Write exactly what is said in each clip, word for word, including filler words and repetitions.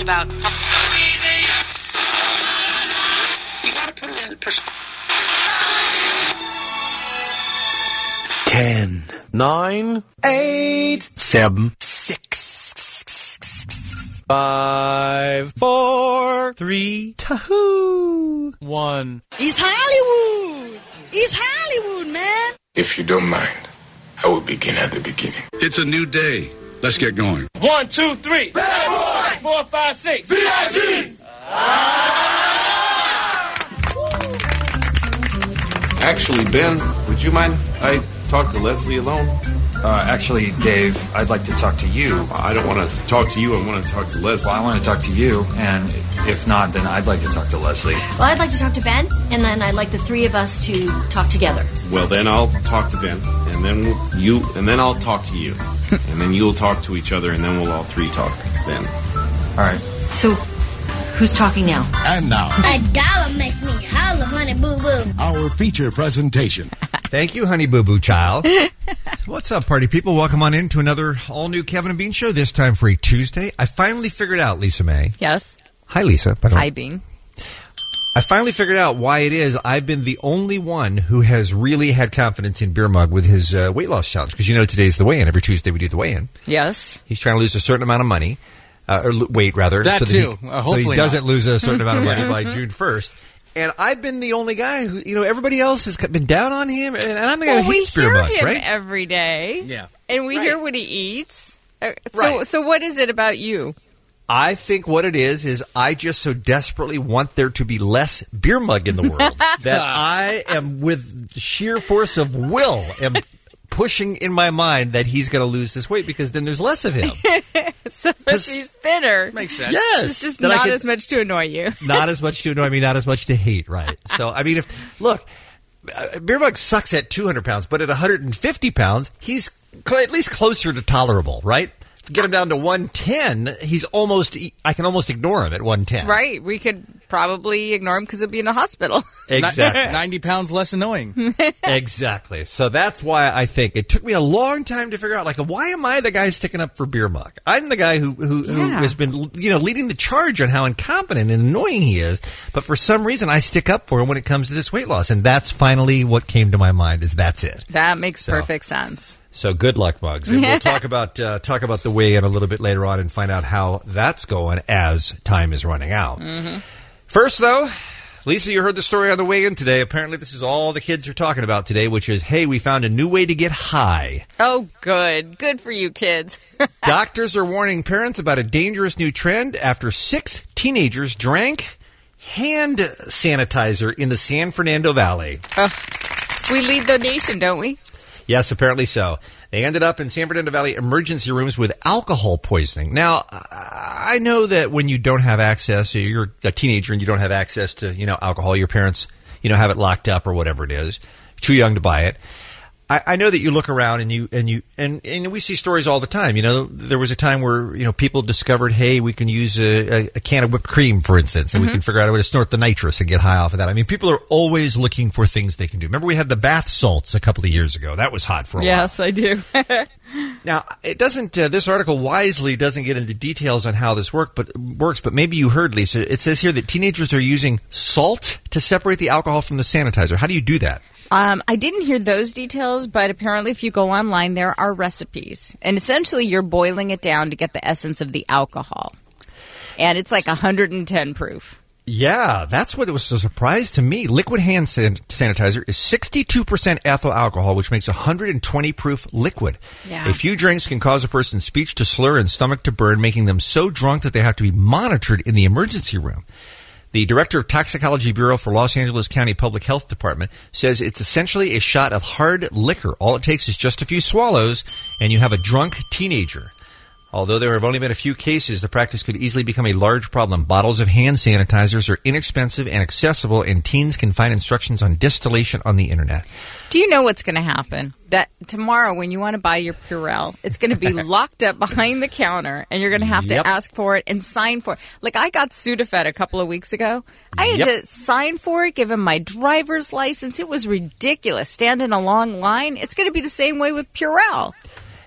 about. You gotta put it in perspective. Ten, nine, eight, seven, six, five, four, three, two, one. It's Hollywood! It's Hollywood, man! If you don't mind, I will begin at the beginning. It's a new day. Let's get going. One, two, three. Bad boy! Four, five, six. V I G! Actually, Ben, would you mind I talk to Leslie alone? Uh, actually, Dave, I'd like to talk to you. I don't want to talk to you. I want to talk to Leslie. Well, I want to talk to you, and if not, then I'd like to talk to Leslie. Well, I'd like to talk to Ben, and then I'd like the three of us to talk together. Well, then I'll talk to Ben, and then you, and then I'll talk to you, and then you'll talk to each other, and then we'll all three talk then. All right. So, who's talking now? And now, a dollar makes me holler, honey boo boo. our feature presentation. Thank you, honey boo boo child. What's up, party people? Welcome on in to another all-new Kevin and Bean show, this time for a Tuesday. I finally figured out, Lisa May. Yes. Hi, Lisa. By the way. Hi, Bean. I finally figured out why it is I've been the only one who has really had confidence in Beer Mug with his uh, weight loss challenge. Because you know today's the weigh-in. Every Tuesday we do the weigh-in. Yes. He's trying to lose a certain amount of money. Uh, or l- weight, rather. That so too. He, uh, hopefully so he doesn't not. lose a certain amount of money by June first. And I've been the only guy who, you know, everybody else has been down on him, and, and I'm the guy well, who hates we Beer hear Mug, him right? every day. Yeah. And we Right. hear what he eats. Uh, So, Right. so what is it about you? I think what it is is I just so desperately want there to be less Beer Mug in the world that I am, with sheer force of will, am pushing in my mind that he's going to lose this weight because then there's less of him. So if he's thinner, Makes sense. Yes. it's just That I not can- as much to annoy you. Not as much to annoy me, not as much to hate, right? So, I mean, if, look, uh, Beer Mug sucks at two hundred pounds, but at one hundred fifty pounds, he's cl- at least closer to tolerable, right? Get him down to one ten, he's almost, I can almost ignore him at one ten. Right. We could probably ignore him because he'll be in a hospital. Exactly. ninety pounds less annoying. Exactly. So that's why I think it took me a long time to figure out, like, why am I the guy sticking up for Beer Mug? I'm the guy who, who, who Yeah. has been, you know, leading the charge on how incompetent and annoying he is. But for some reason, I stick up for him when it comes to this weight loss. And that's finally what came to my mind is that's it. That makes So. perfect sense. So good luck, Mugs. And we'll talk about, uh, talk about the weigh-in a little bit later on and find out how that's going as time is running out. Mm-hmm. First, though, Lisa, you heard the story on the weigh-in today. Apparently, this is all the kids are talking about today, which is, hey, we found a new way to get high. Oh, good. Good for you kids. Doctors are warning parents about a dangerous new trend after six teenagers drank hand sanitizer in the San Fernando Valley. Oh, we lead the nation, don't we? Yes, apparently so. They ended up in San Fernando Valley emergency rooms with alcohol poisoning. Now, I know that when you don't have access, you're a teenager and you don't have access to, you know, alcohol, your parents, you know, have it locked up or whatever it is, too young to buy it. I, I know that you look around and you, and you, and, and we see stories all the time. You know, there was a time where, you know, people discovered, hey, we can use a, a, a can of whipped cream, for instance, and Mm-hmm. we can figure out a way to snort the nitrous and get high off of that. I mean, people are always looking for things they can do. Remember we had the bath salts a couple of years ago. That was hot for a Yes, I do. while. Now, it doesn't, uh, this article wisely doesn't get into details on how this work, but works, but maybe you heard, Lisa. It says here that teenagers are using salt to separate the alcohol from the sanitizer. How do you do that? Um, I didn't hear those details, but apparently if you go online, there are recipes. And essentially you're boiling it down to get the essence of the alcohol. And it's like one hundred ten proof. Yeah, that's what it was a surprise to me. Liquid hand san- sanitizer is sixty-two percent ethyl alcohol, which makes one hundred twenty proof liquid. Yeah. A few drinks can cause a person's speech to slur and stomach to burn, making them so drunk that they have to be monitored in the emergency room. The director of Toxicology Bureau for Los Angeles County Public Health Department says it's essentially a shot of hard liquor. All it takes is just a few swallows, and you have a drunk teenager. Although there have only been a few cases, the practice could easily become a large problem. Bottles of hand sanitizers are inexpensive and accessible, and teens can find instructions on distillation on the internet. Do you know what's going to happen? That tomorrow when you want to buy your Purell, it's going to be locked up behind the counter, and you're going to have to Yep. ask for it and sign for it. Like I got Sudafed a couple of weeks ago. I had Yep. to sign for it, give him my driver's license. It was ridiculous. Stand in a long line. It's going to be the same way with Purell.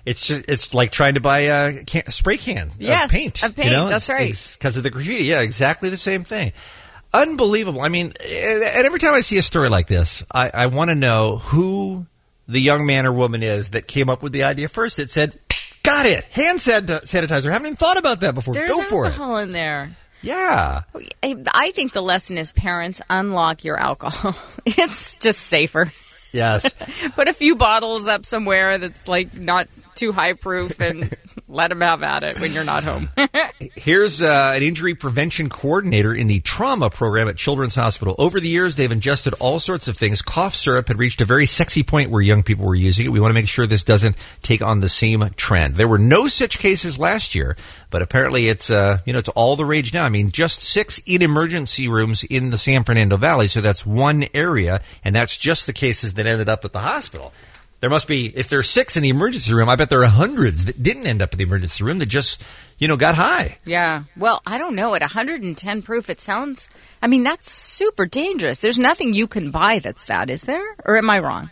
It's just it's like trying to buy a, can, a spray can yes, of paint. Of paint, you know? that's right. Because of the graffiti. Yeah, exactly the same thing. Unbelievable. I mean, and every time I see a story like this, I, I want to know who the young man or woman is that came up with the idea first. It said, got it, hand sanitizer. I haven't even thought about that before. There's Go for it. There's alcohol in there. Yeah. I think the lesson is parents, unlock your alcohol. It's just safer. Yes. Put a few bottles up somewhere that's like not too high proof and let them have at it when you're not home. Here's uh, an injury prevention coordinator in the trauma program at Children's Hospital. Over the years, they've ingested all sorts of things. Cough syrup had reached a very sexy point where young people were using it. We want to make sure this doesn't take on the same trend. There were no such cases last year, but apparently it's uh, you know it's all the rage now. I mean, just six in emergency rooms in the San Fernando Valley, so that's one area, and that's just the cases that ended up at the hospital. There must be, if there's six in the emergency room, I bet there are hundreds that didn't end up in the emergency room that just, you know, got high. Yeah. Well, I don't know. At one hundred ten proof, it sounds, I mean, that's super dangerous. There's nothing you can buy that's that, is there? Or am I wrong?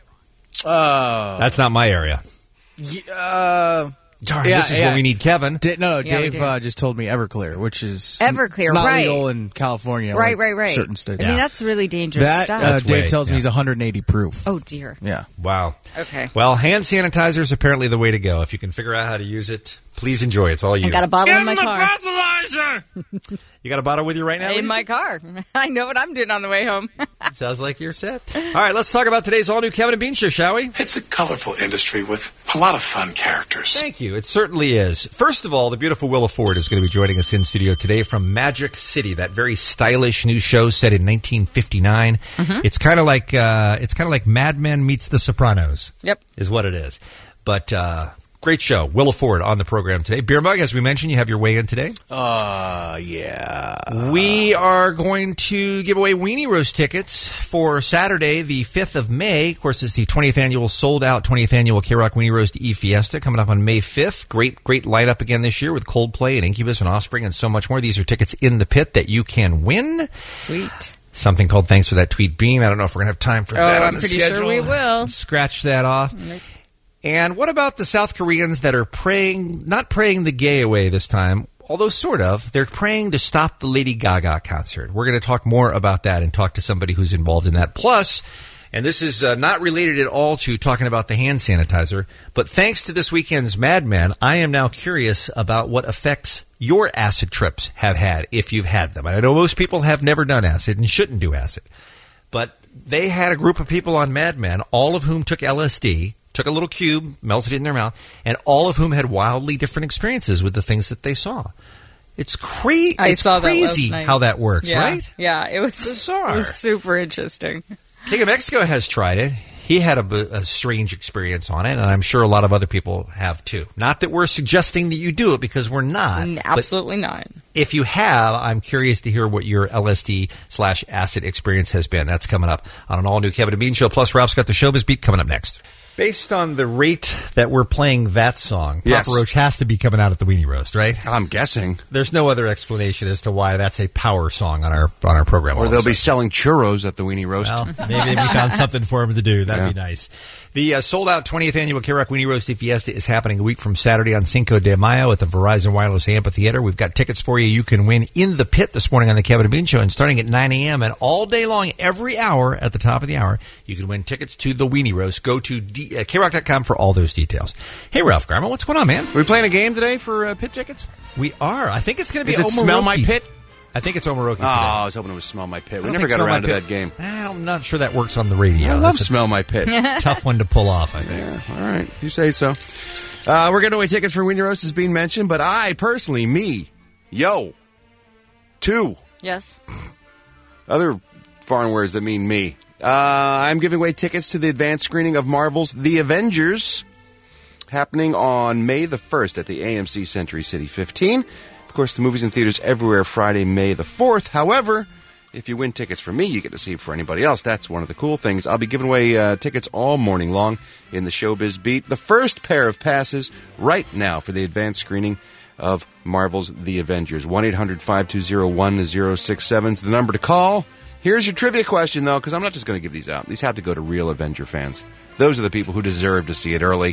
Uh, That's not my area. Yeah, uh, Darn, yeah, this is yeah. where we need Kevin. Da- no, no, Yeah, we Dave do. uh, just told me Everclear, which is Everclear, it's not right. legal in California. Right, like right, right. Certain states. I mean, that's really dangerous that stuff. uh, That's Dave way- tells me yeah. he's one hundred eighty proof. Oh, dear. Yeah. Wow. Okay. Well, hand sanitizer is apparently the way to go. If you can figure out how to use it, please enjoy. It's all you. I got a bottle in my the car. breathalyzer! You got a bottle with you right now? In Lisa? my car. I know what I'm doing on the way home. Sounds like you're set. All right, let's talk about today's all-new Kevin and Bean Show, shall we? It's a colorful industry with a lot of fun characters. Thank you. It certainly is. First of all, the beautiful Willa Ford is going to be joining us in studio today from Magic City, that very stylish new show set in nineteen fifty-nine. Mm-hmm. It's kind of like uh, it's kind of like Mad Men meets The Sopranos. Yep. Is what it is. But uh, great show. Willa Ford on the program today. Beer Mug, as we mentioned, you have your weigh in today. Uh, yeah. We are going to give away Weenie Roast tickets for Saturday, the fifth of May. Of course, it's the twentieth annual, sold-out twentieth annual K-Rock Weenie Roast E-Fiesta coming up on May fifth. Great, great lineup again this year with Coldplay and Incubus and Offspring and so much more. These are tickets in the pit that you can win. Sweet. Something called Thanks for That Tweet Bean. I don't know if we're going to have time for Oh, that on I'm the pretty schedule. sure we will. Scratch that off. And what about the South Koreans that are praying, not praying the gay away this time, although sort of, they're praying to stop the Lady Gaga concert. We're going to talk more about that and talk to somebody who's involved in that. Plus, and this is uh, not related at all to talking about the hand sanitizer, but thanks to this weekend's Mad Men, I am now curious about what effects your acid trips have had, if you've had them. I know most people have never done acid and shouldn't do acid, but they had a group of people on Mad Men, all of whom took L S D, took a little cube, melted it in their mouth, and all of whom had wildly different experiences with the things that they saw. It's, cra- I it's saw that crazy last night. how that works, Yeah. right? Yeah, it was Bizarre. It was super interesting. King of Mexico has tried it. He had a, a strange experience on it, and I'm sure a lot of other people have too. Not that we're suggesting that you do it, because we're not. N- Absolutely not. If you have, I'm curious to hear what your L S D slash acid experience has been. That's coming up on an all-new Kevin and Bean Show. Plus, Ralph's got the Showbiz Beat coming up next. Based on the rate that we're playing that song, Yes. Papa Roach has to be coming out at the Weenie Roast, right? I'm guessing. There's no other explanation as to why that's a power song on our on our program. Or they'll be selling churros at the Weenie Roast. Well, maybe we found something for him to do. That'd Yeah. be nice. The uh, sold-out twentieth annual K-Rock Weenie Roast Fiesta is happening a week from Saturday on Cinco de Mayo at the Verizon Wireless Amphitheater. We've got tickets for you. You can win in the pit this morning on the Kevin and Bean Show, and starting at nine a.m. and all day long, every hour at the top of the hour, you can win tickets to the Weenie Roast. Go to D- uh, K rock dot com for all those details. Hey, Ralph Garman, what's going on, man? Are we playing a game today for uh, pit tickets? We are. I think it's going to be Is it Smell My Omaroki. Pit? I think it's Omaroki Oh, today. I was hoping it was Smell My Pit. I We don't never think got Smell around My to Pit- that game. I'm not sure that works on the radio. I love That's a Smell My Pit. tough one to pull off, I think. Yeah, all right. You say so. Uh, we're giving away tickets for Weenie Roast, as being mentioned, but I personally, me, yo, two Yes. other foreign words that mean me. Uh, I'm giving away tickets to the advanced screening of Marvel's The Avengers, happening on May the first at the A M C Century City fifteen. Of course, the movie's in theaters everywhere Friday, May the fourth. However, if you win tickets for me, you get to see it for anybody else. That's one of the cool things. I'll be giving away uh, tickets all morning long in the Showbiz Beat. The first pair of passes right now for the advanced screening of Marvel's The Avengers. one eight hundred five two zero one zero six seven is the number to call. Here's your trivia question, though, because I'm not just going to give these out. These have to go to real Avenger fans. Those are the people who deserve to see it early.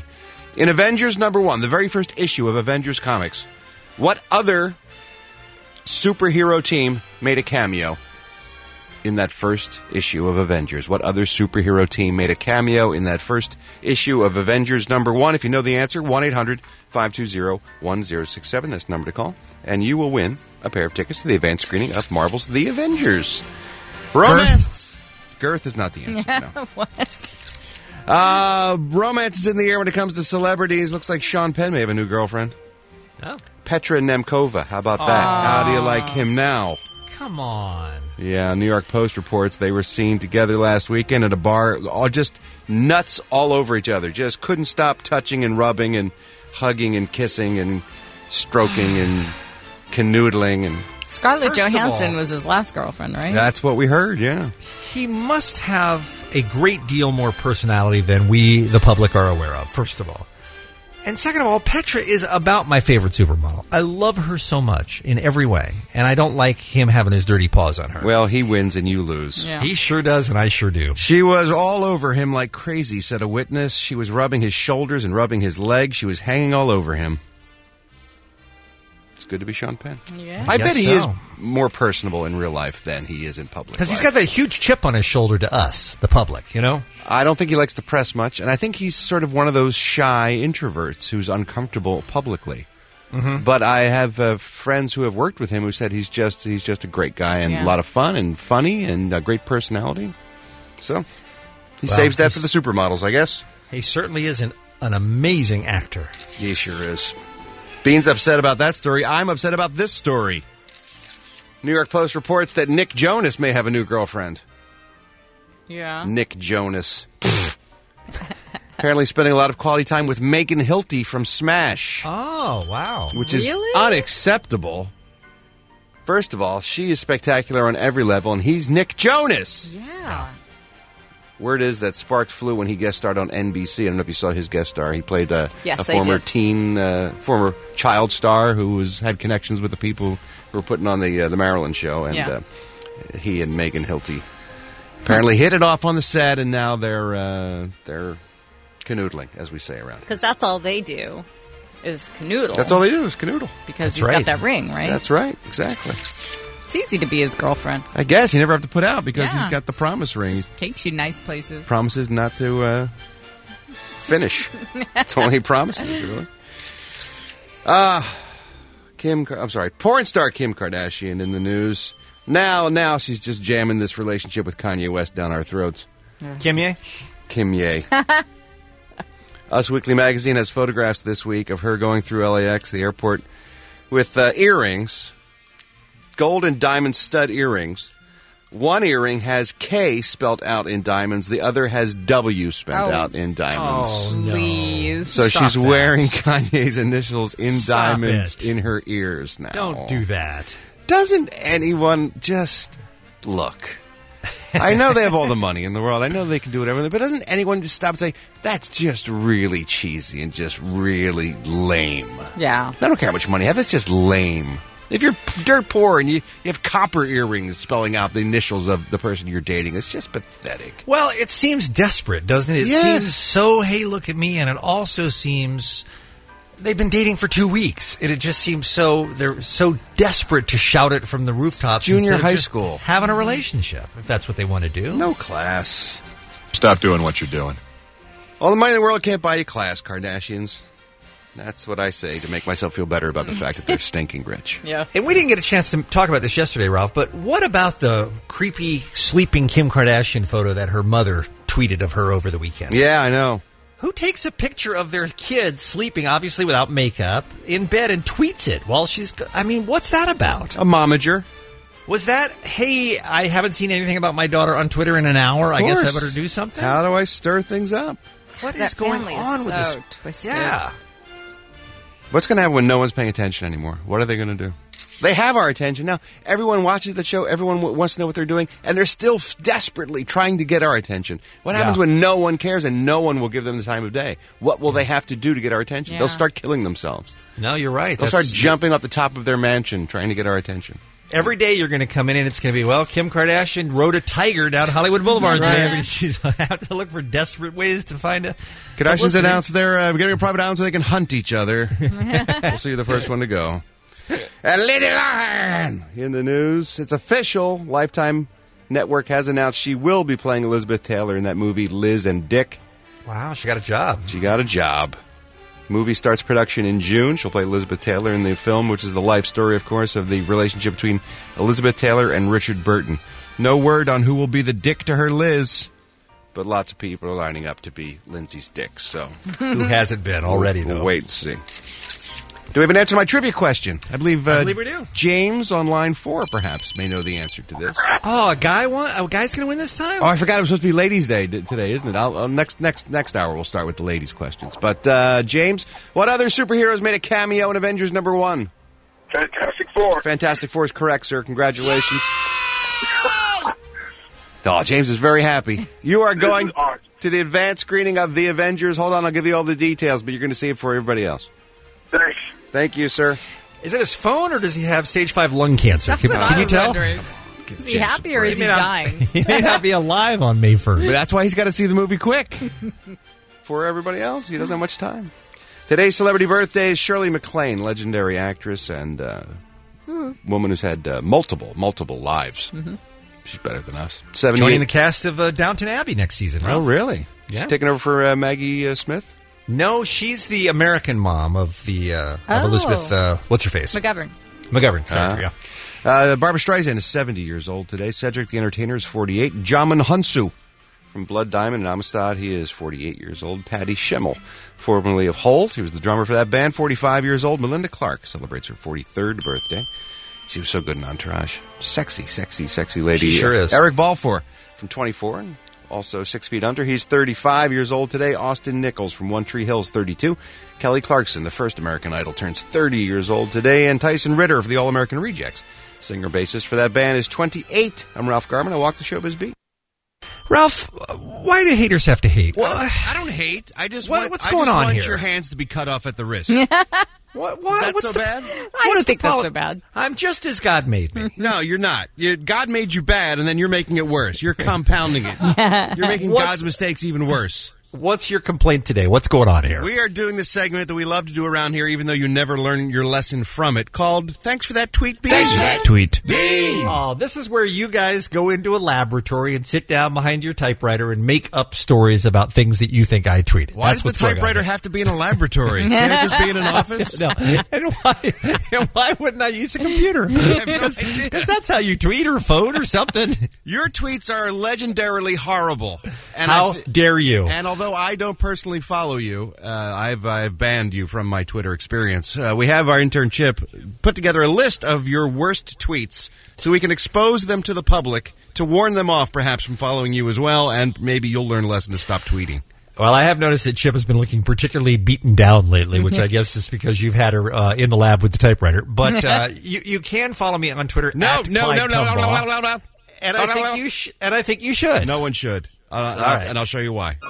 In Avengers number one, the very first issue of Avengers Comics, what other superhero team made a cameo in that first issue of Avengers? What other superhero team made a cameo in that first issue of Avengers number one? If you know the answer, one eight hundred five two zero one zero six seven. That's the number to call. And you will win a pair of tickets to the advanced screening of Marvel's The Avengers. Romance. Girth, Girth is not the answer. Yeah, no. what? Uh, romance is in the air when it comes to celebrities. Looks like Sean Penn may have a new girlfriend. Oh. Petra Nemkova. How about that? Aww. How do you like him now? Come on. Yeah, New York Post reports they were seen together last weekend at a bar, all just nuts all over each other. Just couldn't stop touching and rubbing and hugging and kissing and stroking and canoodling. And Scarlett First of Johansson all- was his last girlfriend, right? that's what we heard, yeah. He must have a great deal more personality than we, the public, are aware of, first of all. And second of all, Petra is about my favorite supermodel. I love her so much in every way, and I don't like him having his dirty paws on her. Well, he wins and you lose. Yeah. He sure does, and I sure do. She was all over him like crazy, said a witness. She was rubbing his shoulders and rubbing his legs. She was hanging all over him. It's good to be Sean Penn. Yeah. I, I bet guess he so. is more personable in real life than he is in public. Because he's life. got that huge chip on his shoulder to us, the public, you know? I don't think he likes the press much, and I think he's sort of one of those shy introverts who's uncomfortable publicly. Mm-hmm. But I have uh, friends who have worked with him who said he's just he's just a great guy and Yeah. a lot of fun and funny and a great personality. So he Well, saves that he's- for the supermodels, I guess. He certainly is an, an amazing actor. He sure is. Bean's upset about that story. I'm upset about this story. New York Post reports that Nick Jonas may have a new girlfriend. Yeah. Nick Jonas. Apparently spending a lot of quality time with Megan Hilty from Smash. Oh, wow. Which is Really? unacceptable. First of all, she is spectacular on every level, and he's Nick Jonas. Yeah. Word is that sparks flew when he guest starred on N B C. I don't know if you saw his guest star. He played uh, Yes, a I former did. teen, uh, former child star who was had connections with the people who were putting on the uh, the Maryland show, and Yeah. uh, he and Megan Hilty apparently hit it off on the set, and now they're uh, they're canoodling, as we say around here. Because that's all they do is canoodle. That's all they do is canoodle. Because That's he's right. got that ring, right? That's right, exactly. It's easy to be his girlfriend. I guess you never have to put out because Yeah. he's got the promise ring. He Takes you nice places. promises not to uh, finish. That's all he promises, really. Ah, Kim. Ka- I'm sorry, porn star Kim Kardashian in the news. Now, now she's just jamming this relationship with Kanye West down our throats. Kim Ye? Kim Ye. Us Weekly Magazine has photographs this week of her going through L A X, the airport, with uh, earrings, gold and diamond stud earrings. One earring has K spelled out in diamonds. The other has W spelled Oh. out in diamonds. Oh, no. Please. So Stop she's that. wearing Kanye's initials in Stop diamonds it. in her ears now. Don't do that. Doesn't anyone just look? I know they have all the money in the world. I know they can do whatever. But doesn't anyone just stop and say, that's just really cheesy and just really lame? Yeah. I don't care how much money you have. It's just lame. If you're dirt poor and you, you have copper earrings spelling out the initials of the person you're dating, it's just pathetic. Well, it seems desperate, doesn't it? It Yes. seems so, hey, look at me, and it also seems they've been dating for two weeks. And it just seems so, they're so desperate to shout it from the rooftops. Junior instead of high just school. Having a relationship, if that's what they want to do. No class. Stop doing what you're doing. All the money in the world can't buy you class, Kardashians. That's what I say to make myself feel better about the fact that they're stinking rich. Yeah. And we didn't get a chance to talk about this yesterday, Ralph, but what about the creepy sleeping Kim Kardashian photo that her mother tweeted of her over the weekend? Yeah, I know. Who takes a picture of their kid sleeping, obviously without makeup, in bed and tweets it while she's... I mean, what's that about? A momager. Was that, hey, I haven't seen anything about my daughter on Twitter in an hour. I guess I course. better do something? How do I stir things up? What is That going family is on with so this? twisted. Yeah. What's going to happen when no one's paying attention anymore? What are they going to do? They have our attention now. Everyone watches the show. Everyone w- wants to know what they're doing, and they're still f- desperately trying to get our attention. What happens Yeah. when no one cares and no one will give them the time of day? What will they have to do to get our attention? Yeah. They'll start killing themselves. No, you're right. They'll That's- start jumping off the top of their mansion trying to get our attention. Every day you're going to come in and it's going to be, well, Kim Kardashian rode a tiger down Hollywood Boulevard today. I mean, she's have to look for desperate ways to find a... Kardashians announced they're uh, getting a private island so they can hunt each other. We'll see you the first one to go. And Lady Lohan in the news. It's official. Lifetime Network has announced she will be playing Elizabeth Taylor in that movie Liz and Dick. Wow, she got a job. She got a job. Movie starts production in June. She'll play Elizabeth Taylor in the film, which is the life story, of course, of the relationship between Elizabeth Taylor and Richard Burton. No word on who will be the dick to her Liz, but lots of people are lining up to be Lindsay's dick. So who hasn't been already, we'll, though? We'll wait and see. Do we have an answer to my trivia question? I believe, uh, I believe we do. James on line four, perhaps, may know the answer to this. Oh, a guy won? A guy's going to win this time? Oh, I forgot it was supposed to be Ladies' Day today, isn't it? I'll, I'll, next next next hour, we'll start with the ladies' questions. But, uh, James, what other superheroes made a cameo in Avengers number one? Fantastic Four. Fantastic Four is correct, sir. Congratulations. Oh, James is very happy. You are going to the advanced screening of The Avengers. Hold on, I'll give you all the details, but you're going to see it for everybody else. Thanks. Thank you, sir. Is it his phone, or does he have stage five lung cancer? That's Can, what can I you was tell? wondering. Is he happy or is he may not- dying? He may not be alive on May first. But that's why he's got to see the movie quick. For everybody else, he doesn't have much time. Today's celebrity birthday is Shirley MacLaine, legendary actress and uh, woman who's had uh, multiple, multiple lives. Mm-hmm. She's better than us. seventy-eight Joining the cast of uh, Downton Abbey next season. Oh, Ralph. really? Yeah. She's taking over for uh, Maggie uh, Smith? No, she's the American mom of the uh, of Oh. Elizabeth. Uh, what's her face? McGovern. McGovern. Sorry, Uh, yeah. Uh, Barbara Streisand is seventy years old today. Cedric the Entertainer is forty-eight. Jamin Hunsu from Blood Diamond and Amistad, he is forty-eight years old. Patty Schemmel, formerly of Holt, he was the drummer for that band, forty-five years old. Melinda Clark celebrates her forty-third birthday. She was so good in Entourage. Sexy, sexy, sexy lady. She sure is. Eric Balfour from twenty-four, and also Six Feet Under. He's thirty-five years old today. Austin Nichols from One Tree Hill is thirty-two. Kelly Clarkson, the first American Idol, turns thirty years old today. And Tyson Ritter for the All-American Rejects, singer-bassist for that band, is twenty-eight. I'm Ralph Garman. I walk the showbiz beat. Ralph, why do haters have to hate? Well, I don't hate. I just What- want, what's I going just on want here? your hands to be cut off at the wrist. What, Is that what's so the- bad? I don't think that's so bad. I'm just as God made me. No, you're not. You, God made you bad, and then you're making it worse. You're compounding it. You're making What's- God's mistakes even worse. What's your complaint today? What's going on here? We are doing this segment that we love to do around here, even though you never learn your lesson from it, called Thanks for That Tweet, Bean. Thanks for that Tweet. Oh, this is where you guys go into a laboratory and sit down behind your typewriter and make up stories about things that you think I tweeted. Why That's does the what's going on typewriter here. have to be in a laboratory? Can't it just be in an office? No. And why, and why wouldn't I use a computer? Because that's how you tweet or phone or something. Your tweets are legendarily horrible. And How I th- dare you? And although I don't personally follow you, uh, I've I've banned you from my Twitter experience. Uh, we have our intern Chip put together a list of your worst tweets so we can expose them to the public to warn them off, perhaps, from following you as well, and maybe you'll learn a lesson to stop tweeting. Well, I have noticed that Chip has been looking particularly beaten down lately, which I guess is because you've had her uh, in the lab with the typewriter. But uh, you you can follow me on Twitter. No, at no, Clyde no, no, no, no, Cumbaugh. no, no, no. And No, I no, think no. you sh- and I think you should. No one should. Uh, uh, right. And I'll show you why.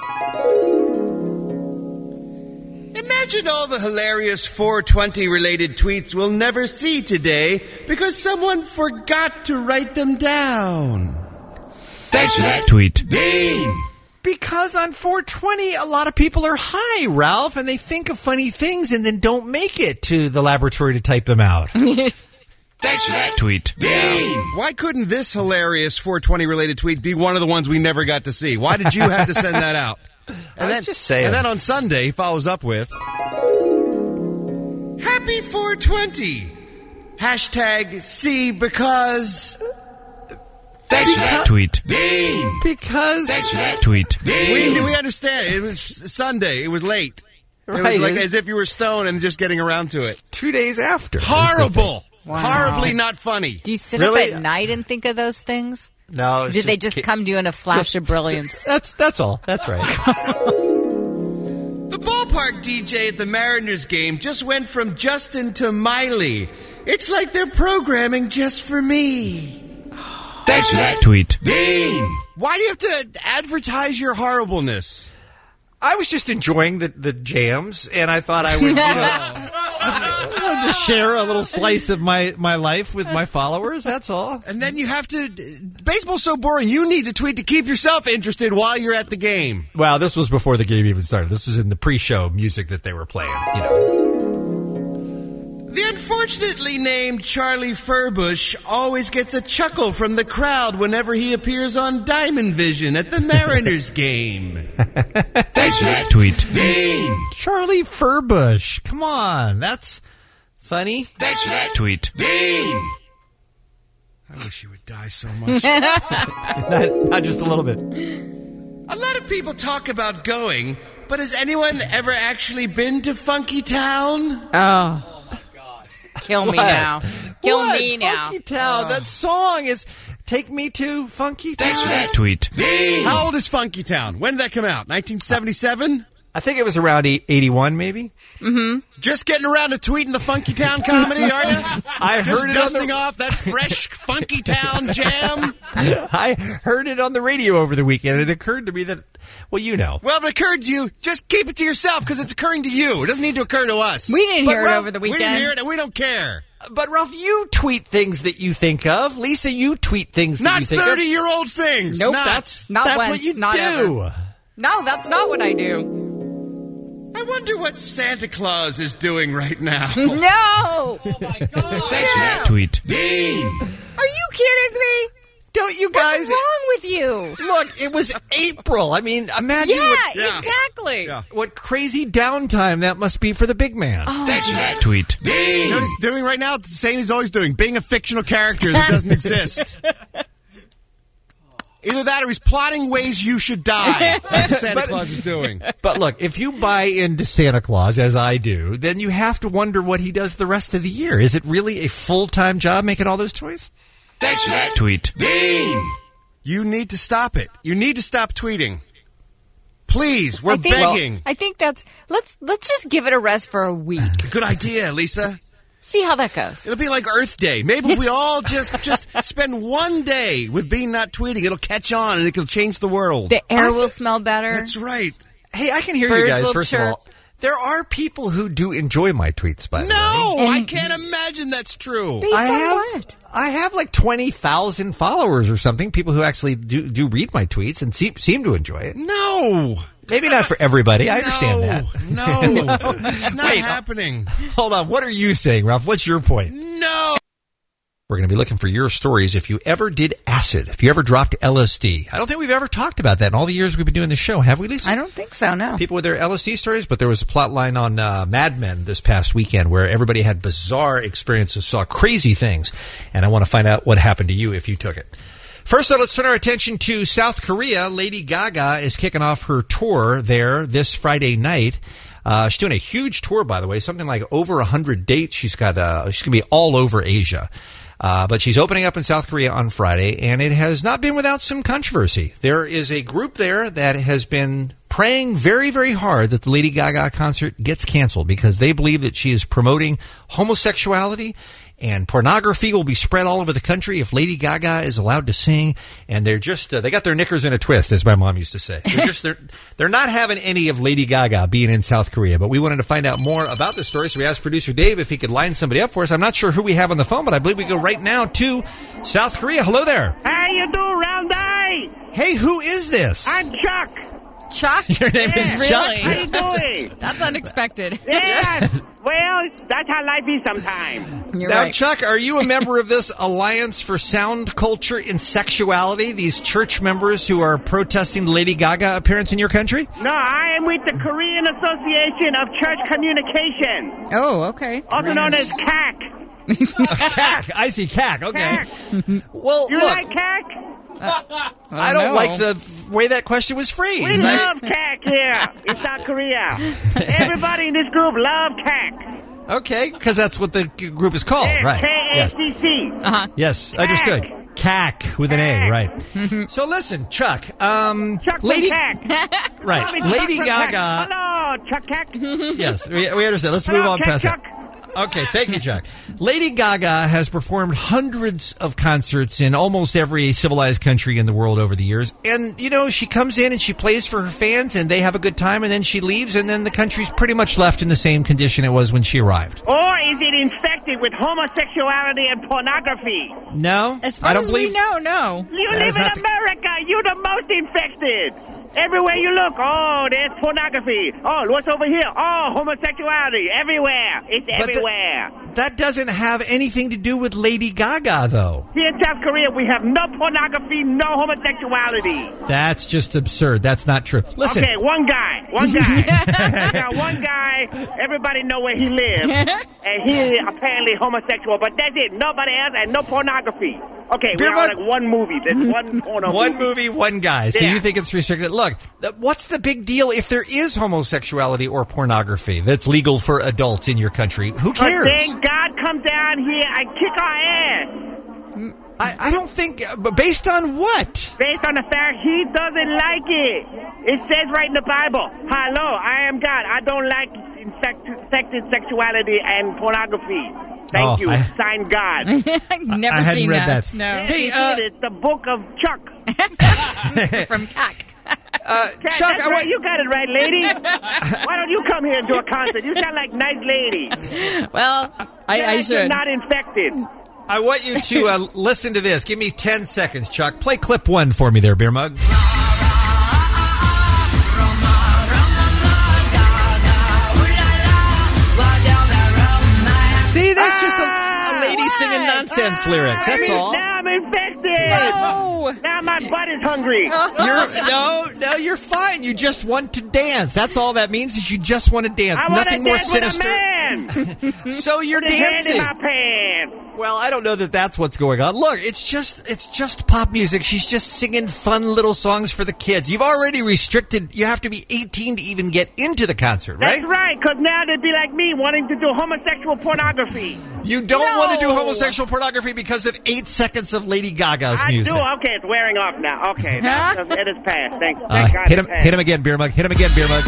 Imagine all the hilarious four twenty related tweets we'll never see today because someone forgot to write them down. Thanks for that Tweet. Because on four twenty, a lot of people are high, Ralph, and they think of funny things and then don't make it to the laboratory to type them out. Thanks for that Tweet. Why couldn't this hilarious four twenty related tweet be one of the ones we never got to see? Why did you have to send that out? And I was then, just saying. And then on Sunday, he follows up with Happy four twenty. Hashtag C because. Thanks for that Tweet. Because. Thanks for that Tweet. We, we understand. It was Sunday. It was late. It Right. was like as if you were stoned and just getting around to it. Two days after. Horrible. Wow. Horribly not funny. Do you sit Really? up at night and think of those things? No. it's Did they just come to you in a flash of brilliance? That's that's all. That's right. The ballpark D J at the Mariners game just went from Justin to Miley. It's like they're programming just for me. Thanks for that Tweet. Why do you have to advertise your horribleness? I was just enjoying the, the jams, and I thought I would. You know, share a little slice of my, my life with my followers. That's all. And then you have to. Baseball's so boring. You need to tweet to keep yourself interested while you're at the game. Well, this was before the game even started. This was in the pre-show music that they were playing. You know. The unfortunately named Charlie Furbush always gets a chuckle from the crowd whenever he appears on Diamond Vision at the Mariners game. That's that tweet. Bean. Charlie Furbush. Come on. That's funny. That's that tweet. Bean. I wish you would die so much. not, not just a little bit. A lot of people talk about going, but has anyone ever actually been to Funky Town? Oh. Kill me What? now. Kill What? me now. Funky Town. That song is Take Me to Funky Town. That's that tweet. How old is Funky Town? When did that come out? nineteen seventy-seven? I think it was around eighty-one, maybe. Mm-hmm. Just getting around to tweeting the Funky Town comedy, are you? I Just heard it dusting on the... off that fresh Funky Town jam? I heard it on the radio over the weekend. It occurred to me that, well, you know. Well, if it occurred to you, just keep it to yourself because it's occurring to you. It doesn't need to occur to us. We didn't But hear it Ralph, over the We didn't weekend. hear it, and we don't care. But, Ralph, you tweet things that you think of. Lisa, you tweet things that Not you think of. thirty-year-old things. Nope. Not. That's, Not that's once, what you not do. ever. No, that's not what I do. I wonder what Santa Claus is doing right now. No! Oh, my God. That's that tweet. Bean. Are you kidding me? Don't you guys... What's wrong with you? Look, it was April. I mean, imagine Yeah, what, Yeah. exactly. Yeah. what crazy downtime that must be for the big man. Oh. That's that tweet. You know what he's doing right now? The same he's always doing, being a fictional character that doesn't exist. Either that or he's plotting ways you should die. That's what Santa But- Claus is doing. But look, if you buy into Santa Claus, as I do, then you have to wonder what he does the rest of the year. Is it really a full-time job making all those toys? That's that tweet. Bean. You need to stop it. You need to stop tweeting. Please, we're I think, begging. I think that's let's let's just give it a rest for a week. Good idea, Lisa. See how that goes. It'll be like Earth Day. Maybe if we all just just spend one day with Bean not tweeting, it'll catch on and it'll change the world. The air will smell better. That's right. Hey, I can hear Birds you guys, will first chirp. of all. There are people who do enjoy my tweets, by the way. No, I can't imagine that's true. Based I on have, what? I have like twenty thousand followers or something, people who actually do, do read my tweets and seem, seem to enjoy it. No. Maybe not for everybody. I understand that. No, it's not Wait, happening. Hold on. What are you saying, Ralph? What's your point? No. We're going to be looking for your stories. If you ever did acid, if you ever dropped L S D. I don't think we've ever talked about that in all the years we've been doing the show, have we, Lisa? I don't think so, no. People with their L S D stories, but there was a plot line on uh, Mad Men this past weekend where everybody had bizarre experiences, saw crazy things, and I want to find out what happened to you if you took it. First, though, let's turn our attention to South Korea. Lady Gaga is kicking off her tour there this Friday night. Uh, she's doing a huge tour, by the way, something like over one hundred dates. She's got, uh, she's going to be all over Asia. Uh, but she's opening up in South Korea on Friday, and it has not been without some controversy. There is a group there that has been praying very, very hard that the Lady Gaga concert gets canceled because they believe that she is promoting homosexuality, and pornography will be spread all over the country if Lady Gaga is allowed to sing. And they're just, uh, they got their knickers in a twist, as my mom used to say. They're just, they're, they're not having any of Lady Gaga being in South Korea. But we wanted to find out more about this story, so we asked producer Dave if he could line somebody up for us. I'm not sure who we have on the phone, but I believe we go right now to South Korea. Hello there. How you doing, Round Day? Hey, who is this? I'm Chuck. Chuck? Your name is Really? Chuck? How you doing? That's unexpected. Yes. Well, that's how life is sometimes. You're Now, right. Chuck, are you a member of this Alliance for Sound Culture and Sexuality, these church members who are protesting the Lady Gaga appearance in your country? No, I am with the Korean Association of Church Communication, Oh, okay. also known as C A C. C A C. I see C A C. Okay. Well, You look, like C A C? I don't know. like the way that question was phrased. We I- love C A C here in South Korea. Everybody in this group love C A C. Okay, because that's what the g- group is called, Yeah, right? K A Yes. C C. Uh-huh. Yes, understood. C A C with an A, right? So listen, Chuck. Um, Chuck from Lady, C A C. right? Call me Lady Chuck from C A C. Gaga. Hello, Chuck C A C. Yes, we, we understand. Let's Hello, move on Chuck, past Chuck. that. Okay, thank you, Chuck. Lady Gaga has performed hundreds of concerts in almost every civilized country in the world over the years. And, you know, she comes in and she plays for her fans and they have a good time and then she leaves and then the country's pretty much left in the same condition it was when she arrived. Or is it infected with homosexuality and pornography? No, As far I don't as believe... we know, no. You That live is in not the- America. You're the most infected. Everywhere you look, oh, there's pornography. Oh, what's over here? Oh, homosexuality. Everywhere. It's But the- everywhere. That doesn't have anything to do with Lady Gaga, though. Here in South Korea, we have no pornography, no homosexuality. That's just absurd. That's not true. Listen. Okay, one guy. One guy. We got one guy. Everybody know where he lives. And he apparently homosexual, but that's it. Nobody else and no pornography. Okay, we Beer have Mug- like one movie. There's one porno One movie. movie, one guy. So Yeah. you think it's restricted. Look, th- what's the big deal if there is homosexuality or pornography that's legal for adults in your country? Who But cares? then God come down here and kick our ass. I, I don't think, uh, but based on what? Based on the fact he doesn't like it. It says right in the Bible, hello, I am God. I don't like infect- infected sexuality and pornography. Thank Oh, you. I- Signed God. I've never I hadn't seen read that. that. No. Hey, Yes, uh, it is the book of Chuck. From Cack. Uh, That- Chuck, that's I right. want, You got it right, lady. Why don't you come here and do a concert? You sound like nice lady. Well, I, Sound I like You're should. not infected. I want you to uh, listen to this. Give me ten seconds, Chuck. Play clip one for me there, Beer Mug. See, that's just a, a lady singing nonsense lyrics. That's Now all. I'm infected. No. Now my butt is hungry. You're, no, no, you're fine. You just want to dance. That's all that means is you just want to dance. I want to Nothing more dance with a sinister. man. So you're Put his hand dancing. in my pants. Well, I don't know that that's what's going on. Look, it's just it's just pop music. She's just singing fun little songs for the kids. You've already restricted. You have to be eighteen to even get into the concert, right? That's right, because now they'd be like me, wanting to do homosexual pornography. You don't No. want to do homosexual pornography because of eight seconds of Lady Gaga's I music. do. Okay, it's wearing off now. Okay, now it is past. Thank, Uh, thank God hit it's him! past. Hit him again, Beer Mug. Hit him again, Beer Mug.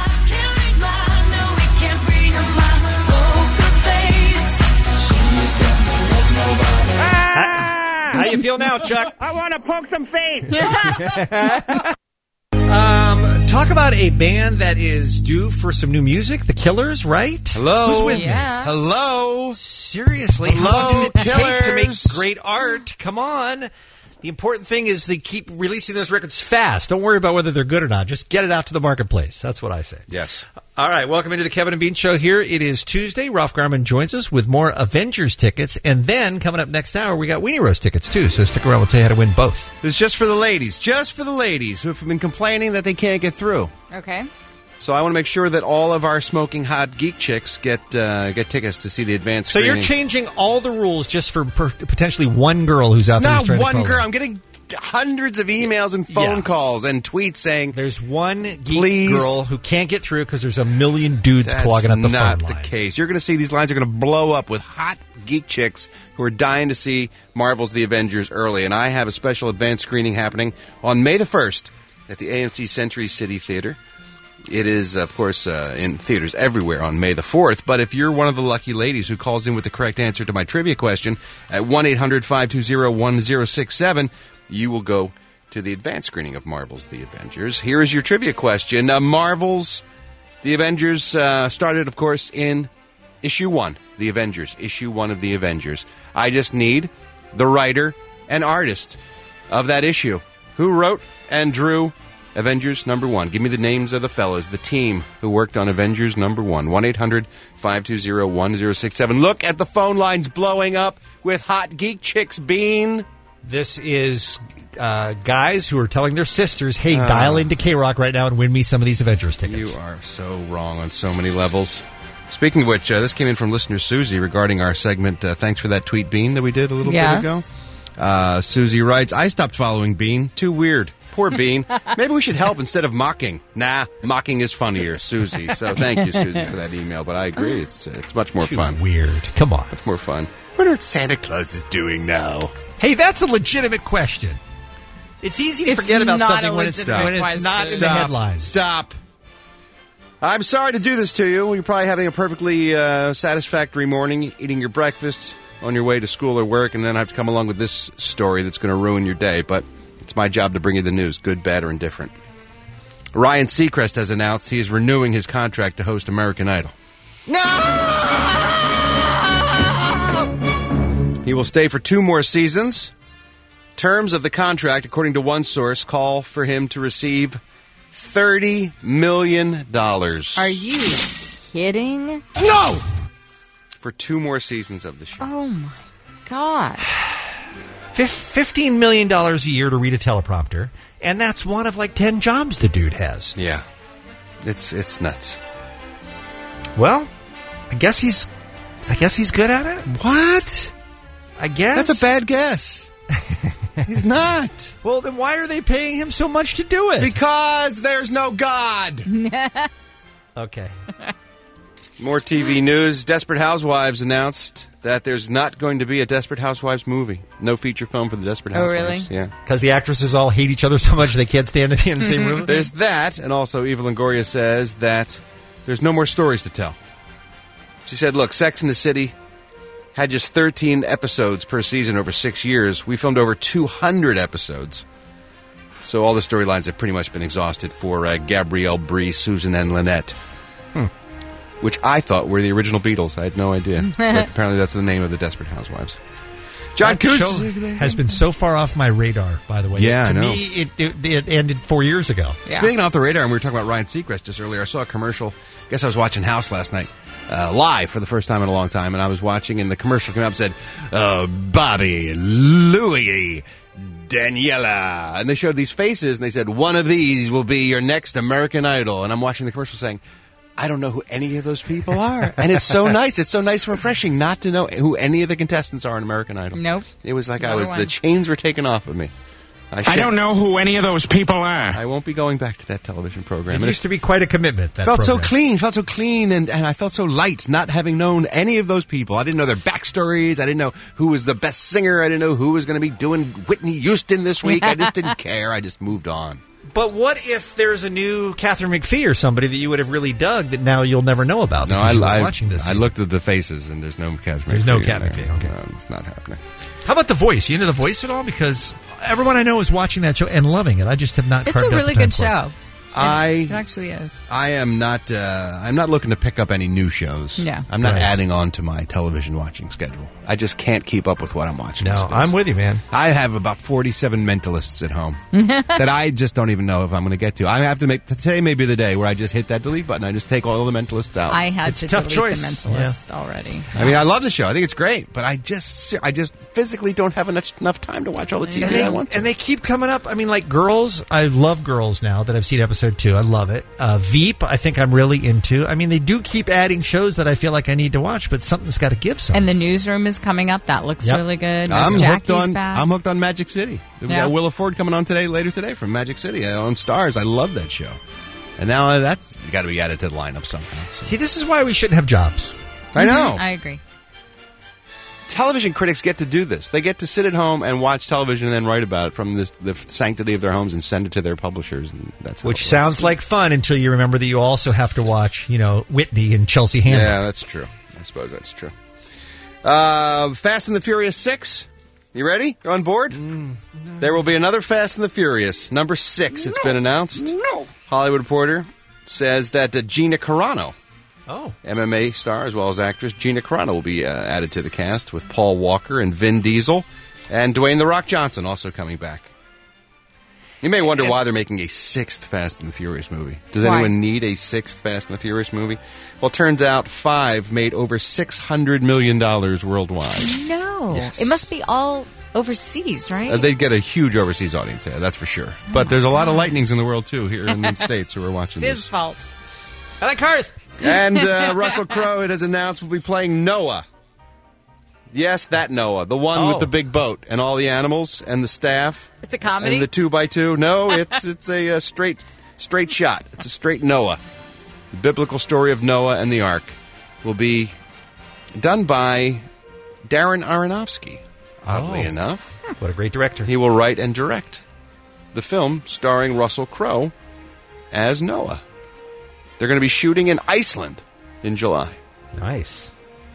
Ah! How you feel now, Chuck? I want to poke some face. Um, talk about a band that is due for some new music. The Killers, right? Hello. Who's with Yeah. me? Hello. Seriously, how long Hello, did it take to make Killers. great art? Come on. The important thing is they keep releasing those records fast. Don't worry about whether they're good or not. Just get it out to the marketplace. That's what I say. Yes. All right, welcome into the Kevin and Bean Show here. It is Tuesday. Ralph Garman joins us with more Avengers tickets. And then coming up next hour, we got Weenie Roast tickets, too. So stick around. We'll tell you how to win both. This is just for the ladies. Just for the ladies who have been complaining that they can't get through. Okay. So I want to make sure that all of our smoking hot geek chicks get uh, get tickets to see the advanced So screening. you're changing all the rules just for per- potentially one girl who's out It's there. not who's trying to one call girl. in. I'm getting hundreds of emails and phone Yeah. calls and tweets saying There's one geek Please. girl who can't get through because there's a million dudes that's clogging up the not phone the line. case. You're going to see these lines are going to blow up with hot geek chicks who are dying to see Marvel's The Avengers early. And I have a special advanced screening happening on May the first at the A M C Century City Theater. It is, of course, uh, in theaters everywhere on May the fourth. But if you're one of the lucky ladies who calls in with the correct answer to my trivia question at one eight hundred five two zero one zero six seven, you will go to the advanced screening of Marvel's The Avengers. Here is your trivia question. Uh, Marvel's The Avengers uh, started, of course, in issue one. The Avengers, issue one of The Avengers. I just need the writer and artist of that issue. Who wrote and drew Avengers number one? Give me the names of the fellas, the team who worked on Avengers number one. one eight hundred five two zero one zero six seven. Look at the phone lines blowing up with hot geek chicks, Bean. This is uh, guys who are telling their sisters, hey, Uh. dial into K-Rock right now and win me some of these Avengers tickets. You are so wrong on so many levels. Speaking of which, uh, this came in from listener Susie regarding our segment, uh, Thanks for that tweet, Bean, that we did a little Yes. bit ago. Uh, Susie writes, I stopped following Bean. Too weird. Poor Bean. Maybe we should help instead of mocking. Nah, mocking is funnier, Susie. So thank you, Susie, for that email. But I agree, it's it's much more Too fun. weird. Come on. Much more fun. I wonder what Santa Claus is doing now. Hey, that's a legitimate question. It's easy to It's forget about not something a when it's, legitimate when it's not in question. the Stop. headlines. Stop. I'm sorry to do this to you. You're probably having a perfectly uh, satisfactory morning, eating your breakfast on your way to school or work, and then I have to come along with this story that's going to ruin your day. But it's my job to bring you the news, good, bad, or indifferent. Ryan Seacrest has announced he is renewing his contract to host American Idol. No! He will stay for two more seasons. Terms of the contract, according to one source, call for him to receive thirty million dollars. Are you kidding? No! For two more seasons of the show. Oh, my God. fifteen million dollars a year to read a teleprompter, and that's one of like ten jobs the dude has. Yeah. It's it's nuts. Well, I guess he's I guess he's good at it. What? I guess. That's a bad guess. He's not. Well, then why are they paying him so much to do it? Because there's no God. Okay. More T V news. Desperate Housewives announced that there's not going to be a Desperate Housewives movie. No feature film for the Desperate Oh, Housewives. really? Yeah. Because the actresses all hate each other so much they can't stand to be in the same room? There's that, and also Eva Longoria says that there's no more stories to tell. She said, look, Sex and the City had just thirteen episodes per season over six years. We filmed over two hundred episodes. So all the storylines have pretty much been exhausted for uh, Gabrielle, Bree, Susan, and Lynette. Hmm. Which I thought were the original Beatles. I had no idea. But apparently that's the name of the Desperate Housewives. John That show Cusack has been so far off my radar, by the way. Yeah, to I know. me, it, it, it ended four years ago. Yeah. Speaking off the radar, and we were talking about Ryan Seacrest just earlier, I saw a commercial. I guess I was watching House last night, uh, live for the first time in a long time, and I was watching, and the commercial came up and said, uh, Bobby, Louie, Daniela. And they showed these faces, and they said, one of these will be your next American Idol. And I'm watching the commercial saying, I don't know who any of those people are. And it's so nice. It's so nice and refreshing not to know who any of the contestants are in American Idol. Nope. It was like I Another was, one. the chains were taken off of me. I, I should- don't know who any of those people are. I won't be going back to that television program. It And used to be quite a commitment, that felt so program. clean, felt so clean, and, and I felt so light not having known any of those people. I didn't know their backstories. I didn't know who was the best singer. I didn't know who was going to be doing Whitney Houston this week. I just didn't care. I just moved on. But what if there's a new Catherine McPhee or somebody that you would have really dug that now you'll never know about? No, because I, you were I, watching this I season? looked at the faces, and there's no Catherine There's McPhee no in Cat there. McPhee, okay. No, it's not happening. How about The Voice? You into The Voice at all? Because everyone I know is watching that show and loving it. I just have not. It's carved a out really the time good for it. show. I It actually is. I am not. Uh, I'm not looking to pick up any new shows. Yeah. I'm not Right. adding on to my television watching schedule. I just can't keep up with what I'm watching. No, these days. I'm with you, man. I have about forty-seven mentalists at home that I just don't even know if I'm going to get to. I have to make today may be the day where I just hit that delete button. I just take all the mentalists out. I had It's to a tough delete choice. the Mentalist already. I mean, I love the show. I think it's great, but I just, I just physically don't have enough, enough time to watch all the T V And they, I want to. and they keep coming up. I mean, like Girls. I love Girls now that I've seen episode two. I love it. Uh, Veep, I think I'm really into. I mean, they do keep adding shows that I feel like I need to watch, but something's got to give some. And the Newsroom is coming up. That looks Yep. really good. I'm Nurse hooked Jackie's on. back. I'm hooked on Magic City. We've Yeah. got Willa Ford coming on today, later today from Magic City uh, on Stars. I love that show, and now uh, that's got to be added to the lineup somehow. So. See, this is why we shouldn't have jobs. I know. Mhm, I agree. Television critics get to do this. They get to sit at home and watch television and then write about it from this, the sanctity of their homes and send it to their publishers. And that's how Which it works. sounds like fun until you remember that you also have to watch, you know, Whitney and Chelsea Handler. Yeah, that's true. I suppose that's true. Uh, Fast and the Furious six. You ready? You're on board? Mm, no. There will be another Fast and the Furious. Number six, it's No. been announced. No. Hollywood Reporter says that uh, Gina Carano, Oh. M M A star as well as actress, Gina Carano will be uh, added to the cast with Paul Walker and Vin Diesel and Dwayne The Rock Johnson also coming back. You may wonder why they're making a sixth Fast and the Furious movie. Does Why? anyone need a sixth Fast and the Furious movie? Well, it turns out five made over six hundred million dollars worldwide. No. Yes. It must be all overseas, right? Uh, they'd get a huge overseas audience, yeah, that's for sure. But there's a lot of lightnings in the world, too, here in the States who are watching It's his this. fault. I like cars. And uh, Russell Crowe, it has announced, will be playing Noah. Yes, that Noah, the one Oh. with the big boat and all the animals and the staff. It's a comedy? And the two by two. No, it's it's a, uh straight straight shot. It's a straight Noah. The biblical story of Noah and the Ark will be done by Darren Aronofsky. Oddly Oh. enough, What a great director. he will write and direct the film starring Russell Crowe as Noah. They're going to be shooting in Iceland in July. Nice.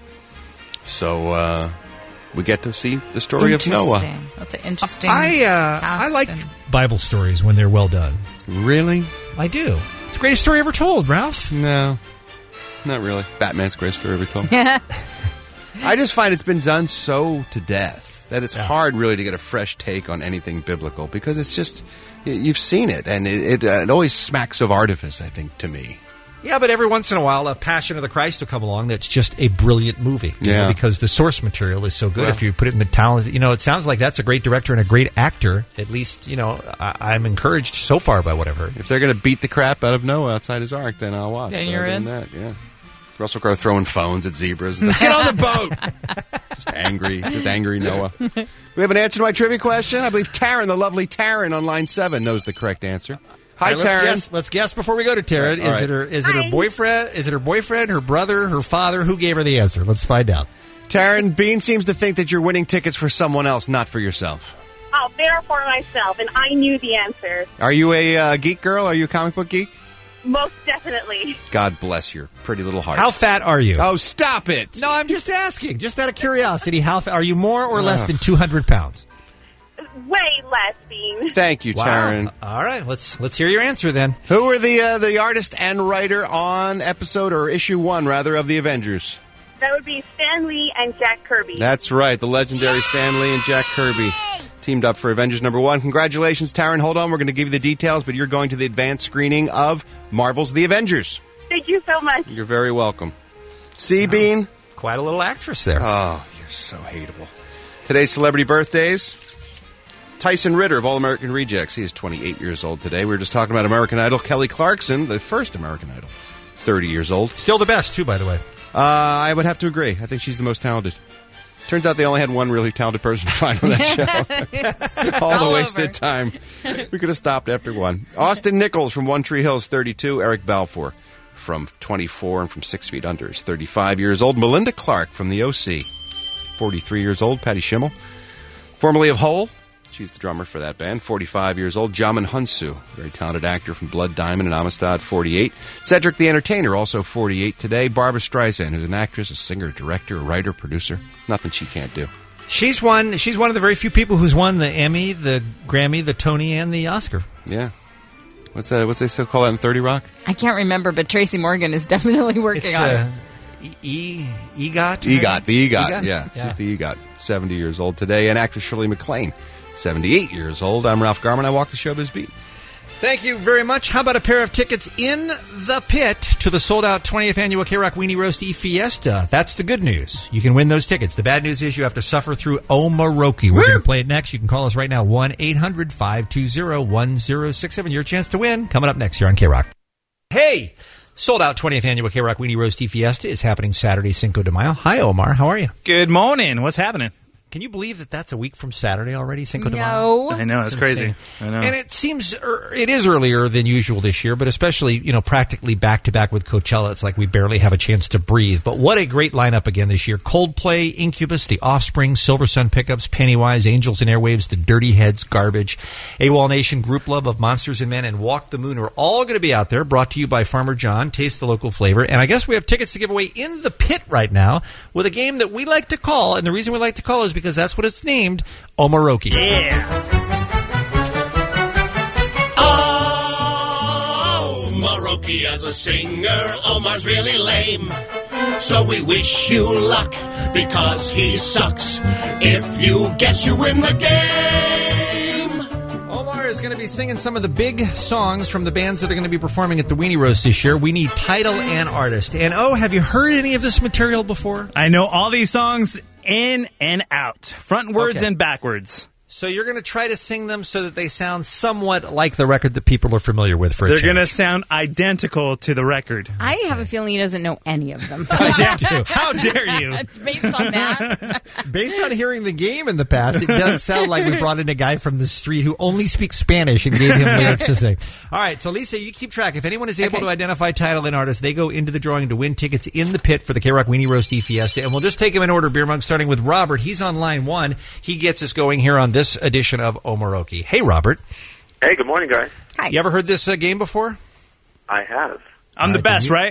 So uh, we get to see the story of Noah. That's an interesting. I uh, I like Bible stories when they're well done. Really? I do. It's the greatest story ever told, Ralph. No, not really. Batman's greatest story ever told. I just find it's been done so to death that it's yeah. hard really to get a fresh take on anything biblical because it's just, you've seen it, and it, it, uh, it always smacks of artifice, I think, to me. Yeah, but every once in a while, a Passion of the Christ will come along that's just a brilliant movie. You yeah. know, because the source material is so good. Well, if you put it in the talent, you know, it sounds like that's a great director and a great actor. At least, you know, I, I'm encouraged so far by what I've heard. If they're going to beat the crap out of Noah outside his ark, then I'll watch. Then you're in? That, yeah. Russell Crowe throwing phones at zebras. Like, get on the boat! Just angry. Just angry Noah. We have an answer to my trivia question. I believe Taryn, the lovely Taryn on line seven, knows the correct answer. Hi, right, Taryn. Let's guess, let's guess before we go to Taryn. All is right. it her? Is it her boyfriend? Is it her boyfriend? Her brother? Her father? Who gave her the answer? Let's find out. Taryn, Bean seems to think that you're winning tickets for someone else, not for yourself. Oh, they're for myself, and I knew the answer. Are you a uh, geek girl? Are you a comic book geek? Most definitely. God bless your pretty little heart. How fat are you? Oh, stop it! No, I'm just asking, just out of curiosity. How fa- are you? More or less than two hundred pounds? Way less, Bean. Thank you, Wow. Taryn. All right, let's let's hear your answer then. Who were the uh, the artist and writer on episode or issue one rather of the Avengers? That would be Stan Lee and Jack Kirby. That's right, the legendary Stan Lee and Jack Kirby teamed up for Avengers number one. Congratulations, Taryn. Hold on, we're going to give you the details, but you're going to the advanced screening of Marvel's The Avengers. Thank you so much. You're very welcome. See, wow. Bean? Quite a little actress there. Oh, you're so hateable. Today's celebrity birthdays. Tyson Ritter of All American Rejects. He is twenty-eight years old today. We were just talking about American Idol. Kelly Clarkson, the first American Idol, thirty years old. Still the best, too, by the way. Uh, I would have to agree. I think she's the most talented. Turns out they only had one really talented person to find on that show. All, All the wasted over. time. We could have stopped after one. Austin Nichols from One Tree Hill is thirty-two. Eric Balfour from twenty-four and from Six Feet Under is thirty-five years old. Melinda Clark from The O C, forty-three years old. Patty Schimmel, formerly of Hole. She's the drummer for that band. forty-five years old. Jamin Hunsu, very talented actor from Blood Diamond and Amistad, forty-eight. Cedric the Entertainer, also forty-eight today. Barbara Streisand, who's an actress, a singer, director, a writer, producer. Nothing she can't do. She's one. She's one of the very few people who's won the Emmy, the Grammy, the Tony, and the Oscar. Yeah. What's that? What's they still call that in thirty Rock? I can't remember, but Tracy Morgan is definitely working it's, on uh, it. E- e- EGOT? EGOT. The EGOT, EGOT? Yeah. yeah. She's the EGOT. seventy years old today. And actress Shirley MacLaine, seventy-eight years old. I'm Ralph Garman. I walk the showbiz beat. Thank you very much. How about a pair of tickets in the pit to the sold-out twentieth annual K-Rock Weenie Roast E-Fiesta? That's the good news. You can win those tickets. The bad news is you have to suffer through Omaroki. We're going to play it next. You can call us right now, one eight hundred five two zero one zero six seven. Your chance to win coming up next here on K-Rock. Hey! Sold-out twentieth annual K-Rock Weenie Roast E-Fiesta is happening Saturday, Cinco de Mayo. Hi, Omar. How are you? Good morning. What's happening? Can you believe that that's a week from Saturday already, Cinco de Mayo? No. I know, it's crazy. I know. And it seems, er, it is earlier than usual this year, but especially, you know, practically back-to-back with Coachella, it's like we barely have a chance to breathe. But what a great lineup again this year. Coldplay, Incubus, The Offspring, Silver Sun Pickups, Pennywise, Angels and Airwaves, The Dirty Heads, Garbage, AWOL Nation, Group Love of Monsters and Men, and Walk the Moon are all going to be out there, brought to you by Farmer John. Taste the local flavor. And I guess we have tickets to give away in the pit right now with a game that we like to call, and the reason we like to call it is because that's what it's named. Named Omaroki. Yeah. Omaroki as a singer, Omar's really lame. So we wish you luck because he sucks. If you guess, you win the game. Omar is going to be singing some of the big songs from the bands that are going to be performing at the Weenie Roast this year. We need title and artist. And oh, have you heard any of this material before? I know all these songs in and out, frontwards okay. and backwards. So you're going to try to sing them so that they sound somewhat like the record that people are familiar with for a They're change. going to sound identical to the record. I have a feeling he doesn't know any of them. How dare you? How dare you? Based on that. Based on hearing the game in the past, it does sound like we brought in a guy from the street who only speaks Spanish and gave him lyrics to sing. All right, so Lisa, you keep track. If anyone is able okay. to identify title and artist, they go into the drawing to win tickets in the pit for the K-Rock Weenie Roast E-Fiesta. And we'll just take them in order, Beer Mug, starting with Robert. He's on line one. He gets us going here on this edition of Omaroki. Hey, Robert. Hey, good morning, guys. Hi. You ever heard this uh, game before? I have. I'm the best, right?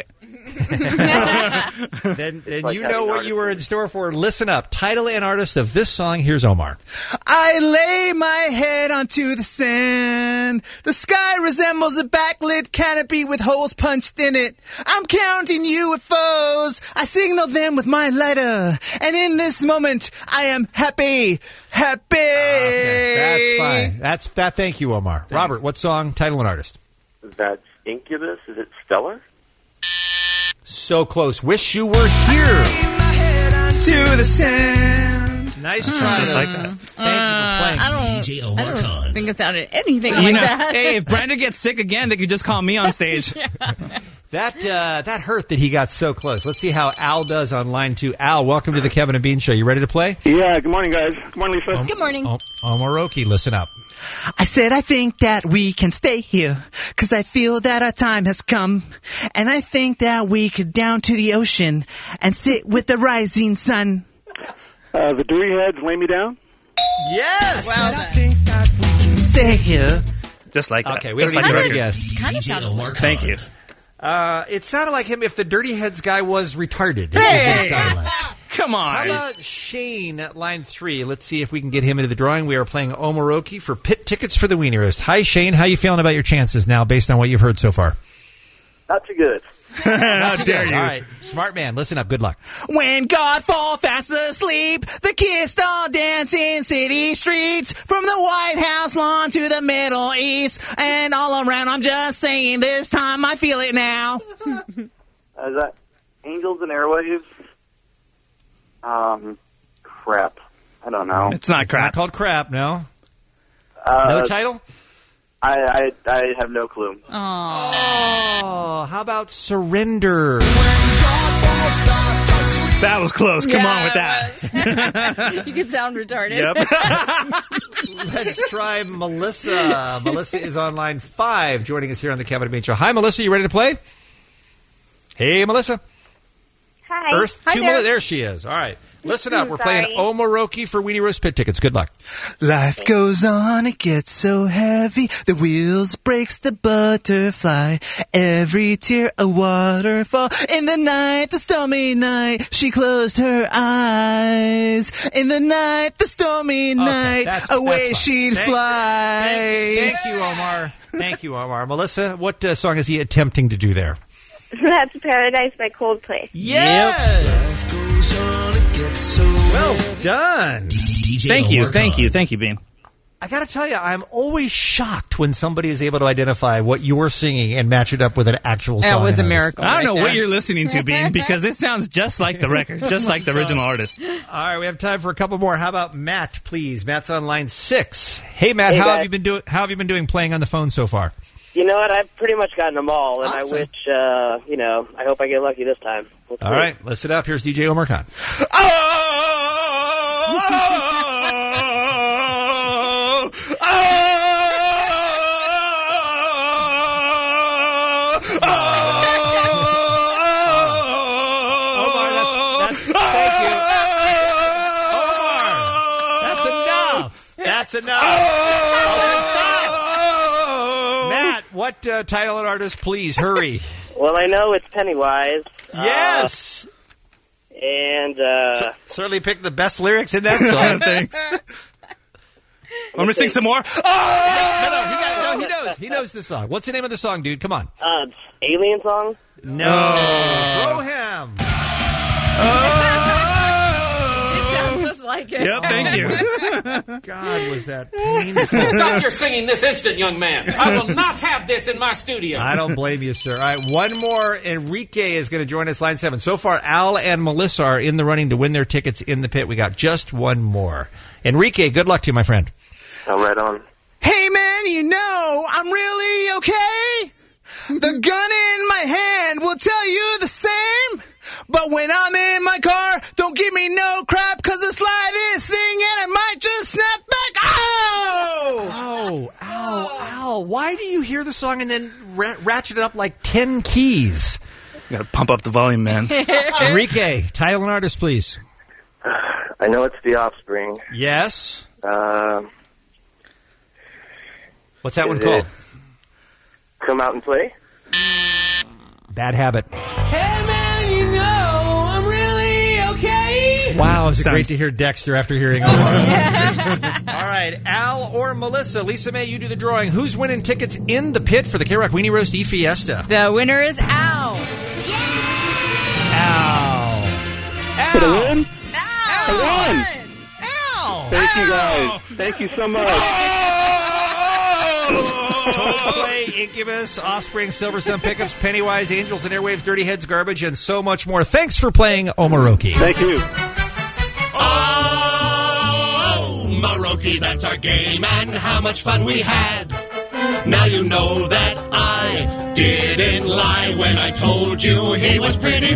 Then, then you know what you were in store for. Listen up. Title and artist of this song. Here's Omar. I lay my head onto the sand. The sky resembles a backlit canopy with holes punched in it. I'm counting U F Os. I signal them with my lighter. And in this moment, I am happy. Happy. Okay, that's fine. That's that. Thank you, Omar. Thanks. Robert, what song, title, and artist? That's Incubus. Is it Stellar? So close. Wish you were here. To the sand. Nice Mm. try. Just like that. Thank you for playing. I don't, I don't think it sounded anything You like know, that. hey, if Brandon gets sick again, they could just call me on stage. That uh, that hurt that he got so close. Let's see how Al does on line two. Al, welcome to the Kevin and Bean Show. You ready to play? Yeah, good morning, guys. Good morning, Lisa. Good morning. Oh, Omaroki, listen up. I said I think that we can stay here, 'cause I feel that our time has come. And I think that we could down to the ocean and sit with the rising sun. Uh, the Dewey Heads, Lay Me Down? Yes! Well done. Stay here. Just like that. Okay, we Just don't like need the to record. guess. Kind of sounded like Thank you. Uh, it sounded like him if the Dirty Heads guy was retarded. Hey! It sounded like. Come on. How about Shane at line three? Let's see if we can get him into the drawing. We are playing Omaroki for pit tickets for the Weenie Roast. Hi, Shane. How you feeling about your chances now based on what you've heard so far? Not too good. How dare you? All right. Smart man. Listen up. Good luck. When God fall fast asleep, the kids all dance in city streets, from the White House lawn to the Middle East, and all around. I'm just saying, this time I feel it now. Uh, is that Angels and Airwaves? Um, crap. I don't know. It's not It's crap. not called crap, no? Uh, No title? I, I I have no clue. Oh, how about Surrender? That was close. Come Yeah, on with it that. You could sound retarded. Yep. Let's try Melissa. Melissa is on line five, joining us here on the Kevin and Bean Show. Hi, Melissa. You ready to play? Hey, Melissa. Hi. Earth Hi to there. Melissa. There she is. All right. Listen up. We're Sorry. playing Omaroki for Weenie Roast pit tickets. Good luck. Life goes on, it gets so heavy, the wheels breaks the butterfly, every tear a waterfall. In the night, the stormy night, she closed her eyes. In the night, the stormy night, that's- away that's fine. she'd Thank- fly. Thank, thank you, Omar. Thank you, Omar. Melissa, what uh, song is he attempting to do there? That's Paradise by Coldplay. Yes. Well done. Thank you. Thank you. Thank you, Bean. I got to tell you, I'm always shocked when somebody is able to identify what you're singing and match it up with an actual song. That was a and miracle. I don't right know there. what you're listening to, Bean, because it sounds just like the record, just like the original artist. All right, we have time for a couple more. How about Matt, please? Matt's on line six. Hey, Matt, Hey, how guys. have you been doing? How have you been doing playing on the phone so far? You know what? I've pretty much gotten them all, and Awesome. I wish, uh, you know, I hope I get lucky this time. Let's All see. right, listen up. Here's D J Omar Khan. Omar, that's, that's, thank you. Omar, that's enough. That's enough. Matt, what uh, title and artist, please? Hurry. Well, I know it's Pennywise. Yes. Uh, and, uh... Certainly picked the best lyrics in that song. Thanks. Want me to sing some more? No, no, he, got, no, he knows. He knows the song. What's the name of the song, dude? Come on. Uh, Alien Song? No. Broham. It sounds just like it. Yep, thank you. God, was that painful. Stop your singing this instant, young man. I will not have this in my studio. I don't blame you, sir. All right, one more. Enrique is going to join us, line seven. So far, Al and Melissa are in the running to win their tickets in the pit. We got just one more. Enrique, good luck to you, my friend. I'm right on. Hey man, you know, I'm really okay. The gun in my hand will tell you the same. But when I'm in my car, don't give me no crap, cause the slightest thing and it might just snap back. Oh! Oh, ow, ow. Why do you hear the song and then ra- ratchet it up like ten keys? Got to pump up the volume, man. Enrique, title and artist, please. I know it's The Offspring. Yes. Uh, What's that Is one called? it Come Out and Play? Bad Habit. Hey man, you know I'm really okay. Wow, is it Sounds- great to hear Dexter after hearing Omar. All right, Al or Melissa, Lisa May, you do the drawing. Who's winning tickets in the pit for the K-Rock Weenie Roast E-Fiesta? The winner is Al. Al. Al. Did I win? Al. I won. Al. Thank you guys. Thank you so much. Coldplay, Incubus, Offspring, Silver Sun Pickups, Pennywise, Angels and Airwaves, Dirty Heads, Garbage, and so much more. Thanks for playing Omaroki. Thank you. Oh, Maroki, that's our game, and how much fun we had. Now you know that I didn't lie when I told you he was pretty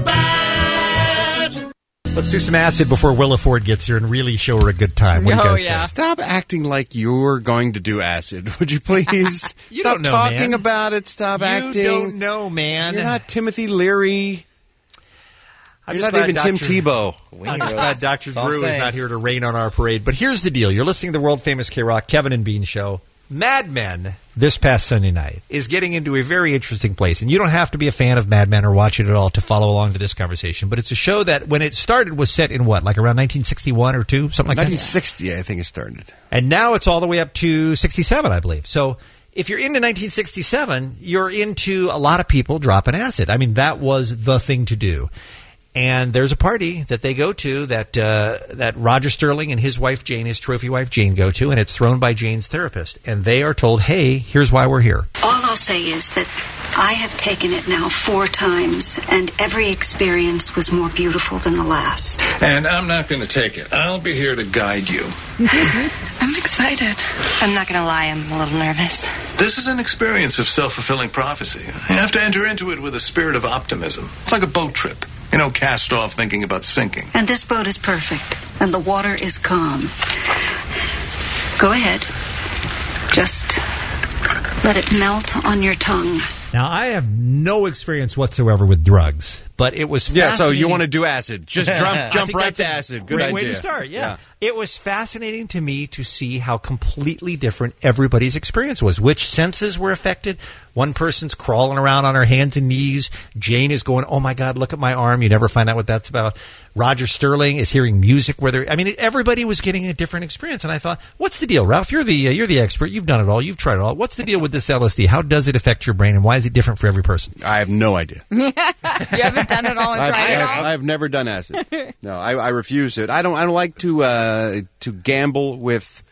bad. Let's do some acid before Willa Ford gets here and really show her a good time. What do you Oh, guys yeah. say? Stop acting like you're going to do acid, would you please? You Stop don't know, talking man. about it. Stop You acting. don't know, man. You're not Timothy Leary. I'm You're just not glad even Tim Doctor Tebow. I'm just glad Doctor That's all I'm Drew is saying. not here to rain on our parade. But here's the deal. You're listening to the world-famous K-Rock, Kevin and Bean Show. Mad Men, this past Sunday night, is getting into a very interesting place. And you don't have to be a fan of Mad Men or watch it at all to follow along to this conversation. But it's a show that, when it started, was set in what, like around nineteen sixty-one or two? Something like nineteen that? sixty, I think it started. And now it's all the way up to sixty-seven, I believe. So if you're into nineteen sixty-seven, you're into a lot of people dropping acid. I mean, that was the thing to do. And there's a party that they go to that uh, that Roger Sterling and his wife Jane, his trophy wife Jane, go to, and it's thrown by Jane's therapist. And they are told, hey, here's why we're here. All I'll say is that I have taken it now four times, and every experience was more beautiful than the last. And I'm not going to take it. I'll be here to guide you. I'm excited. I'm not going to lie, I'm a little nervous. This is an experience of self-fulfilling prophecy. You have to enter into it with a spirit of optimism. It's like a boat trip. You know, cast off thinking about sinking. And this boat is perfect, and the water is calm. Go ahead. Just let it melt on your tongue. Now, I have no experience whatsoever with drugs, but it was Yeah, so you fascinating- want to do acid. Just I jump, jump think right that's to a acid. Good great idea. way to start, yeah. It was fascinating to me to see how completely different everybody's experience was, which senses were affected. One person's crawling around on her hands and knees. Jane is going, oh, my God, look at my arm. You never find out what that's about. Roger Sterling is hearing music where they're, I mean, everybody was getting a different experience. And I thought, what's the deal, Ralph? You're the uh, you're the expert. You've done it all. You've tried it all. What's the deal with this L S D? How does it affect your brain, and why is it different for every person? I have no idea. You haven't done it all and I've, tried it I've- all? I've never done acid. No, I, I refuse it. I don't. I don't like to uh, to gamble with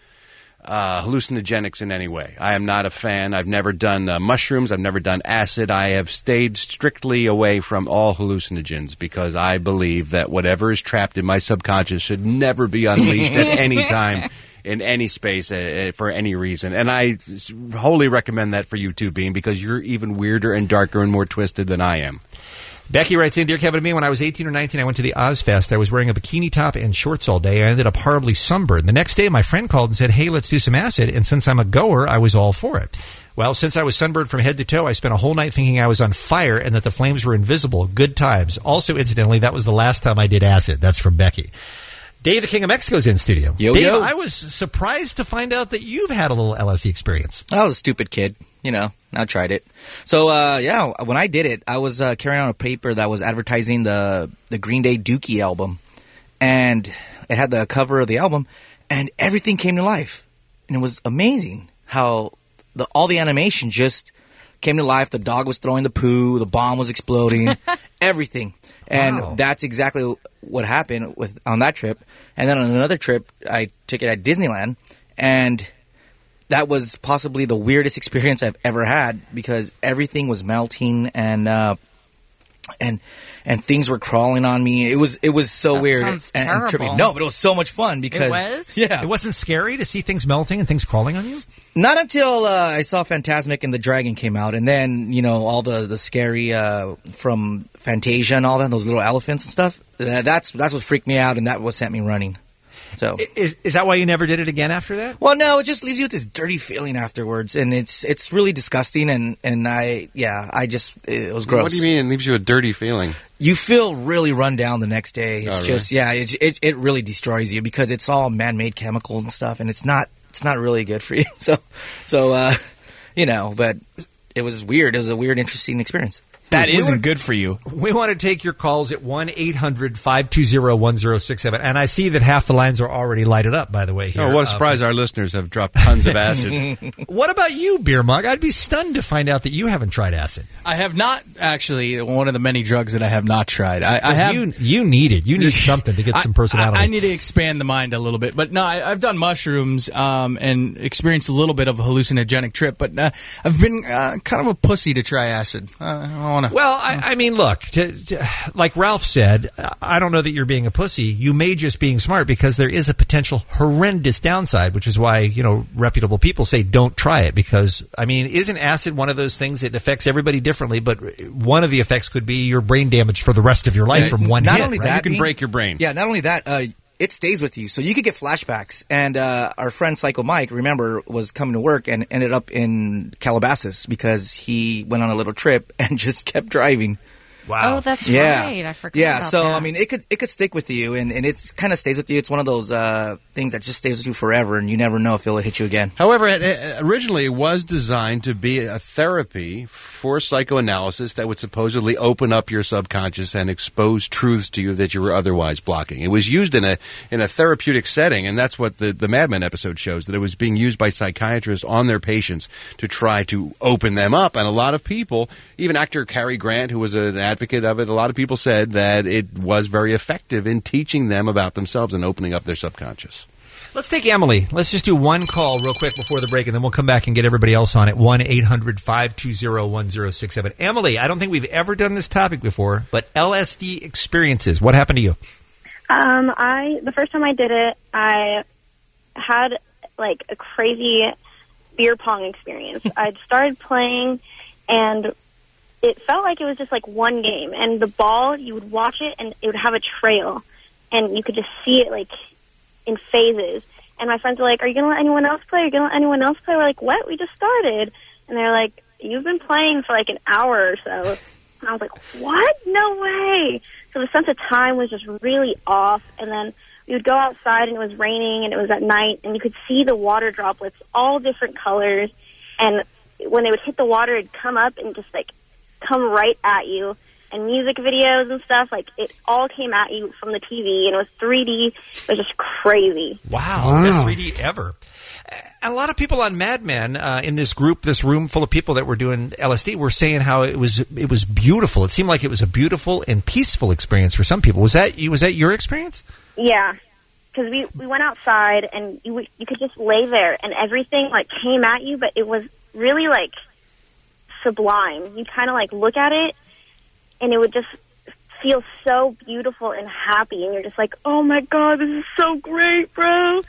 uh, hallucinogenics in any way. I am not a fan. I've never done uh, mushrooms. I've never done acid. I have stayed strictly away from all hallucinogens because I believe that whatever is trapped in my subconscious should never be unleashed at any time. In any space, uh, for any reason. And I wholly recommend that for you too, Bean, because you're even weirder and darker and more twisted than I am. Becky writes in, Dear Kevin and me, when I was eighteen or nineteen, I went to the Ozfest. I was wearing a bikini top and shorts all day. I ended up horribly sunburned. The next day, my friend called and said, hey, let's do some acid. And since I'm a goer, I was all for it. Well, since I was sunburned from head to toe, I spent a whole night thinking I was on fire and that the flames were invisible. Good times. Also, incidentally, that was the last time I did acid. That's from Becky. Dave, the King of Mexico's in studio. Yo, Dave, yo. I was surprised to find out that you've had a little L S D experience. I was a stupid kid, you know. I tried it. So, uh, yeah, when I did it, I was uh, carrying on a paper that was advertising the the Green Day Dookie album, and it had the cover of the album, and everything came to life, and it was amazing how the all the animation just came to life. The dog was throwing the poo, the bomb was exploding, everything, and Wow. that's exactly what happened with on that trip. And then on another trip, I took it at Disneyland, and that was possibly the weirdest experience I've ever had because everything was melting and uh, and and things were crawling on me. It was it was so That weird sounds and, and terrible. trippy. No, but it was so much fun because It was? yeah. It wasn't scary to see things melting and things crawling on you? Not until uh, I saw Fantasmic and the Dragon came out, and then you know all the the scary uh, from Fantasia and all that, those little elephants and stuff. That, that's that's what freaked me out, and that what sent me running. So Is is that why you never did it again after that? well, no, it just leaves you with this dirty feeling afterwards, and it's it's really disgusting. And, and I yeah, I just it was gross. What do you mean? It leaves you a dirty feeling. You feel really run down the next day. It's Oh, just yeah, it, it it really destroys you because it's all man-made chemicals and stuff, and it's not it's not really good for you. So so uh, you know, but it was weird. It was a weird, interesting experience. That We isn't wanna- good for you. We want to take your calls at one eight hundred five two zero one zero six seven. And I see that half the lines are already lighted up, by the way. Here. Oh, what a Uh, surprise. Our listeners have dropped tons of acid. What about you, Beer Mug? I'd be stunned to find out that you haven't tried acid. I have not actually one of the many drugs that I have not tried. I, I have. You, you need it. You need something to get some personality. I, I need to expand the mind a little bit, but no, I, I've done mushrooms um, and experienced a little bit of a hallucinogenic trip. But uh, I've been uh, kind of a pussy to try acid. Uh, I don't want to. Well, I, I mean, look, to, to, like Ralph said, I don't know that you're being a pussy. You may just being smart because there is a potential horrendous downside, which is why, you know, reputable people say don't try it because, I mean, isn't acid one of those things that affects everybody differently, but one of the effects could be your brain damage for the rest of your life from one not hit. only right? that, You can Dean- break your brain. Yeah, not only that, uh, it stays with you, so you could get flashbacks. And uh, our friend Psycho Mike, remember, was coming to work and ended up in Calabasas because he went on a little trip and just kept driving. Oh, that's yeah. right. I forgot Yeah, about so that. I mean, it could it could stick with you, and, and it kind of stays with you. It's one of those uh, things that just stays with you forever, and you never know if it'll hit you again. However, it, it originally it was designed to be a therapy for psychoanalysis that would supposedly open up your subconscious and expose truths to you that you were otherwise blocking. It was used in a in a therapeutic setting, and that's what the, the Mad Men episode shows, that it was being used by psychiatrists on their patients to try to open them up. And a lot of people, even actor Cary Grant, who was an advocate of it, a lot of people said that it was very effective in teaching them about themselves and opening up their subconscious. Let's take Emily. Let's just do one call real quick before the break, and then we'll come back and get everybody else on at one eight hundred five two zero one zero six seven. Emily, I don't think we've ever done this topic before, but L S D experiences. What happened to you? Um, I the first time I did it, I had like a crazy beer pong experience. I'd started playing, and it felt like it was just like one game. And the ball, you would watch it, and it would have a trail, and you could just see it like in phases. And my friends were like, "Are you gonna let anyone else play? Are you gonna let anyone else play?" We're like, "What? We just started." And they're like, "You've been playing for like an hour or so." And I was like, "What? No way!" So the sense of time was just really off. And then we would go outside, and it was raining, and it was at night, and you could see the water droplets, all different colors. And when they would hit the water, it'd come up and just like come right at you. And music videos and stuff, like, it all came at you from the T V, and it was three D. It was just crazy. Wow, Wow. best three D ever. A lot of people on Mad Men uh, in this group, this room full of people that were doing L S D, were saying how it was it was beautiful. It seemed like it was a beautiful and peaceful experience for some people. Was that you? Was that your experience? Yeah, because we, we went outside, and you would- you could just lay there, and everything, like, came at you, but it was really, like, sublime. You kind of, like, look at it, and it would just feel so beautiful and happy, and you're just like, "Oh my God, this is so great, bro."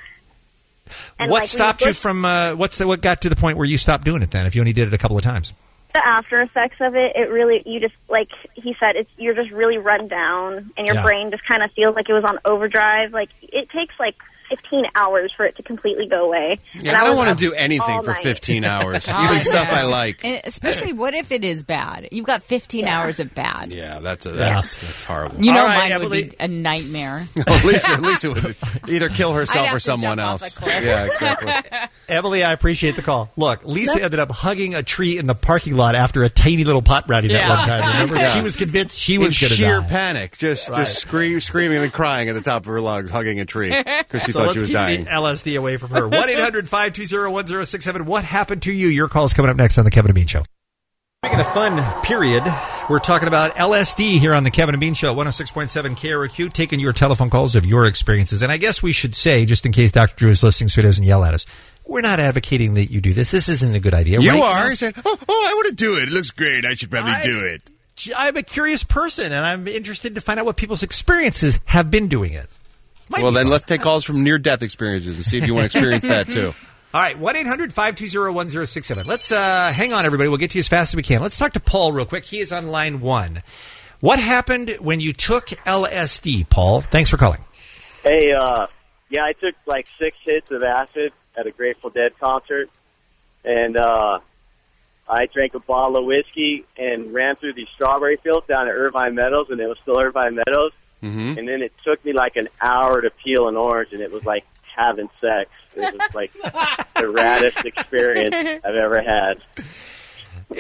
And, what like, we stopped would you look- from? Uh, what's the, what got to the point where you stopped doing it? Then, if you only did it a couple of times. The after effects of it, it really, you just, like he said, it's you're just really run down, and your Yeah. brain just kind of feels like it was on overdrive. Like, it takes, like, fifteen hours for it to completely go away. Yeah, I don't want to do anything for fifteen hours, God, even stuff no. I like. And especially, what if it is bad? You've got fifteen hours of bad. Yeah, that's a, that's that's horrible. You know, All right, mine Emily. would be a nightmare. At least, at least it would either kill I'd herself have or to someone jump off else. a cliff. Yeah, exactly. Emily, I appreciate the call. Look, Lisa ended up hugging a tree in the parking lot after a tiny little pot rowdy met Yeah. one time. Remember? Yeah. She was convinced she In was going to sheer die. panic, just Right. just scream, screaming and crying at the top of her lungs, hugging a tree because she So thought let's she was keep dying. the L S D away from her. one eight hundred five two zero one zero six seven. What happened to you? Your call's coming up next on the Kevin and Bean Show. Making a fun period. We're talking about L S D here on the Kevin and Bean Show, one oh six point seven K R O Q, taking your telephone calls of your experiences. And I guess we should say, just in case Doctor Drew is listening so he doesn't yell at us, we're not advocating that you do this. This isn't a good idea. You right are. now. You said, oh, oh, I want to do it. It looks great. I should probably I- do it. I'm a curious person, and I'm interested to find out what people's experiences have been doing it. Might well, be then fun. let's take calls from near-death experiences and see if you want to experience that too. All right, one eight hundred five two zero one zero six seven. Let's uh, hang on, everybody. We'll get to you as fast as we can. Let's talk to Paul real quick. He is on line one. What happened when you took L S D, Paul? Thanks for calling. Hey, uh, yeah, I took like six hits of acid at a Grateful Dead concert, and uh, I drank a bottle of whiskey and ran through these strawberry fields down at Irvine Meadows, and it was still Irvine Meadows. Mm-hmm. And then it took me like an hour to peel an orange, and it was like having sex. It was like the raddest experience I've ever had.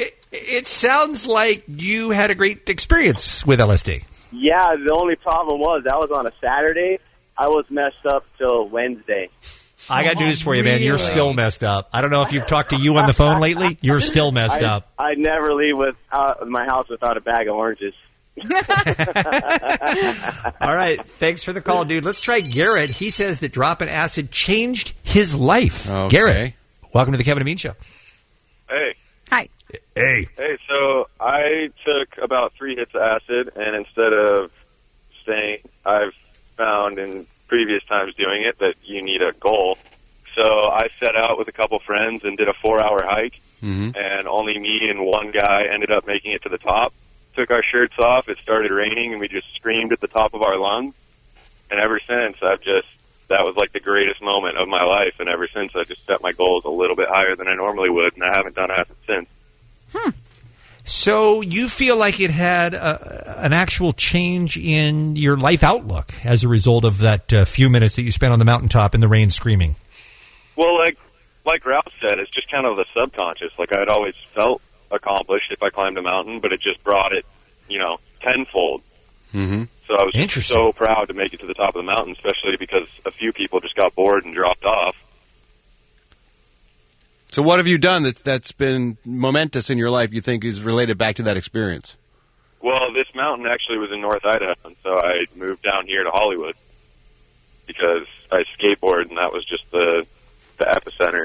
it sounds like you had a great experience with L S D. Yeah, the only problem was that was on a Saturday. I was messed up till Wednesday. I got news for you, man. You're still messed up. I don't know if you've talked to you on the phone lately. You're still messed I, up. I never leave with uh, my house without a bag of oranges. All right. Thanks for the call, dude. Let's try Garrett. He says that dropping acid changed his life. Okay. Garrett, welcome to the Kevin and Bean Show. Hey. Hi. Hey. Hey, so I took about three hits of acid, and instead of staying, I've found in previous times doing it that you need a goal. So I set out with a couple friends and did a four-hour hike, mm-hmm. and only me and one guy ended up making it to the top. Took our shirts off, it started raining, and we just screamed at the top of our lungs. And ever since, I've just, that was like the greatest moment of my life, and ever since I just set my goals a little bit higher than I normally would, and I haven't done acid since. Hmm. So you feel like it had a, an actual change in your life outlook as a result of that uh, few minutes that you spent on the mountaintop in the rain screaming? Well, like like Ralph said, it's just kind of the subconscious. Like I'd always felt accomplished if I climbed a mountain, but it just brought it, you know, tenfold. Mm-hmm. So I was just so proud to make it to the top of the mountain, especially because a few people just got bored and dropped off. So what have you done that, that's been momentous in your life you think is related back to that experience? Well, this mountain actually was in North Idaho, and so I moved down here to Hollywood because I skateboard, and that was just the the epicenter.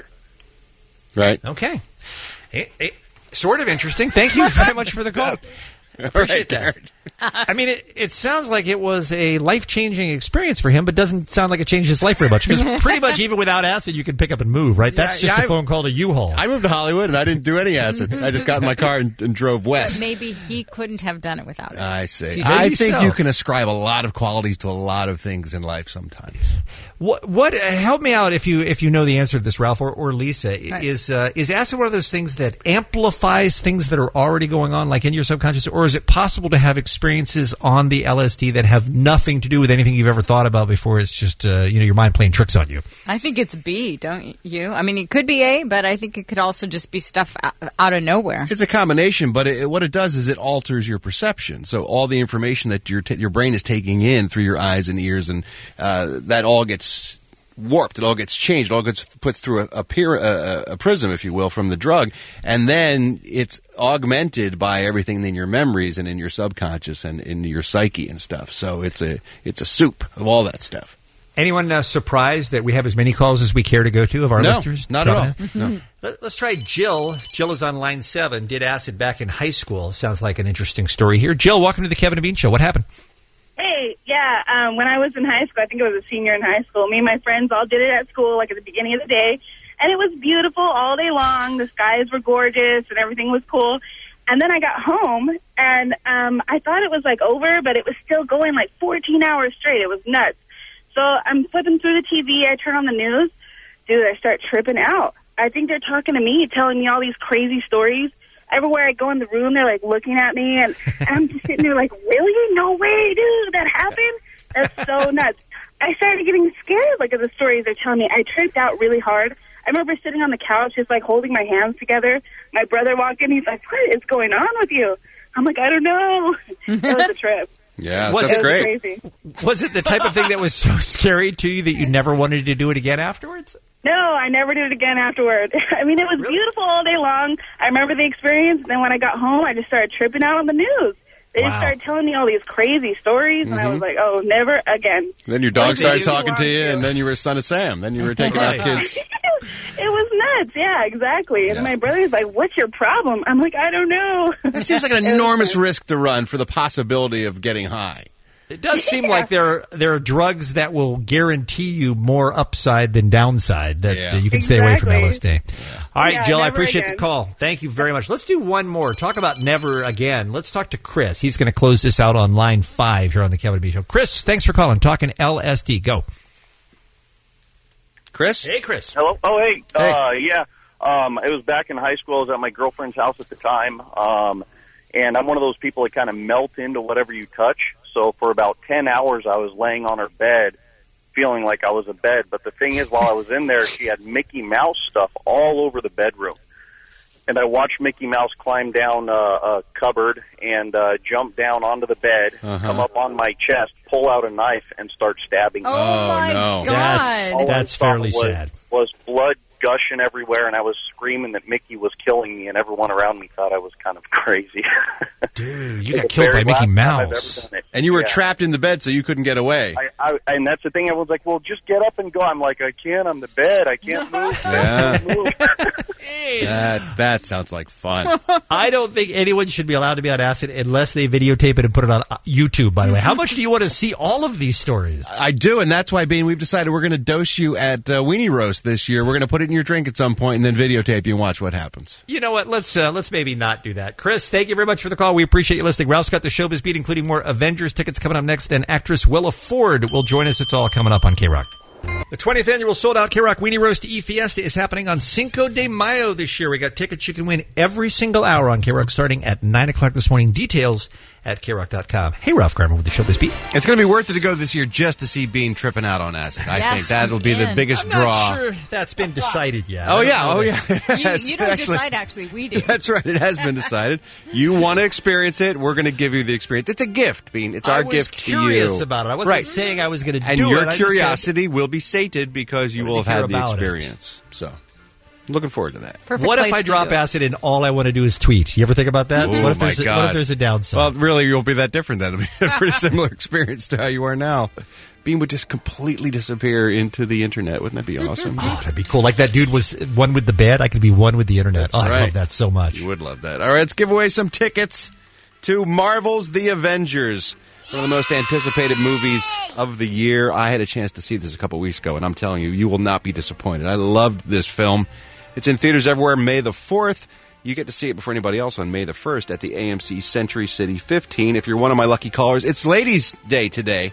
Right. Okay. It, it, sort of interesting. Thank you very much for the call. Appreciate that. I mean, it, it sounds like it was a life-changing experience for him, but doesn't sound like it changed his life very much. Because pretty much even without acid, you can pick up and move, right? That's Yeah, just yeah, a phone call to U-Haul. I moved to Hollywood, and I didn't do any acid. I just got in my car and, and drove west. But maybe he couldn't have done it without it. I see. Maybe I think so. you can ascribe a lot of qualities to a lot of things in life sometimes. What? What? Uh, help me out if you if you know the answer to this, Ralph or, or Lisa. Right. Is uh, is acid one of those things that amplifies things that are already going on, like in your subconscious, or is it possible to have experiences on the L S D that have nothing to do with anything you've ever thought about before? It's just uh, you know your mind playing tricks on you. I think it's B, don't you? I mean, it could be A, but I think it could also just be stuff out, out of nowhere. It's a combination, but it, what it does is it alters your perception. So all the information that your t- your brain is taking in through your eyes and ears, and uh, that all gets warped. It all gets changed. It all gets put through a, a, peer, a, a prism, if you will, from the drug, and then it's augmented by everything in your memories and in your subconscious and in your psyche and stuff. So it's a it's a soup of all that stuff. Anyone uh, surprised that we have as many calls as we care to go to of our No, listeners? not at all. No. Let, let's try Jill. Jill is on line seven. Did acid back in high school. Sounds like an interesting story here. Jill, welcome to the Kevin and Bean Show. What happened? Hey, yeah, um, when I was in high school, I think I was a senior in high school, me and my friends all did it at school, like at the beginning of the day, and it was beautiful all day long. The skies were gorgeous, and everything was cool. And then I got home, and um, I thought it was, like, over, but it was still going, like, fourteen hours straight. It was nuts. So I'm flipping through the T V. I turn on the news. Dude, I start tripping out. I think they're talking to me, telling me all these crazy stories. Everywhere I go in the room, they're, like, looking at me, and, and I'm just sitting there like, really? No way, dude, that happened? That's so nuts. I started getting scared, like, of the stories they're telling me. I tripped out really hard. I remember sitting on the couch, just, like, holding my hands together. My brother walked in. He's like, what is going on with you? I'm like, I don't know. It was a trip. Yeah, Was that's it great. Crazy. Was it the type of thing that was so scary to you that you never wanted to do it again afterwards? No, I never did it again afterward. I mean, it was beautiful all day long. I remember the experience. And then when I got home, I just started tripping out on the news. They Wow. just started telling me all these crazy stories, and I was Mhm. like, oh, never again. Then your dog Like, started you talking to want you, to. and then you were son of Sam. Then you were taking out kids. It was nuts. Yeah, exactly. And my brother's like, what's your problem? I'm like, I don't know. That seems like an enormous risk to run for the possibility of getting high. It does seem like there there are drugs that will guarantee you more upside than downside. That Yeah. uh, you can stay away from Exactly. L S D. All right, Yeah, Jill, I never appreciate again. the call. Thank you very much. Let's do one more. Talk about never again. Let's talk to Chris. He's going to close this out on line five here on the Kevin and Bean Show. Chris, thanks for calling. Talking L S D. Go. Chris? Hey, Chris. Hello. Oh, hey. Hey. Uh, yeah. Um, it was back in high school. I was at my girlfriend's house at the time. Um, and I'm one of those people that kind of melt into whatever you touch. So for about ten hours, I was laying on her bed, feeling like I was a bed. But the thing is, while I was in there, she had Mickey Mouse stuff all over the bedroom. and I watched Mickey Mouse climb down uh, a cupboard and uh, jump down onto the bed, Uh-huh. come up on my chest, pull out a knife, and start stabbing me. Oh, my no. God. That's, All I that's thought fairly was, sad. was blood gushing everywhere, and I was screaming that Mickey was killing me, and everyone around me thought I was kind of crazy. Dude, you It got was killed very by Mickey last time I've Mouse. ever done it. And you were Yeah. trapped in the bed, so you couldn't get away. I, I, and that's the thing. I was like, well, just get up and go. I'm like, I can't. I'm the bed. I can't move. Yeah. I can't move. That that sounds like fun. I don't think anyone should be allowed to be on acid unless they videotape it and put it on uh, YouTube, by the way. How much do you want to see all of these stories? I do, and that's why, Bean, we've decided we're going to dose you at uh, Weenie Roast this year. We're going to put it in your drink at some point and then videotape you and watch what happens. You know what? Let's uh, let's maybe not do that. Chris, thank you very much for the call. We appreciate you listening. Ralph's got the Showbiz Beat, including more Avengers tickets coming up next. And actress Willa Ford will join us. It's all coming up on K-Rock. The twentieth annual sold-out K-Rock Weenie Roast E-Fiesta is happening on Cinco de Mayo this year. We got tickets you can win every single hour on K-Rock starting at nine o'clock this morning. Details at K Rock dot com. Hey, Ralph Garman with the Showbiz Beat. It's going to be worth it to go this year just to see Bean tripping out on acid. I Yes, think that'll be the I'm biggest I'm draw. not sure that's been decided yet. Oh, I don't yeah. know Oh, that- yeah. You, Yes, you don't actually. decide, actually. We do. That's right. It has been decided. You want to experience it. We're going to give you the experience. It's a gift, Bean. It's our I was gift to you. curious about it. I wasn't right. saying I was going to And do it. your I just said- curiosity will be sated because you Wanted will to have hear had the about it. experience. So, looking forward to that. Perfect What if place I to drop do it. acid and all I want to do is tweet? You ever think about that? Oh, what if my there's a, God. What if there's a downside? Well, really, you won't be that different then. It'll be a pretty similar experience to how you are now. Bean would just completely disappear into the internet. Wouldn't that be awesome? Oh, that'd be cool. Like that dude was one with the bed. I could be one with the internet. That's oh, I right. love that so much. You would love that. All right, let's give away some tickets to Marvel's The Avengers, one of the most anticipated movies of the year. I had a chance to see this a couple weeks ago, and I'm telling you, you will not be disappointed. I loved this film. It's in theaters everywhere May the fourth. You get to see it before anybody else on May the first at the A M C Century City fifteen. If you're one of my lucky callers, it's Ladies' Day today.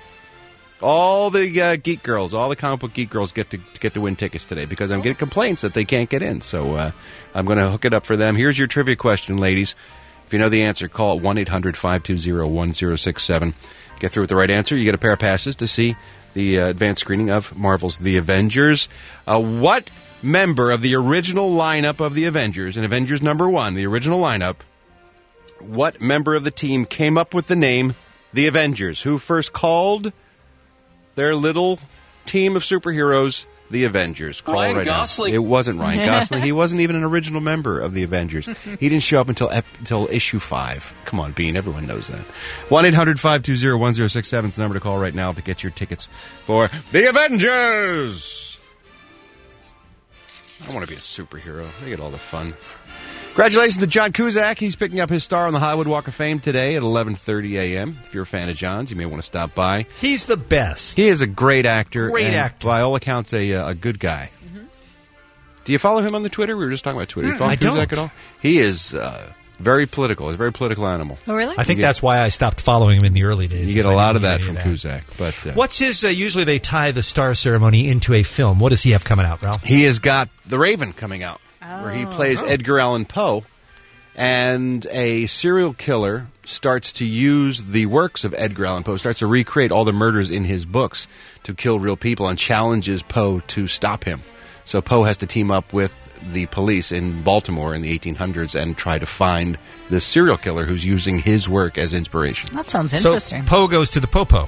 All the uh, geek girls, all the comic book geek girls get to get to win tickets today because I'm getting complaints that they can't get in. So uh, I'm going to hook it up for them. Here's your trivia question, ladies. If you know the answer, call one eight hundred five two zero one zero six seven. Get through with the right answer. You get a pair of passes to see the uh, advanced screening of Marvel's The Avengers. Uh, what member of the original lineup of The Avengers, in Avengers number one, the original lineup, what member of the team came up with the name The Avengers? Who first called their little team of superheroes The Avengers? Call Ryan right now. Gosling. It wasn't Ryan Gosling. He wasn't even an original member of The Avengers. He didn't show up until ep- until issue five. Come on, Bean. Everyone knows that. one eight hundred five two zero one zero six seven is the number to call right now to get your tickets for The Avengers. I want to be a superhero. I get all the fun. Congratulations to John Cusack. He's picking up his star on the Hollywood Walk of Fame today at eleven thirty a.m. If you're a fan of John's, you may want to stop by. He's the best. He is a great actor. Great and actor. by all accounts, a, uh, a good guy. Mm-hmm. Do you follow him on the Twitter? We were just talking about Twitter. Do you Mm, follow I Cusack don't. at all? He is uh, very political. He's a very political animal. Oh, really? I think You get- that's why I stopped following him in the early days. You get is a I lot didn't of that need from any Cusack. But uh, What's his? Uh, usually they tie the star ceremony into a film. What does he have coming out, Ralph? he has got The Raven coming out, where he Oh. plays Edgar Allan Poe. And a serial killer starts to use the works of Edgar Allan Poe, starts to recreate all the murders in his books to kill real people, and challenges Poe to stop him. So Poe has to team up with the police in Baltimore in the eighteen hundreds and try to find this serial killer who's using his work as inspiration. That sounds So interesting. Poe goes to the Popo.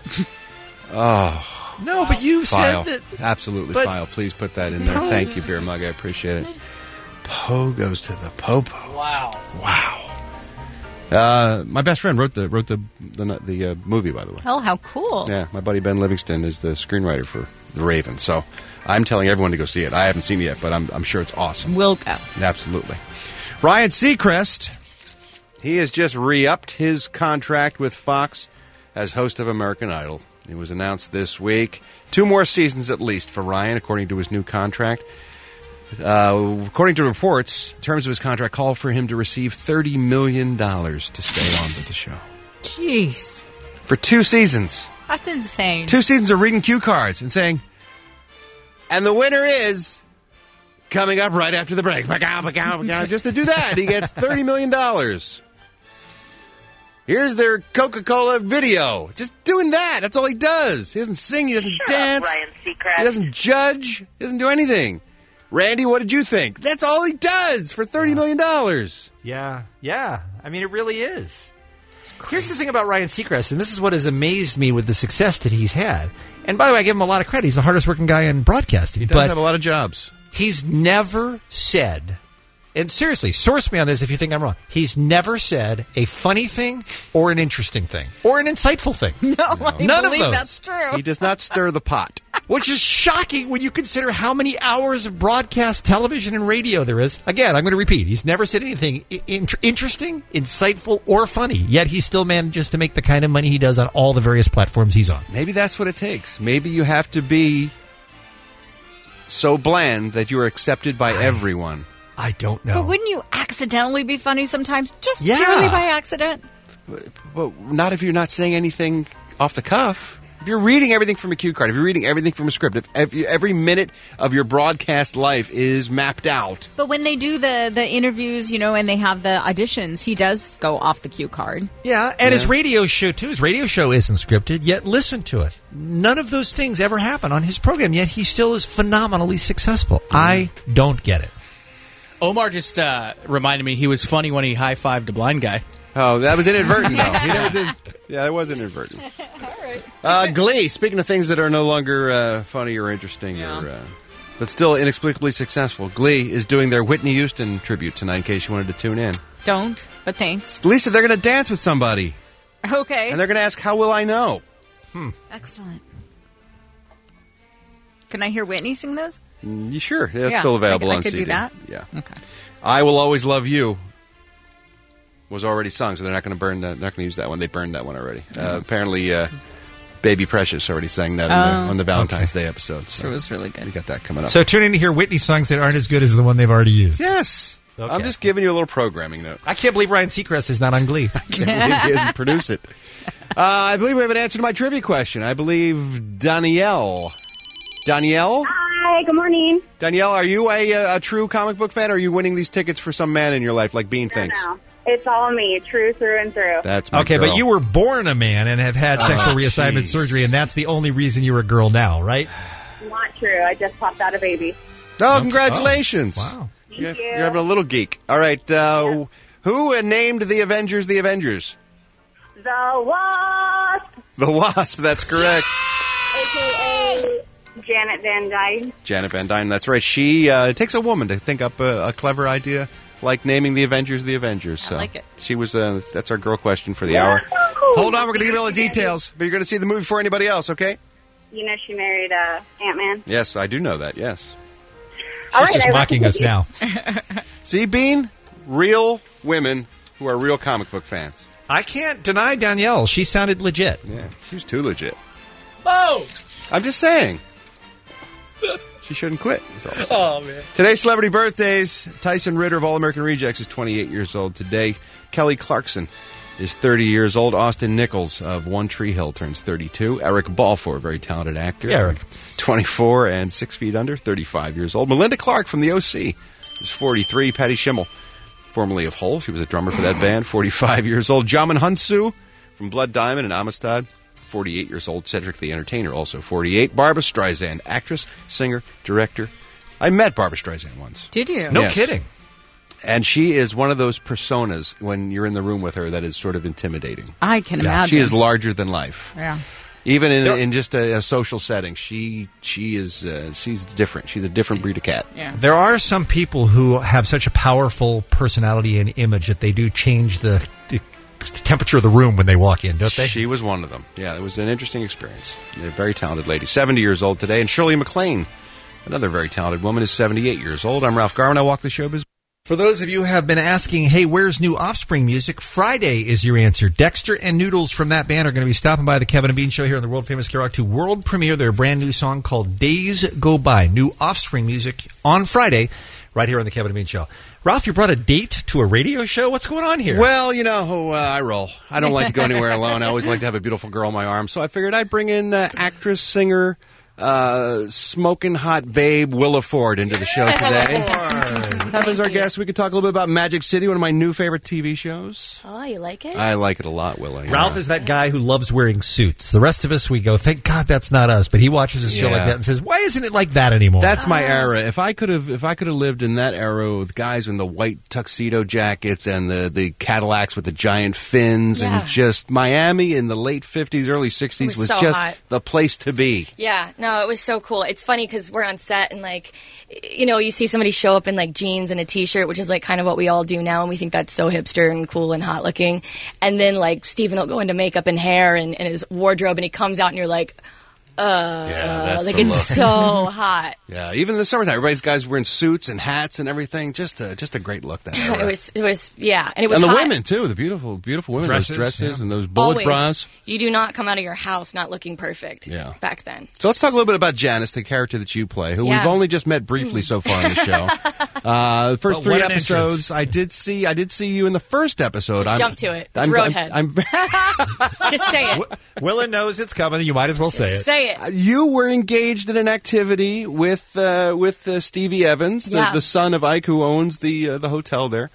Oh, No, but you file. said that. Absolutely, but- file. Please put that in there. Poe- Thank you, Beer Mug. I appreciate it. Poe goes to the Popo. Wow. Wow. Uh, my best friend wrote the wrote the the, the uh, movie, by the way. Oh, how cool. Yeah, my buddy Ben Livingston is the screenwriter for The Raven. So I'm telling everyone to go see it. I haven't seen it yet, but I'm I'm sure it's awesome. We'll go. Absolutely. Ryan Seacrest, he has just re-upped his contract with Fox as host of American Idol. It was announced this week. Two more seasons at least for Ryan, according to his new contract. Uh, according to reports, terms of his contract call for him to receive thirty million dollars to stay on with the show. Jeez. For two seasons. That's insane. Two seasons of reading cue cards and saying, and the winner is coming up right after the break. Ba-gow, ba-gow, ba-gow. Just to do that, he gets thirty million dollars. Here's their Coca-Cola video. Just doing that. That's all he does. He doesn't sing. He doesn't Shut dance. up, Ryan Seacrest. He doesn't judge. He doesn't do anything. Randy, what did you think? That's all he does for thirty million dollars. Yeah, yeah. I mean, it really is. Here's the thing about Ryan Seacrest, and this is what has amazed me with the success that he's had. And by the way, I give him a lot of credit. He's the hardest working guy in broadcasting. He does but have a lot of jobs. He's never said, and seriously, source me on this if you think I'm wrong. He's never said a funny thing or an interesting thing or an insightful thing. No, I None of believe those. that's true. He does not stir the pot. Which is shocking when you consider how many hours of broadcast television and radio there is. Again, I'm going to repeat. He's never said anything I- in- interesting, insightful, or funny. Yet he still manages to make the kind of money he does on all the various platforms he's on. Maybe that's what it takes. Maybe you have to be so bland that you are accepted by everyone. I don't know. But wouldn't you accidentally be funny sometimes? Just Yeah. purely by accident? But not if you're not saying anything off the cuff. If you're reading everything from a cue card, if you're reading everything from a script, if every, every minute of your broadcast life is mapped out. But when they do the, the interviews, you know, and they have the auditions, he does go off the cue card. Yeah, and his radio show, too. His radio show isn't scripted, yet listen to it. None of those things ever happen on his program, yet he still is phenomenally successful. I don't get it. Omar just uh, reminded me he was funny when he high-fived a blind guy. Oh, that was inadvertent, though. He never did. Yeah, it was inadvertent. Uh, Glee, speaking of things that are no longer uh, funny or interesting, or, uh, but still inexplicably successful, Glee is doing their Whitney Houston tribute tonight, in case you wanted to tune in. Don't, but thanks. Lisa, they're going to dance with somebody. Okay. And they're going to ask, how will I know? Hmm. Excellent. Can I hear Whitney sing those? Mm, you sure? Yeah, it's Yeah, still available I, I on could C D. do that? Yeah. Okay. I Will Always Love You was already sung, so they're not going to burn that. They're not going to use that one. They burned that one already. Uh, apparently, uh, Baby Precious already sang that on, Oh. the, on the Valentine's Day episode. So It was really good. you got that coming up. So tune in to hear Whitney songs that aren't as good as the one they've already used. Yes. Okay. I'm just giving you a little programming note. I can't believe Ryan Seacrest is not on Glee. I can't believe he doesn't produce it. Uh, I believe we have an answer to my trivia question. I believe Danielle. Danielle? Hi, good morning. Danielle, are you a, a, a true comic book fan, or are you winning these tickets for some man in your life like Bean thinks? No, it's all me, true through and through. That's my Okay, girl. but you were born a man and have had Oh, sexual reassignment geez. surgery, and that's the only reason you're a girl now, right? Not true. I just popped out a baby. Oh, congratulations. Oh, wow. Thank You're, you. you're having a little geek. All right. Uh, Who named the Avengers the Avengers? The Wasp, The Wasp, that's correct. a k a. Janet Van Dyne. Janet Van Dyne, that's right. She uh, it takes a woman to think up a, a clever idea like naming the Avengers the Avengers. So I like it. She was. Uh, that's our girl question for the hour. Hold on, we're going to give you all the details, but you're going to see the movie before anybody else, okay? You know she married uh, Ant-Man. Yes, I do know that. Yes. All She's right, just I mocking us recognize now. See, Bean, real women who are real comic book fans. I can't deny Danielle. She sounded legit. Yeah, she was too legit. Oh! I'm just saying. She shouldn't quit. Is all I'm saying. Oh, man. Today's celebrity birthdays. Tyson Ritter of All American Rejects is twenty-eight years old today. Kelly Clarkson is thirty years old. Austin Nichols of One Tree Hill turns thirty-two. Eric Balfour, very talented actor. Yeah, Eric. twenty-four and Six Feet Under, thirty-five years old. Melinda Clark from the O C is forty-three. Patty Schimmel, formerly of Hole. She was a drummer for that band, forty-five years old. Jamin Hunsu from Blood Diamond and Amistad, forty-eight years old. Cedric the Entertainer, also forty-eight. Barbra Streisand, actress, singer, director. I met Barbra Streisand once. Did you? No Yes. kidding. And she is one of those personas when you're in the room with her that is sort of intimidating. I can Yeah, imagine. she is larger than life. Yeah. Even in, There- in just a, a social setting, she she is uh, she's different. She's a different breed of cat. Yeah. There are some people who have such a powerful personality and image that they do change the, the temperature of the room when they walk in, don't they? She was one of them. Yeah, it was an interesting experience. A very talented lady. seventy years old today. And Shirley MacLaine, another very talented woman, is seventy-eight years old. I'm Ralph Garman. I walk the showbiz. For those of you who have been asking, hey, where's new Offspring music? Friday is your answer. Dexter and Noodles from that band are going to be stopping by the Kevin and Bean Show here on the world-famous K R O C to world premiere their brand new song called Days Go By. New Offspring music on Friday right here on the Kevin and Bean Show. Ralph, you brought a date to a radio show? What's going on here? Well, you know who uh, I roll. I don't like to go anywhere alone. I always like to have a beautiful girl in my arms. So I figured I'd bring in uh, actress, singer, uh, smoking hot babe Willa Ford into the show today. have as Thank our you. guest. We could talk a little bit about Magic City, one of my new favorite T V shows. Oh, you like it? I like it a lot, Willie. Ralph is that guy who loves wearing suits. The rest of us, we go, thank God that's not us. But he watches a show Yeah. like that and says, why isn't it like that anymore? That's my era. If I could have, if I could have lived in that era with guys in the white tuxedo jackets and the, the Cadillacs with the giant fins Yeah. and just Miami in the late fifties, early sixties It was, was so just hot. the place to be. Yeah, no, it was so cool. It's funny because we're on set and, like, you know, you see somebody show up in, like, jeans and a T-shirt, which is, like, kind of what we all do now, and we think that's so hipster and cool and hot looking. And then, like, Steven will go into makeup and hair and, and his wardrobe, and he comes out and you're like, uh, that's like, the it's look. so hot. Yeah, even in the summertime, everybody's guys wearing suits and hats and everything. Just a, just a great look that era. It was, it was, yeah, and it was and the hot. women too, the beautiful, beautiful women, Dresses, those dresses yeah. and those bullet Always. bras. You do not come out of your house not looking perfect. Yeah. Back then. So let's talk a little bit about Janice, the character that you play, who Yeah. we've only just met briefly so far on the show. Uh, the first But three what an episodes, I did see. I did see you in the first episode. Just I'm, jump to it. It's I'm, Roadhead. I'm, I'm, Just say it. Willa knows it's coming. You might as well say it. Say it. you were engaged in an activity with uh, with uh, Stevie Evans, the, Yeah. the son of Ike, who owns the uh, the hotel there.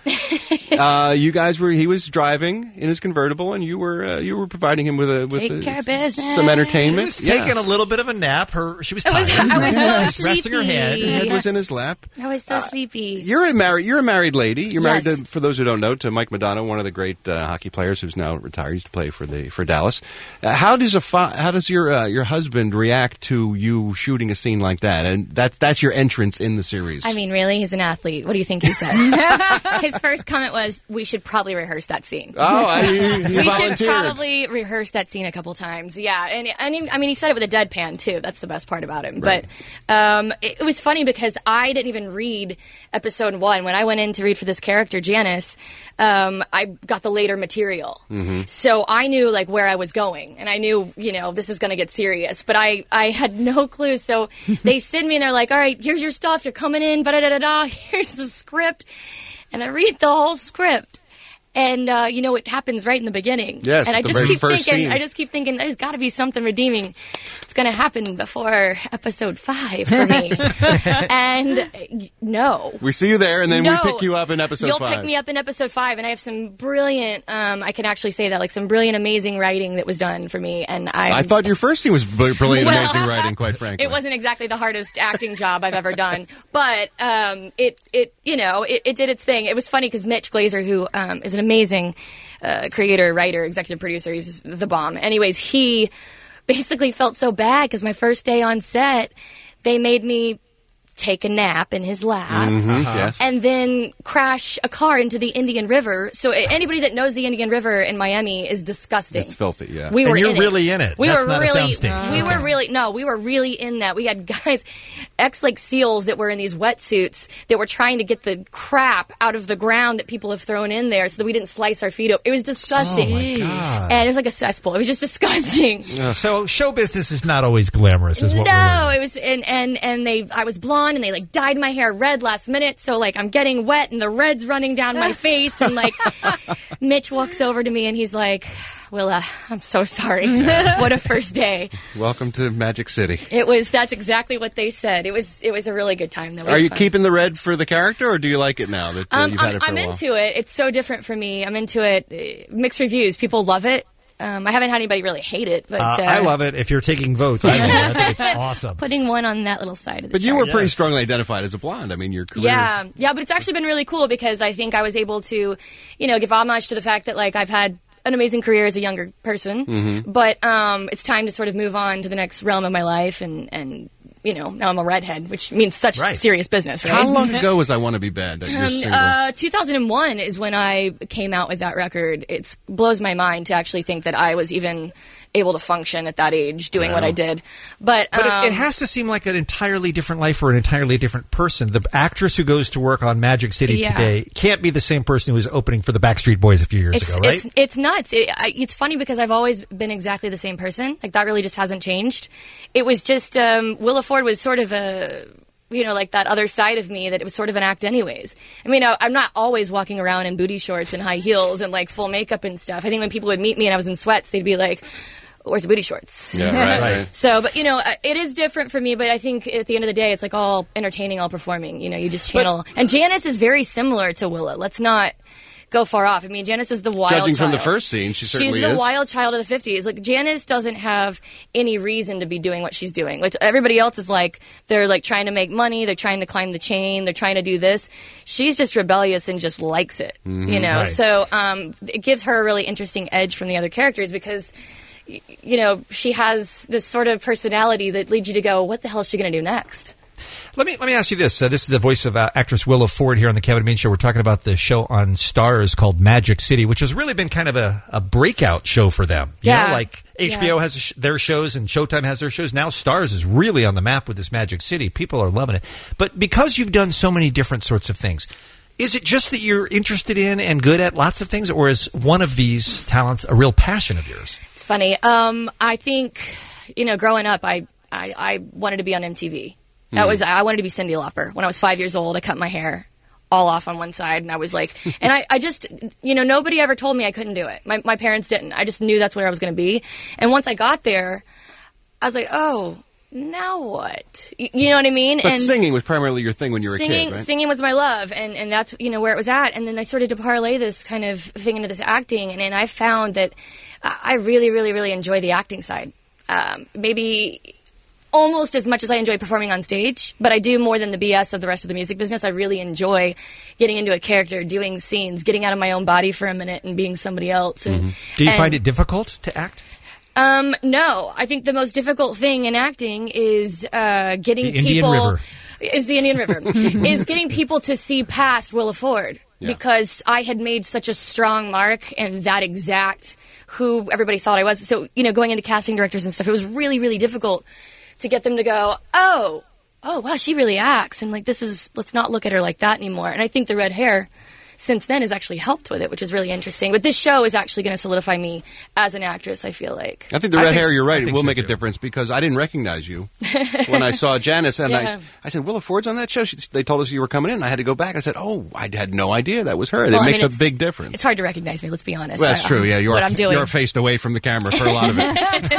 uh, you guys were. He was driving in his convertible, and you were uh, you were providing him with a with Take a, care of business. some entertainment. She was taking a little bit of a nap. Her She was I tired. was- I was so Yes. Resting her sleepy. head. Her head was in his lap. I was so sleepy. You're a married. You're a married lady. You're married Yes. to, for those who don't know, to Mike Madonna, one of the great uh, hockey players who's now retired. He used to play for the for Dallas. Uh, how does a fa- how does your uh, your husband react to you shooting a scene like that? And that's that's your entrance in the series. I mean, really? He's an athlete. What do you think he said? His first comment was, we should probably rehearse that scene. Oh, I, he, he we should volunteered. probably rehearse that scene a couple times. Yeah, and, and he, I mean, he said it with a deadpan too. That's the best part about him. Right. But um, it, it was funny because I didn't even read episode one when I went in to read for this character, Janice. Um, I got the later material, Mm-hmm. so I knew like where I was going, and I knew you know this is going to get serious. But I I had no clue. So they send me and they're like, "All right, here's your stuff. You're coming in. Da da da da. Here's the script," and I read the whole script. And uh, you know it happens right in the beginning. Yes, and I the just very keep first thinking, scene. I just keep thinking, there's got to be something redeeming. It's going to happen before episode five for me. And uh, no, We see you there, and then No. we pick you up in episode You'll five. pick me up in episode five, and I have some brilliant. Um, I can actually say that, like some brilliant, amazing writing that was done for me. And I, I thought your first scene was br- brilliant, Well, amazing writing. Quite frankly, it wasn't exactly the hardest acting job I've ever done, but um, it, it, you know, it, it did its thing. It was funny because Mitch Glazer, who um, is an amazing uh, creator, writer, executive producer, he's the bomb. Anyways, he basically felt so bad because my first day on set, they made me take a nap in his lap Mhm, yes. and then crash a car into the Indian River. So a- anybody that knows the Indian River in Miami is disgusting. It's filthy. Yeah, We And were you're in it. really in it. We That's were not a really, soundstage. we Okay. were really no, we were really in that. We had guys, ex like SEALs that were in these wetsuits that were trying to get the crap out of the ground that people have thrown in there, so that we didn't slice our feet up. It was disgusting, Oh, my God. and it was like a cesspool. It was just disgusting. So show business is not always glamorous, is what we're No, learning. it was and, and and they I was blonde and they like dyed my hair red last minute, so like I'm getting wet and the red's running down my face, and like Mitch walks over to me and he's like, Willa, I'm so sorry. What a first day. Welcome to Magic City. It was that's exactly what they said. It was it was a really good time though. We Are had you fun. keeping the red for the character, or do you like it now that uh, Um, you've had I'm, it for I'm a while? into it. It's so different for me. I'm into it. Uh, Mixed reviews. People love it. Um, I haven't had anybody really hate it, but Uh, uh, I love it. If you're taking votes, I love it. I think it's awesome. putting one on that little side of the But you chart. were pretty strongly identified as a blonde. I mean, your career. Yeah, yeah, but it's actually been really cool because I think I was able to, you know, give homage to the fact that like I've had an amazing career as a younger person, Mhm. but um, it's time to sort of move on to the next realm of my life, and and you know now I'm a redhead, which means such Right. serious business. Right? How long ago was I Want to Be Bad that you're Um, single? uh, two thousand one is when I came out with that record. It blows my mind to actually think that I was even able to function at that age doing what Wow. I did. But, But um, it, it has to seem like an entirely different life for an entirely different person. The actress who goes to work on Magic City Yeah. today can't be the same person who was opening for the Backstreet Boys a few years it's, ago, right? It's, it's nuts. It, I, it's funny because I've always been exactly the same person. Like that really just hasn't changed. It was just um, Willa Ford was sort of a you know like that other side of me that it was sort of an act anyways. I mean I, I'm not always walking around in booty shorts and high heels and like full makeup and stuff. I think when people would meet me and I was in sweats, they'd be like, wears booty shorts. Yeah, right, right. So, but you know, uh, it is different for me. But I think at the end of the day, it's like all entertaining, all performing. You know, you just channel. But, and Janice is very similar to Willow. Let's not go far off. I mean, Janice is the wild Judging child. from the first scene, she certainly She's the is. wild child of the fifties. Like, Janice doesn't have any reason to be doing what she's doing. Like, everybody else is like, they're like trying to make money, they're trying to climb the chain, they're trying to do this. She's just rebellious and just likes it, Mm-hmm. you know? right. So, um, it gives her a really interesting edge from the other characters because, y- you know, she has this sort of personality that leads you to go, what the hell is she going to do next? Let me let me ask you this. Uh, this is the voice of uh, actress Willow Ford here on the Kevin and Bean Show. We're talking about the show on Starz called Magic City, which has really been kind of a, a breakout show for them. You Yeah. know, like H B O Yeah. has a sh- their shows and Showtime has their shows. Now Starz is really on the map with this Magic City. People are loving it. But because you've done so many different sorts of things, is it just that you're interested in and good at lots of things, or is one of these talents a real passion of yours? It's funny. Um, I think, you know, growing up, I, I, I wanted to be on M T V. That was, I wanted to be Cyndi Lauper. When I was five years old, I cut my hair all off on one side, and I was like, and I, I just, you know, nobody ever told me I couldn't do it. My, my parents didn't. I just knew that's where I was going to be. And once I got there, I was like, oh, now what? Y- You know what I mean? But and singing was primarily your thing when you were singing, a kid, right? Singing was my love, and, and that's, you know, where it was at. And then I started to parlay this kind of thing into this acting, and, and I found that I really, really, really enjoy the acting side. Um, maybe almost as much as I enjoy performing on stage, but I do more than the B S of the rest of the music business. I really enjoy getting into a character, doing scenes, getting out of my own body for a minute and being somebody else. And, Mm-hmm. Do you and- find it difficult to act? Um, no. I think the most difficult thing in acting is uh, getting The Indian people... River. Is the Indian River. is getting people to see past Willa Ford. Yeah. Because I had made such a strong mark and that exact who everybody thought I was. So, you know, going into casting directors and stuff, it was really, really difficult to get them to go, oh, oh, wow, she really acts. And, like, this is, let's not look at her like that anymore. And I think the red hair since then has actually helped with it, which is really interesting. But this show is actually going to solidify me as an actress, I feel like. I think the I red think hair, s- you're I right, it think will so, make a too. difference because I didn't recognize you when I saw Janice. And Yeah. I, I said, Willa Ford's on that show? She, they told us you were coming in. I had to go back. I said, oh, I had no idea that was her. Well, That I makes mean, a it's- big difference. It's hard to recognize me, let's be honest. Well, that's I- true, yeah. You what are, I'm doing. you're faced away from the camera for a lot of it.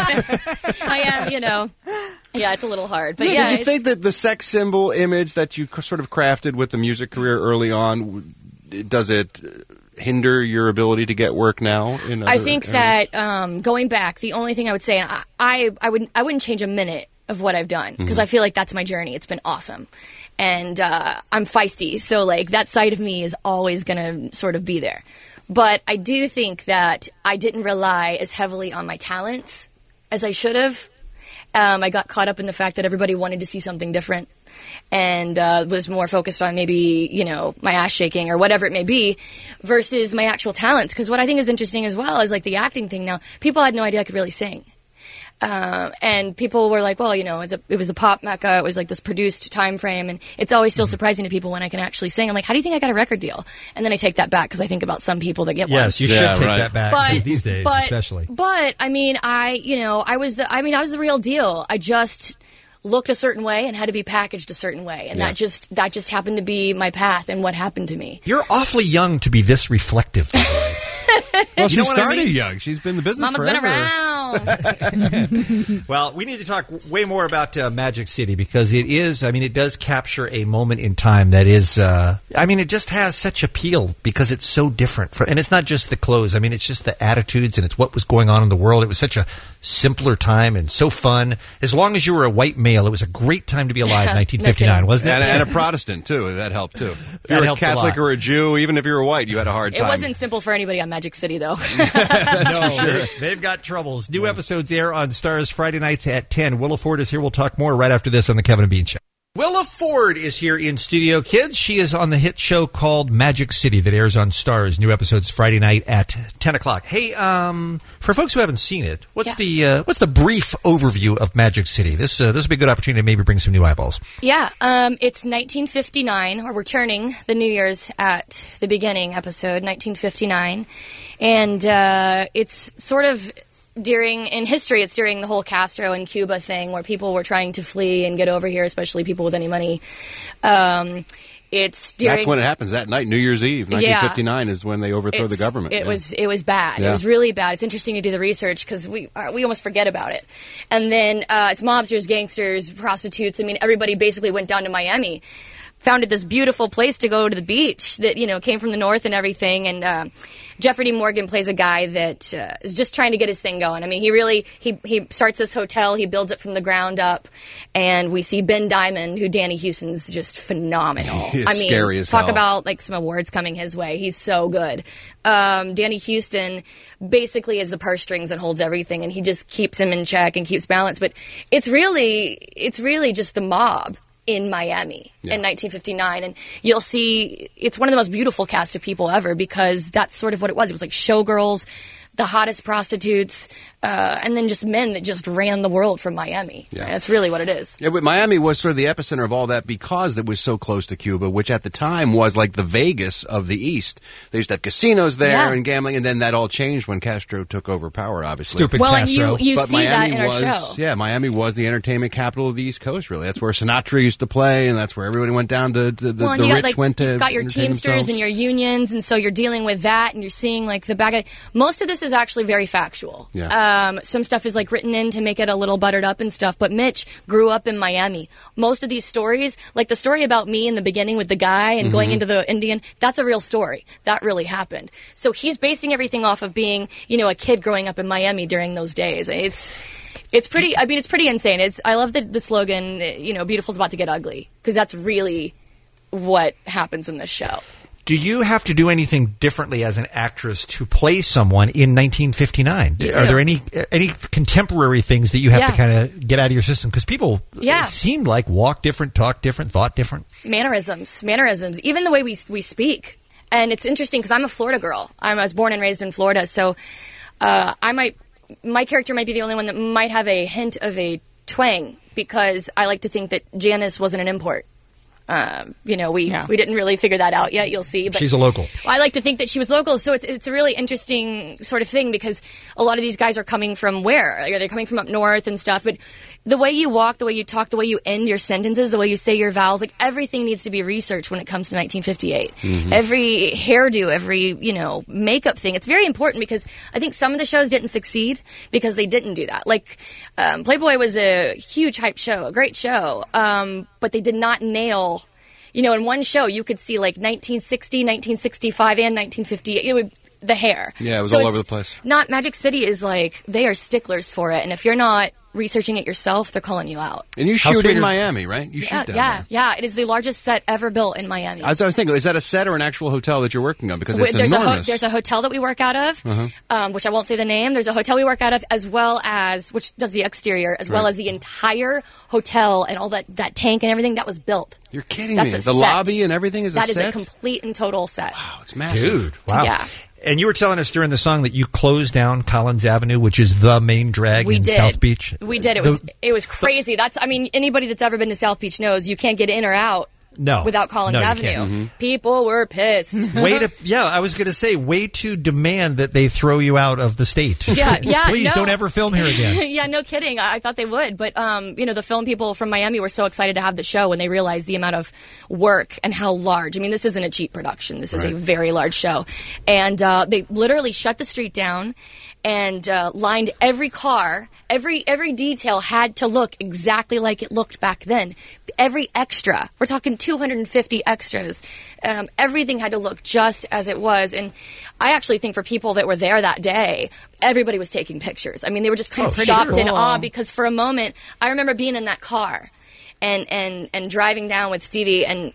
I am, you know. Yeah, it's a little hard. But No, yeah, did you it's- think that the sex symbol image that you c- sort of crafted with the music career early on, w- does it hinder your ability to get work now? In I other think areas? that um, going back, the only thing I would say, and I, I, I wouldn't, I wouldn't change a minute of what I've done because Mhm. I feel like that's my journey. It's been awesome, and uh, I'm feisty, so like that side of me is always going to sort of be there. But I do think that I didn't rely as heavily on my talents as I should have. Um, I got caught up in the fact that everybody wanted to see something different and uh, was more focused on maybe, you know, my ass shaking or whatever it may be versus my actual talents. Because what I think is interesting as well is like the acting thing now. People had no idea I could really sing. Um, and people were like, well, you know, it's a, it was the pop mecca. It was like this produced time frame. And it's always still surprising to people when I can actually sing. I'm like, how do you think I got a record deal? And then I take that back because I think about some people that get one. Yes, you should Yeah, take right. that back But- these days, but- especially. But I mean, I you know, I was the I mean, I was the real deal. I just looked a certain way and had to be packaged a certain way, and Yeah. that just that just happened to be my path and what happened to me. You're awfully young to be this reflective. by the way. Well, You she know what I started mean? young. She's been in the business Mama's forever. been around. Well, we need to talk way more about uh, Magic City because it is, I mean, it does capture a moment in time that is, uh, I mean, it just has such appeal because it's so different. For, and it's not just the clothes. I mean, it's just the attitudes and it's what was going on in the world. It was such a simpler time and so fun. As long as you were a white male, it was a great time to be alive in nineteen fifty-nine, wasn't it? And, and a Protestant, too. That helped, too. If That you were a helped a Catholic lot. or a Jew, even if you were white, you had a hard It time. wasn't simple for anybody on Magic City, though. That's for sure. They've got troubles. New episodes air on Starz Friday nights at ten. Willa Ford is here. We'll talk more right after this on the Kevin and Bean Show. Willa Ford is here in studio, kids. She is on the hit show called Magic City that airs on Starz. New episodes Friday night at ten o'clock. Hey, um, for folks who haven't seen it, what's Yeah. the uh, what's the brief overview of Magic City? This uh, this would be a good opportunity to maybe bring some new eyeballs. Yeah, um, it's nineteen fifty-nine, or we're turning the New Year's at the beginning episode, nineteen fifty-nine. And uh, it's sort of during, in history, it's during the whole Castro and Cuba thing where people were trying to flee and get over here, especially people with any money. Um, It's during, That's when it happens, that night, New Year's Eve. Yeah. nineteen fifty-nine is when they overthrow the It's- government. It Yeah. was it was bad. Yeah. It was really bad. It's interesting to do the research because we uh, we almost forget about it. And then uh, it's mobsters, gangsters, prostitutes. I mean, everybody basically went down to Miami, founded this beautiful place to go to the beach that you know came from the north and everything. And uh, Jeffrey D. Morgan plays a guy that uh, is just trying to get his thing going. I mean, he really he he starts this hotel, he builds it from the ground up, and we see Ben Diamond, who Danny Houston's just phenomenal. He is I mean, scary as talk hell. about like some awards coming his way. He's so good. Um, Danny Houston basically is the purse strings and holds everything, and he just keeps him in check and keeps balance. But it's really it's really just the mob in Miami in nineteen fifty-nine, and you'll see it's one of the most beautiful cast of people ever because that's sort of what it was. It was like showgirls, the hottest prostitutes, uh, and then just men that just ran the world from Miami. Yeah. That's really what it is. Yeah, but Miami was sort of the epicenter of all that because it was so close to Cuba, which at the time was like the Vegas of the East. They used to have casinos there Yeah. and gambling, and then that all changed when Castro took over power, obviously. Stupid Well, and you- Castro. you but see Miami that in our was, show. Yeah, Miami was the entertainment capital of the East Coast, really. That's where Sinatra used to play, and that's where everybody went down to, to the, well, and the you rich got, like, went to you've got your entertain Teamsters themselves. and your unions, and so you're dealing with that, and you're seeing like the back. Most of this is actually very factual. Yeah. Um, some stuff is like written in to make it a little buttered up and stuff. But Mitch grew up in Miami. Most of these stories, like the story about me in the beginning with the guy and going Mm-hmm. Mhm. into the Indian, that's a real story. That really happened. So he's basing everything off of being, you know, a kid growing up in Miami during those days. It's. It's pretty. I mean, it's pretty insane. It's. I love the the slogan. You know, beautiful's about to get ugly because that's really what happens in this show. Do you have to do anything differently as an actress to play someone in nineteen fifty-nine? You Are do. there any any contemporary things that you have Yeah. to kind of get out of your system? Because people, Yeah. it seemed like, walk different, talk different, thought different. Mannerisms, mannerisms, even the way we we speak. And it's interesting because I'm a Florida girl. I'm, I was born and raised in Florida, so uh, I might my character might be the only one that might have a hint of a twang because I like to think that Janice wasn't an import. Um, you know, we we didn't really figure that out yet. You'll see. But She's a local. I like to think that she was local, so it's it's a really interesting sort of thing because a lot of these guys are coming from where? They're coming from up north and stuff. But the way you walk, the way you talk, the way you end your sentences, the way you say your vowels, like everything needs to be researched when it comes to nineteen fifty-eight. Mhm. Every hairdo, every you know makeup thing, it's very important because I think some of the shows didn't succeed because they didn't do that. Like um, Playboy was a huge hype show, a great show, um, but they did not nail. You know, in one show, you could see like nineteen sixty, nineteen sixty-five, and nineteen fifty. It would, the hair. Yeah, it was So all it's over the place. Not Magic City is like they are sticklers for it, and if you're not researching it yourself, they're calling you out. And you How shoot sweet in is- Miami, right? You yeah, shoot down yeah, there. yeah. It is the largest set ever built in Miami. As I was thinking, is that a set or an actual hotel that you're working on? Because Wait, it's there's a ho- enormous. there's a hotel that we work out of, Uh-huh. um, which I won't say the name. There's a hotel we work out of, as well as which does the exterior, as well Right. as the entire hotel and all that that tank and everything that was built. You're kidding That's me. a The set. lobby and everything is a That is set? a complete and total set. Wow, it's massive. Dude, wow. Yeah. And you were telling us during the song that you closed down Collins Avenue, which is the main drag We in did. South Beach. We did. It The- was it was crazy. That's I mean anybody that's ever been to South Beach knows you can't get in or out No. without Collins No, you Avenue. can't. Mhm. People were pissed. way to yeah, I was going to say way to demand that they throw you out of the state. Yeah, yeah. Please no. don't ever film here again. Yeah, no kidding. I, I thought they would, but um, you know, the film people from Miami were so excited to have the show when they realized the amount of work and how large. I mean, this isn't a cheap production. This is Right. a very large show, and uh, they literally shut the street down and uh, lined every car. Every every detail had to look exactly like it looked back then. Every extra, we're talking two hundred fifty extras. Um, everything had to look just as it was, and I actually think for people that were there that day, everybody was taking pictures. I mean, they were just kind Oh, of pretty stopped in cool. awe because for a moment, I remember being in that car and and and driving down with Stevie, and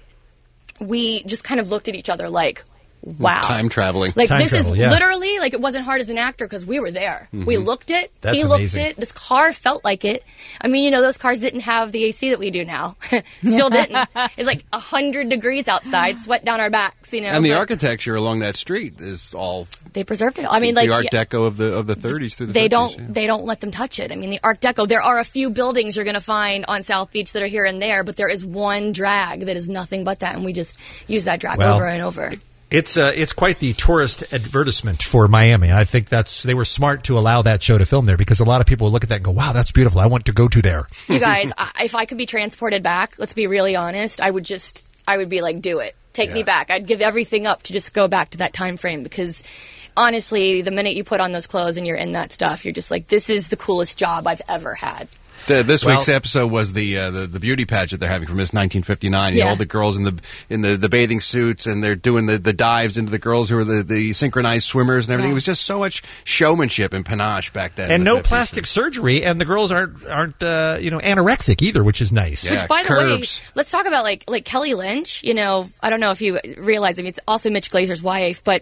we just kind of looked at each other like, wow. Time traveling. Like Time this travel, is yeah. literally like it wasn't hard as an actor because we were there. Mhm. We looked it. That's he looked amazing. it. This car felt like it. I mean, you know, those cars didn't have the A C that we do now. Still didn't. It's like a hundred degrees outside, sweat down our backs. You know, and the but architecture along that street is all they preserved it. I mean, like the Art yeah, Deco of the of the thirties through the they fifties, don't yeah. they don't let them touch it. I mean, the Art Deco. There are a few buildings you're going to find on South Beach that are here and there, but there is one drag that is nothing but that, and we just use that drag Well, over and over. It's uh, it's quite the tourist advertisement for Miami. I think that's they were smart to allow that show to film there because a lot of people would look at that and go, "Wow, that's beautiful. I want to go to there." You guys, I, if I could be transported back, let's be really honest, I would just I would be like, do it. Take Yeah. me back. I'd give everything up to just go back to that time frame because honestly, the minute you put on those clothes and you're in that stuff, you're just like, this is the coolest job I've ever had. The, this Well- week's episode was the, uh, the the beauty pageant they're having from Miss nineteen fifty-nine. You know, Yeah. all the girls in the in the, the bathing suits, and they're doing the, the dives into the girls who are the, the synchronized swimmers and everything. Yeah. It was just so much showmanship and panache back then. in And the no fifties. plastic surgery, and the girls aren't aren't uh, you know anorexic either, which is nice. Yeah. Which, by the curves. way, let's talk about like like Kelly Lynch. You know, I don't know if you realize. I mean, it's also Mitch Glazer's wife, but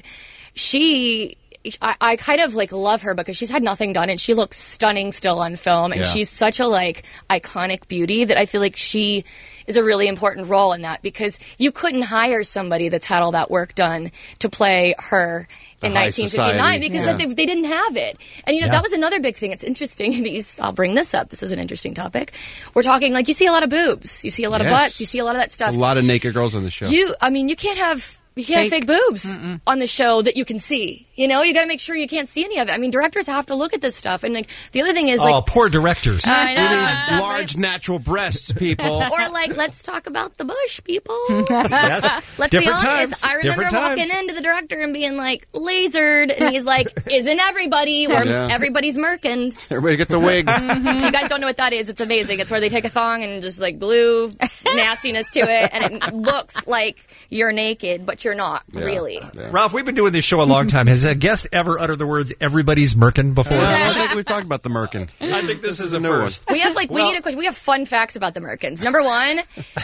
she. I, I kind of like love her because she's had nothing done and she looks stunning still on film and Yeah. she's such a like iconic beauty that I feel like she is a really important role in that because you couldn't hire somebody that's had all that work done to play her The in high nineteen fifty-nine society. because Yeah. they, they didn't have it. And you know, Yeah. that was another big thing. It's interesting. These, I'll bring this up. This is an interesting topic. We're talking like you see a lot of boobs, you see a lot Yes. of butts, you see a lot of that A stuff. lot of naked girls on the show. You, I mean, you can't have you can't Fake. have fake boobs on the show that you can see. You know, you got to make sure you can't see any of it. I mean, directors have to look at this stuff. And like the other thing is Oh, like, poor directors. I know, We need stuff, large natural breasts, people. or like, let's talk about the bush, people. Yes. Let's Different be honest. times. I remember Different walking times. into the director and being like, lasered, and he's like, isn't everybody? Or Yeah. everybody's merkin. Everybody gets a wig. You guys don't know what that is. It's amazing. It's where they take a thong and just like glue nastiness to it, and it looks like you're naked, but you're not really. Ralph, we've been doing this show a long time. Has a guest ever uttered the words "everybody's merkin" before? Yeah, I think we've talked about the merkin. I think this is a a new first. We have like we Well- need a question. We have fun facts about the merkins. Number one,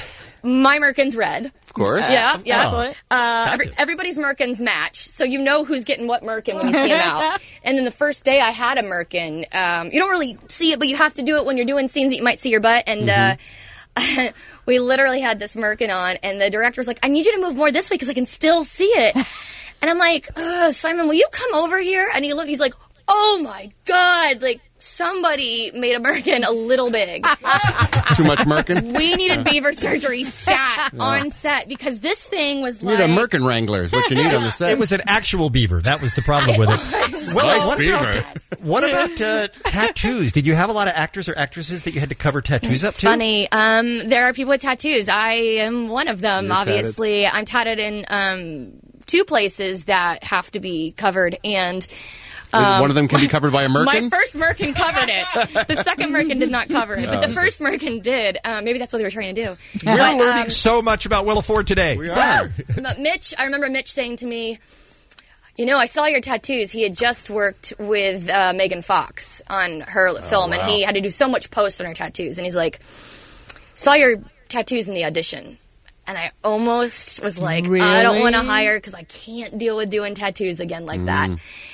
my merkin's red. Of course. Yeah, yeah. Oh. Uh, every, everybody's merkins match, so you know who's getting what merkin when you see them out. And then the first day I had a merkin, um, you don't really see it, but you have to do it when you're doing scenes that you might see your butt. And uh, we literally had this merkin on, and the director was like, "I need you to move more this way because I can still see it." And I'm like, Ugh, Simon, will you come over here? And he looked, he's like, oh my God, like somebody made a merkin a little big. Too much merkin? We needed beaver surgery stat on set because this thing was You like. need a merkin wrangler is what you need on the set. It was an actual beaver. That was the problem with it. Well, Nice what beaver. about, what about uh, tattoos? Did you have a lot of actors or actresses that you had to cover tattoos up It's to? funny. Um, there are people with tattoos. I am one of them, You're tatted. obviously. I'm tatted in um, two places that have to be covered. And um, One of them can be covered by a merkin? My first merkin covered it. The second merkin did not cover it, but the Oh. first merkin did. Um, maybe that's what they were trying to do. We're But, learning um, so much about Willa Ford today. We But Mitch, I remember Mitch saying to me, you know, I saw your tattoos. He had just worked with uh, Megan Fox on her film, and wow. he had to do so much post on her tattoos. And he's like, saw your tattoos in the audition. And I almost was like, I don't want to Really? hire because I can't deal with doing tattoos again like Mm. that.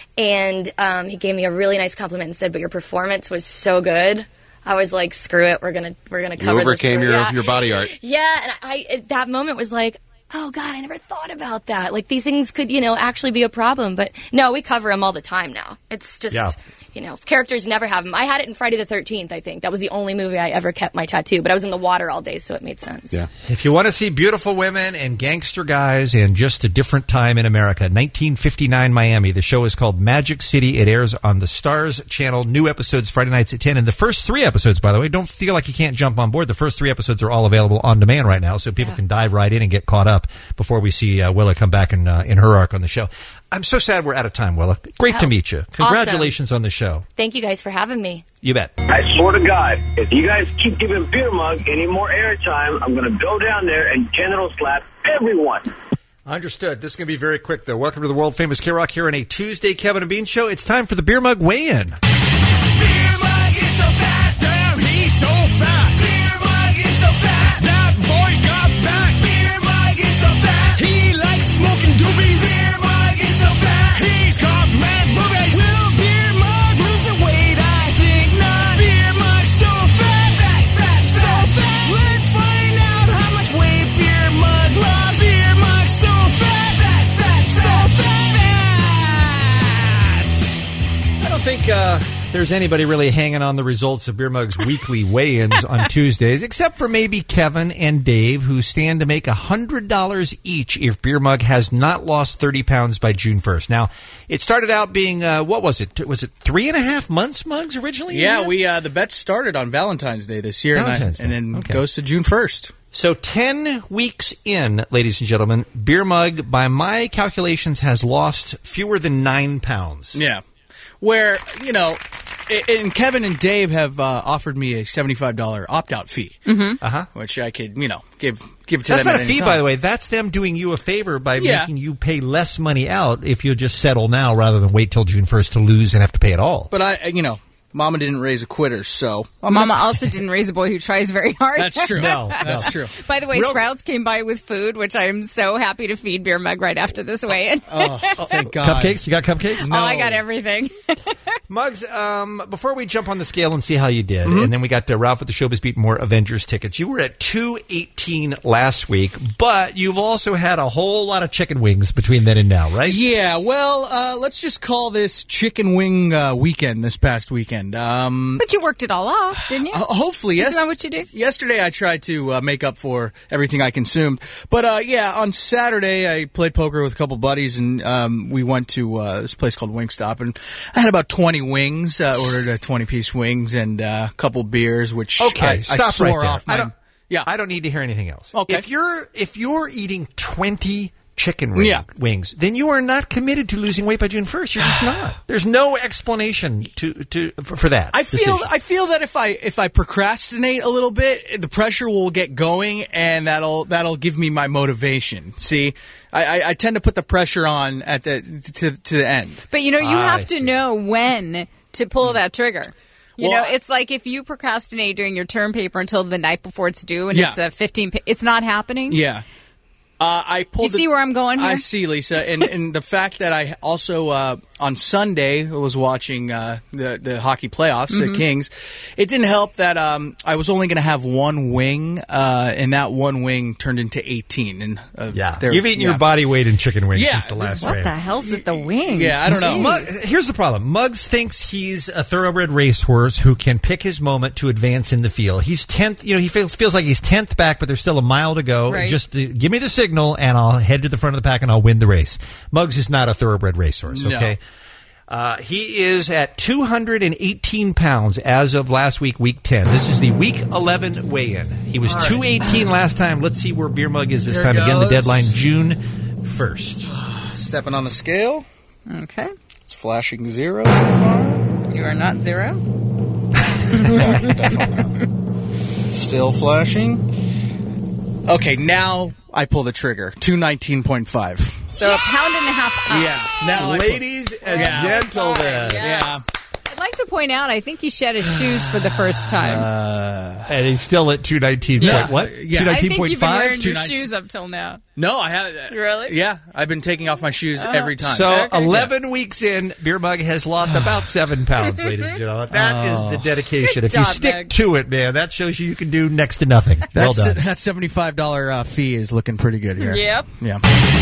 And um, he gave me a really nice compliment and said, but your performance was so good. I was like, screw it, we're gonna we're gonna You cover overcame this. your, Yeah. your body art. Yeah, and I at that moment was like, oh God, I never thought about that. Like these things could, you know, actually be a problem. But no, we cover them all the time now. It's just, Yeah. you know, characters never have them. I had it in Friday the thirteenth, I think. That was the only movie I ever kept my tattoo. But I was in the water all day, so it made sense. Yeah. If you want to see beautiful women and gangster guys in just a different time in America, nineteen fifty-nine Miami. The show is called Magic City. It airs on the Stars channel. New episodes Friday nights at ten. And the first three episodes, by the way, don't feel like you can't jump on board. The first three episodes are all available on demand right now, so people can dive right in and get caught up before we see uh, Willa come back in, uh, in her arc on the show. I'm so sad we're out of time, Willa. Great to Oh, meet you. Congratulations on the show. Thank you guys for having me. You bet. I swear to God, if you guys keep giving Beer Mug any more airtime, I'm going to go down there and genital slap everyone. Understood. This is going to be very quick, though. Welcome to the world famous K-Rock here on a Tuesday Kevin and Bean show. It's time for the Beer Mug weigh-in. Beer mug is so fat, damn, he's so fat. Beer mug is so fat, that boy's got back. Beer mug is so fat, he likes smoking doobies. Beer mug is so fat, he's got mad boobies. Will Beer Mug lose the weight? I think not. Beer mug so fat, fat, fat, so fat. Let's find out how much weight Beer Mug lost. Beer mug so fat, fat, fat, so fat. I don't think uh, there's anybody really hanging on the results of Beer Mug's weekly weigh-ins on Tuesdays, except for maybe Kevin and Dave, who stand to make one hundred dollars each if Beer Mug has not lost thirty pounds by June first. Now, it started out being, uh, what was it? Was it three and a half months, Mugs, originally? Yeah, we uh, the bet started on Valentine's Day this year, and, I- Valentine's Day, and then okay. goes to June first. So ten weeks in, ladies and gentlemen, Beer Mug, by my calculations, has lost fewer than nine pounds. Yeah. Where, you know, and Kevin and Dave have uh, offered me a seventy-five dollars opt-out fee, Mm-hmm. Uh-huh. which I could, you know, give give to That's them not at a any fee, time. by the way. That's them doing you a favor by Yeah. making you pay less money out if you just settle now rather than wait till June first to lose and have to pay it all. But, I, you know, Mama didn't raise a quitter, so... Mama also didn't raise a boy who tries very hard. That's true. No, That's true. By the way, Real- Sprouts came by with food, which I am so happy to feed Beer Mug right after this weigh-in. Oh, thank God. Cupcakes? You got cupcakes? Oh, I got everything. Muggs, um, before we jump on the scale and see how you did, Mm-hmm. and then we got uh, Ralph with the Showbiz Beat more Avengers tickets. You were at two eighteen last week, but you've also had a whole lot of chicken wings between then and now, right? Yeah, well, uh, let's just call this chicken wing uh, weekend this past weekend. Um, But you worked it all off, didn't you? uh, hopefully, yes. Isn't that what you do? Yesterday, I tried to uh, make up for everything I consumed. But, uh, yeah, on Saturday, I played poker with a couple buddies, and um, we went to uh, this place called Wingstop. And I had about twenty wings, uh, ordered a twenty-piece wings and uh, a couple beers, which Okay, I, I stop swore right there. off I my... don't, Yeah. I don't need to hear anything else. Okay. If you're if you're eating twenty chicken wing, Yeah. wings, then you are not committed to losing weight by June first. You're just not. There's no explanation to to for, for that. I feel decision. I feel that if I if I procrastinate a little bit, the pressure will get going, and that'll that'll give me my motivation. See, I, I, I tend to put the pressure on at the to to the end. But, you know, you I have to know when to pull that trigger. You Well, know, it's like if you procrastinate doing your term paper until the night before it's due and Yeah. it's a fifteen, pa- it's not happening. Yeah. Uh, I pulled. Do you see the- where I'm going here? I see, Lisa, and and the fact that I also uh, on Sunday was watching uh, the the hockey playoffs, Mhm. the Kings. It didn't help that um, I was only going to have one wing, uh, and that one wing turned into eighteen. And uh, Yeah, there- you've eaten yeah. your body weight in chicken wings Yeah. since the last What frame. the hell's with the wings? Yeah, I don't know. Jeez. Mug, here's the problem. Muggs thinks he's a thoroughbred racehorse who can pick his moment to advance in the field. He's tenth. You know, he feels feels like he's tenth back, but there's still a mile to go. Right. Just uh, give me the signal, and I'll head to the front of the pack, and I'll win the race. Muggs is not a thoroughbred racehorse. No. Okay. Uh, he is at two hundred eighteen pounds as of last week, week ten. This is the week eleven weigh-in. He was All right. two eighteen last time. Let's see where Beer Mug is this Here time. Again, the goes. deadline June first. Stepping on the scale. Okay. It's flashing zero so far. You are not zero. No, definitely not. Still flashing. Okay, now I pull the trigger. two nineteen point five. So a pound and a half up. Yeah. Now I Ladies and Yeah. gentlemen. Yes. Yeah. I'd like to point out, I think he shed his shoes for the first time. Uh, And he's still at two nineteen. Yeah. Point, what? Yeah. two I nineteen think point you've been five? wearing your two nineteen. shoes up till now. No, I have. Really? Yeah, I've been taking off my shoes Oh. every time. So Okay. eleven weeks in, Beer Mug has lost about seven pounds, ladies and gentlemen. That is Oh. the dedication. Good if you job, stick Meg. to it, man, that shows you you can do next to nothing. Well That's done. that seventy-five dollars uh, fee is looking pretty good here. Yep. Yeah.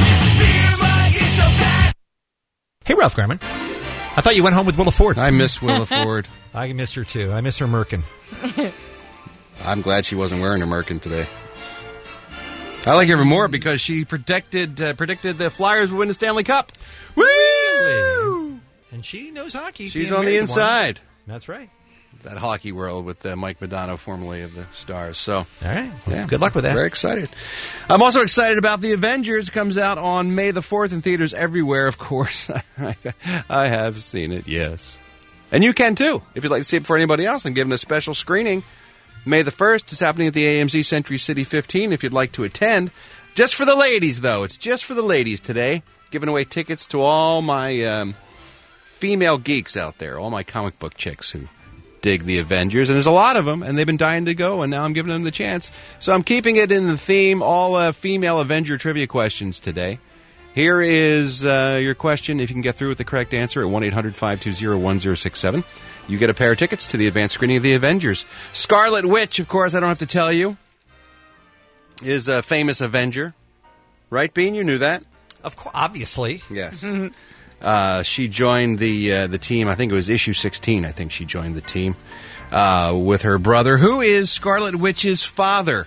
Hey, Ralph Garman. I thought you went home with Willa Ford. I miss Willa Ford. I miss her, too. I miss her Merkin. I'm glad she wasn't wearing a Merkin today. I like her even more because she predicted uh, predicted the Flyers would win the Stanley Cup. Woo! And she knows hockey. She's being on the married to one. inside. That's right. That hockey world with uh, Mike Modano, formerly of the Stars. So, All right. Well, yeah, good luck with that. Very excited. I'm also excited about The Avengers. Comes out on May the fourth in theaters everywhere, of course. I have seen it, yes. And you can, too. If you'd like to see it before anybody else, I'm giving a special screening. May the first. It's happening at the A M C Century City fifteen if you'd like to attend. Just for the ladies, though. It's just for the ladies today. Giving away tickets to all my um, female geeks out there, all my comic book chicks who dig the Avengers, and there's a lot of them, and they've been dying to go, and now I'm giving them the chance. So I'm keeping it in the theme, all uh, female Avenger trivia questions today. Here is uh, your question. If you can get through with the correct answer at one eight hundred five two zero one zero six seven, you get a pair of tickets to the advanced screening of the Avengers. Scarlet Witch, of course, I don't have to tell you, is a famous Avenger. Right, Bean? You knew that? Of course, obviously. Yes. Uh, she joined the uh, the team. I think it was issue sixteen. I think she joined the team uh, with her brother, who is Scarlet Witch's father.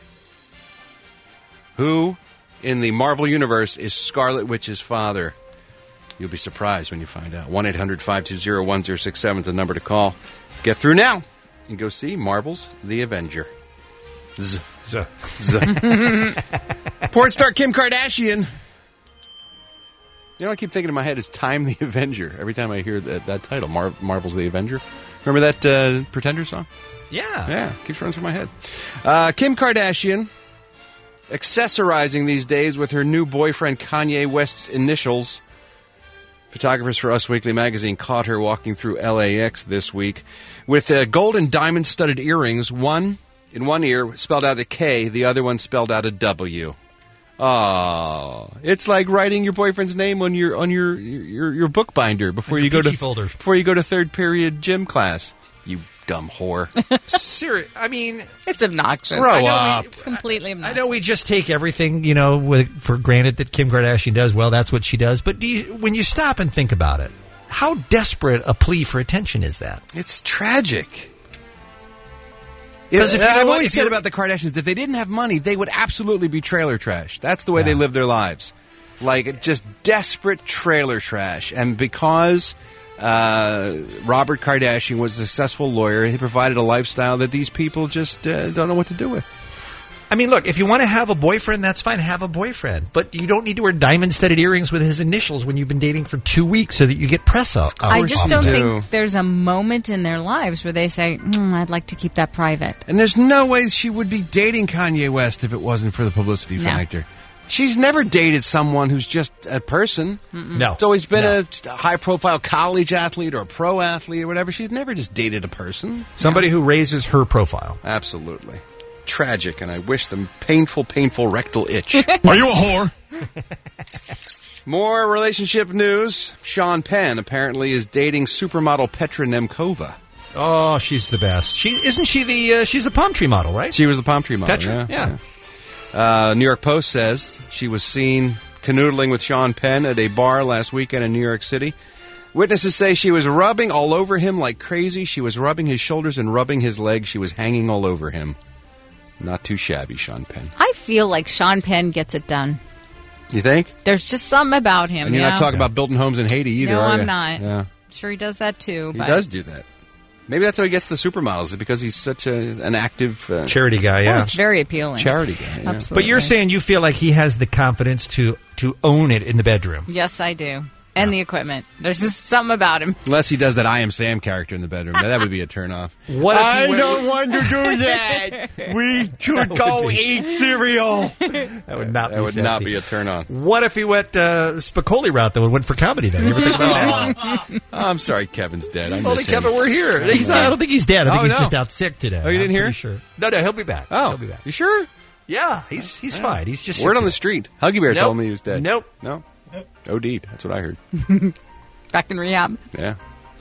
Who, in the Marvel Universe, is Scarlet Witch's father? You'll be surprised when you find out. one eight hundred five two zero one zero six seven is the number to call. Get through now and go see Marvel's The Avenger. Z. Z. Z. Porn star Kim Kardashian. You know, I keep thinking in my head is Time the Avenger every time I hear that, that title, Mar- Marvel's The Avenger. Remember that uh, Pretender song? Yeah. Yeah, keeps running through my head. Uh, Kim Kardashian, accessorizing these days with her new boyfriend Kanye West's initials. Photographers for Us Weekly magazine caught her walking through L A X this week with uh, gold and diamond-studded earrings. One in one ear spelled out a K, the other one spelled out a W. Oh, it's like writing your boyfriend's name on your on your your, your bookbinder before you go to folder. before you go to third period gym class. You dumb whore. Serious. I mean, it's obnoxious. Grow I know up. we- It's completely I obnoxious. know we just take everything, you know, with, for granted that Kim Kardashian does. Well, that's what she does. But do you, when you stop and think about it, how desperate a plea for attention is that? It's tragic. Because if you know I've what, always if said you're- about the Kardashians, if they didn't have money, they would absolutely be trailer trash. That's the way they live their lives. Like, just desperate trailer trash. And because uh, Robert Kardashian was a successful lawyer, he provided a lifestyle that these people just uh, don't know what to do with. I mean, look, if you want to have a boyfriend, that's fine. Have a boyfriend. But you don't need to wear diamond-studded earrings with his initials when you've been dating for two weeks so that you get press out. I just don't think there's a moment in their lives where they say, mm, I'd like to keep that private. And there's no way she would be dating Kanye West if it wasn't for the publicity No. factor. She's never dated someone who's just a person. Mm-mm. No. It's always been No. a, just a high-profile college athlete or a pro athlete or whatever. She's never just dated a person. Somebody who raises her profile. Absolutely. Tragic, and I wish them painful, painful rectal itch. Are you a whore? More relationship news. Sean Penn apparently is dating supermodel Petra Nemkova. Oh, she's the best. She isn't she the uh, she's the palm tree model, right? She was the palm tree model. Petra? Yeah. yeah. Uh, New York Post says she was seen canoodling with Sean Penn at a bar last weekend in New York City. Witnesses say she was rubbing all over him like crazy. She was rubbing his shoulders and rubbing his legs. She was hanging all over him. Not too shabby, Sean Penn. I feel like Sean Penn gets it done. You think? There's just something about him. And you're yeah. not talking about building homes in Haiti either, No, are I'm you? not. Yeah. Sure, he does that too. He but does do that. Maybe that's how he gets the supermodels, is because he's such a, an active... Uh, Charity guy, Oh, yeah. it's very appealing. Charity guy, yeah. Absolutely. But you're saying you feel like he has the confidence to to own it in the bedroom. Yes, I do. And the equipment. There's just something about him. Unless he does that I Am Sam character in the bedroom. That, that would be a turnoff. What if he I went- don't want to do that. We should go eat cereal. That would not That be would not sexy. be a turn on. What if he went uh, Spicoli route, though, and went for comedy then? You ever think about that? I'm sorry, Kevin's dead. I Only miss him. Kevin were here. He's not, I don't think he's dead. I think Oh, he's no. just out sick today. Oh, you didn't I'm hear? pretty Sure. No, no, he'll be back. Oh, He'll be back. You sure? Yeah, he's he's fine. He's just Word sick on the today. street. Huggy Bear Nope. told me he was dead. Nope. No. O D'd. That's what I heard. Back in rehab. Yeah.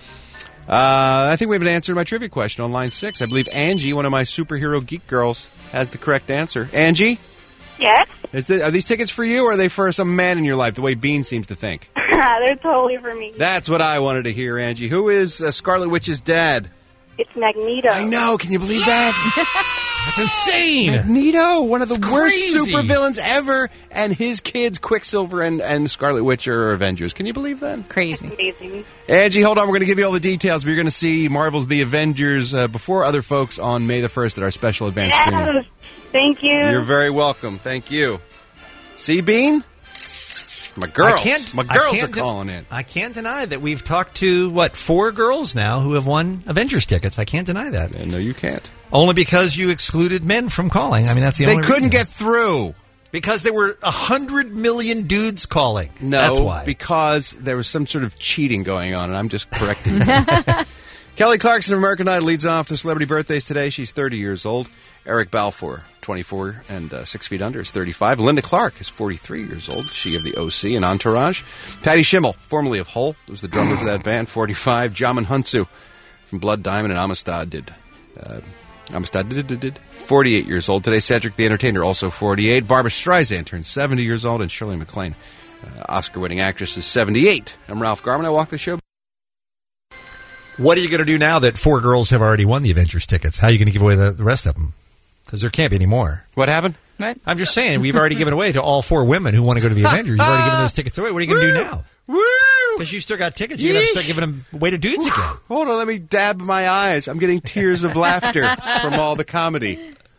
Uh, I think we have an answer to my trivia question on line six. I believe Angie, one of my superhero geek girls, has the correct answer. Angie? Yes? Is this, are these tickets for you, or are they for some man in your life, the way Bean seems to think? They're totally for me. That's what I wanted to hear, Angie. Who is uh, Scarlet Witch's dad? It's Magneto. I know. Can you believe that? That's insane. Magneto, one of the worst crazy. supervillains ever, and his kids, Quicksilver and, and Scarlet Witch, are Avengers. Can you believe that? Crazy. Amazing. Angie, hold on. We're going to give you all the details. But you're going to see Marvel's The Avengers uh, before other folks on May the first at our special advance screening. Yes. Thank you. You're very welcome. Thank you. See, Bean? My girls. I can't, My I girls can't are de- calling in. I can't deny that we've talked to, what, four girls now who have won Avengers tickets. I can't deny that. No, you can't. Only because you excluded men from calling. I mean, that's the They only couldn't reason. get through. Because there were a hundred million dudes calling. No, That's why. because there was some sort of cheating going on, and I'm just correcting you. Kelly Clarkson of American Idol leads off the celebrity birthdays today. She's thirty years old. Eric Balfour, twenty-four and uh, six feet under, is thirty-five. Linda Clark is forty-three years old. She of the O C and Entourage. Patty Schimmel, formerly of Hole, was the drummer for that band, forty-five. Jamin Hunsu from Blood Diamond and Amistad did. Uh, Amistad did, did, did. forty-eight years old. Today, Cedric the Entertainer, also forty-eight. Barbara Streisand turned seventy years old. And Shirley MacLaine, uh, Oscar-winning actress, is seventy-eight. I'm Ralph Garman. I walk the show. What are you going to do now that four girls have already won the Avengers tickets? How are you going to give away the, the rest of them? Because there can't be any more. What happened? What? I'm just saying, we've already given away to all four women who want to go to the Avengers. You've already given those tickets away. What are you going to do now? Woo! Because you still got tickets. You're going to start giving them away to dudes again. Hold on, let me dab my eyes. I'm getting tears of laughter from all the comedy.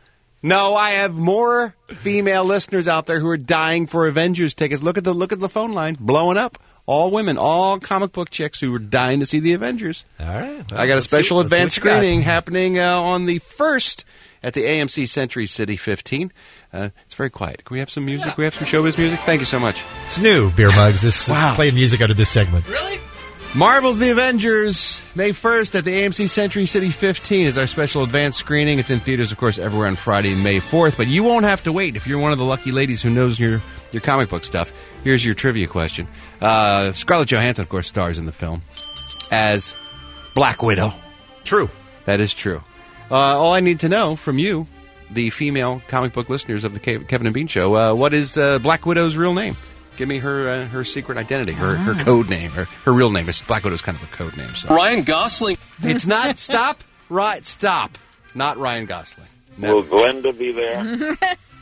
No, I have more female listeners out there who are dying for Avengers tickets. Look at the look at the phone line blowing up. All women, all comic book chicks who were dying to see the Avengers. All right. Well, I got a let's special see- let's see advance what you got. screening happening uh, on the first at the A M C Century City fifteen. Uh, it's very quiet. Can we have some music? Can we have some showbiz music? Thank you so much. It's new, Beer Mugs. This Wow. playing music out of this segment. Really? Marvel's The Avengers, May first at the A M C Century City fifteen is our special advance screening. It's in theaters, of course, everywhere on Friday, May fourth. But you won't have to wait if you're one of the lucky ladies who knows your, your comic book stuff. Here's your trivia question. Uh, Scarlett Johansson, of course, stars in the film as Black Widow. True. That is true. Uh, all I need to know from you, the female comic book listeners of the Ke- Kevin and Bean Show, uh, what is uh, Black Widow's real name? Give me her uh, her secret identity, her her code name, her her real name. It's Black Widow's kind of a code name. So Ryan Gosling. it's not. Stop. Right. Stop. Not Ryan Gosling. Never. Will Glenda be there?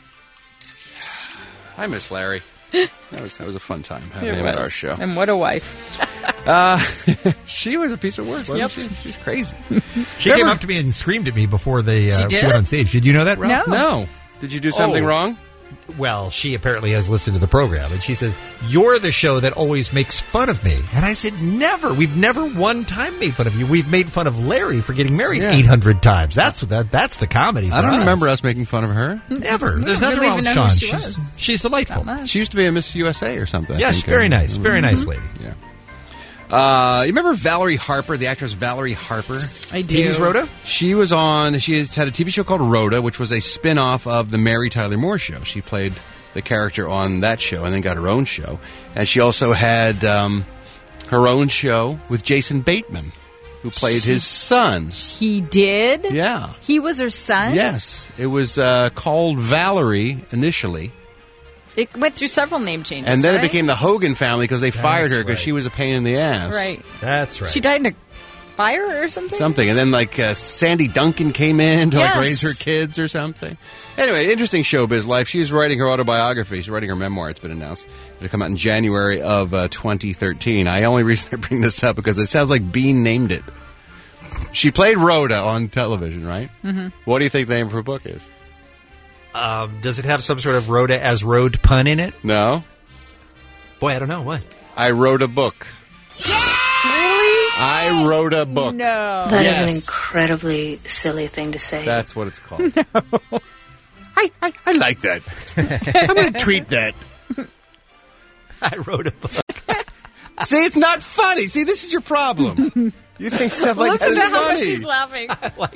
I miss Larry. That was that was a fun time having It him at was. our show. And what a wife. Uh, she was a piece of work, wasn't Yep. she? She's crazy. She came up to me and screamed at me before they uh, She did? went on stage. Did you know that, Ralph? No. No. Did you do something Oh. wrong? Well, she apparently has listened to the program, and she says, "You're the show that always makes fun of me." And I said, "Never. We've never one time made fun of you. We've made fun of Larry for getting married Yeah. eight hundred times. That's that. That's the comedy. I for don't us. remember us making fun of her. Never. We There's don't nothing really wrong even with know who Sean. she She's, was. she's delightful. Not much. She used to be a Miss U S A or something. I Yeah, she's think. very Uh, nice. Very nice lady. Yeah. Uh, you remember Valerie Harper, the actress Valerie Harper? I do. Teens Rhoda? She was on, she had a T V show called Rhoda, which was a spin-off of the Mary Tyler Moore Show. She played the character on that show and then got her own show. And she also had um, her own show with Jason Bateman, who played his son. He did? Yeah. He was her son? Yes. It was uh, called Valerie initially. It went through several name changes. And then right? it became the Hogan family because they fired her because right. she was a pain in the ass. Right. That's right. She died in a fire or something? Something. And then, like, uh, Sandy Duncan came in to, Yes. like, raise her kids or something. Anyway, interesting showbiz life. She's writing her autobiography. She's writing her memoir. It's been announced. It'll come out in January of uh, twenty thirteen. I only reason I bring this up because it sounds like Bean named it. She played Rhoda on television, right? Mm-hmm. What do you think the name of her book is? Um, does it have some sort of Rhoda as road pun in it? No. Boy, I don't know. What? I wrote a book. I wrote a book. No. That is Yes. an incredibly silly thing to say. That's what it's called. I, I, I like that. I'm going to tweet that. I wrote a book. See, it's not funny. See, this is your problem. You think stuff like Listen that to how much is funny. she's laughing.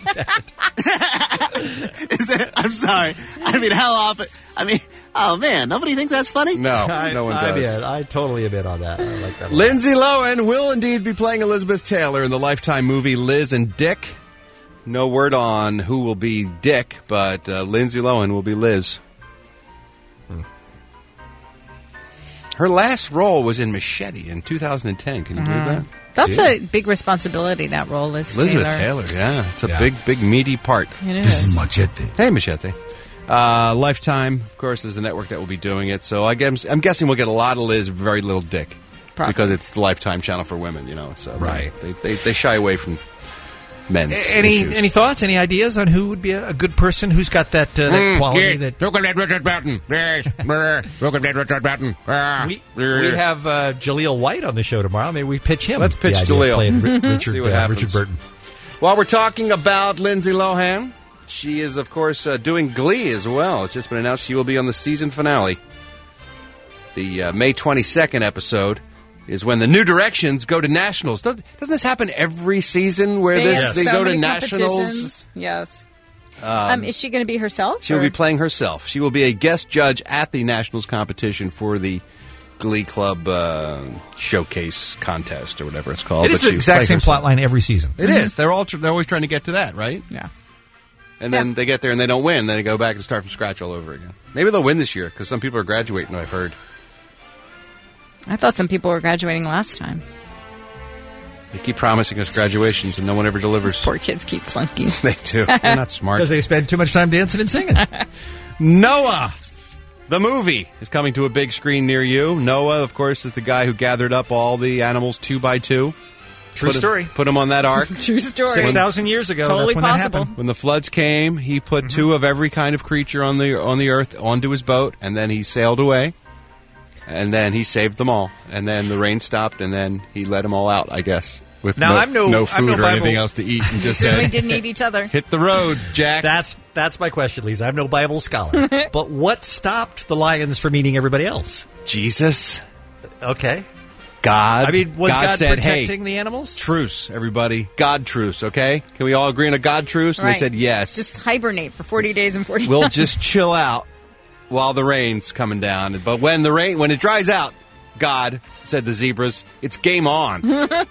Is it? I'm sorry. I mean, how often? I mean, oh man, nobody thinks that's funny. No, I, no one I does. admit, I totally admit on that. I like that. a lot. Lindsay Lohan will indeed be playing Elizabeth Taylor in the Lifetime movie Liz and Dick. No word on who will be Dick, but uh, Lindsay Lohan will be Liz. Hmm. Her last role was in Machete in two thousand ten. Can you believe that? That's Yeah. a big responsibility, that role, Liz Elizabeth Taylor. Taylor, yeah. It's a Yeah. big, big, meaty part. It This is. is Machete. Hey, Machete. Uh, Lifetime, of course, is the network that will be doing it. So I guess, I'm guessing we'll get a lot of Liz, very little Dick. Probably. Because it's the Lifetime channel for women, you know. So Right. They, they, they shy away from men's A- Any issues. any thoughts? Any ideas on who would be a, a good person who's got that, uh, that Mm, quality? yeah. That Look at that Richard Burton. Yes. Look at that Richard Burton. Ah. we, we have uh, Jaleel White on the show tomorrow. Maybe we pitch him. Let's pitch the idea of Jaleel. playing Ri- Richard, See what uh, happens. Richard Burton. While we're talking about Lindsay Lohan, she is, of course, uh, doing Glee as well. It's just been announced she will be on the season finale. The uh, May twenty-second episode is when the New Directions go to nationals. Doesn't doesn't this happen every season where They this, have they so go to many nationals? competitions. Yes. Um, Um, is she going to be herself? She will or- be playing herself. She will be a guest judge at the nationals competition for the Glee Club uh, showcase contest or whatever it's called. It is But the she exact plays same herself. plot line every season. It is. They're all tr- they're always trying to get to that, right? Yeah. And then they get there and they don't win. Then they go back and start from scratch all over again. Maybe they'll win this year because some people are graduating. I've heard. I thought some people were graduating last time. They keep promising us graduations and no one ever delivers. Poor kids keep flunking. They do. They're not smart. Because they spend too much time dancing and singing. Noah, the movie, is coming to a big screen near you. Noah, of course, is the guy who gathered up all the animals two by two True put him- story. put him on that ark. True story. Six thousand years ago. Totally that's when that possible. happened. When the floods came, he put Mm-hmm. two of every kind of creature on the on the earth onto his boat, and then he sailed away. And then he saved them all. And then the rain stopped, and then he let them all out, I guess. With Now, no, I'm no- no I'm food no or Bible- anything else to eat, and just Certainly said, didn't eat each other. hit the road, Jack. That's that's my question, Lisa. I'm no Bible scholar. But what stopped the lions from eating everybody else? Jesus. Okay. God. I mean, was God, God said, protecting hey, the animals? truce, everybody. God truce, okay? Can we all agree on a God truce? And Right. they said yes. Just hibernate for forty days and forty We'll nights. just chill out while the rain's coming down. But when the rain, when it dries out, God, said the zebras, it's game on.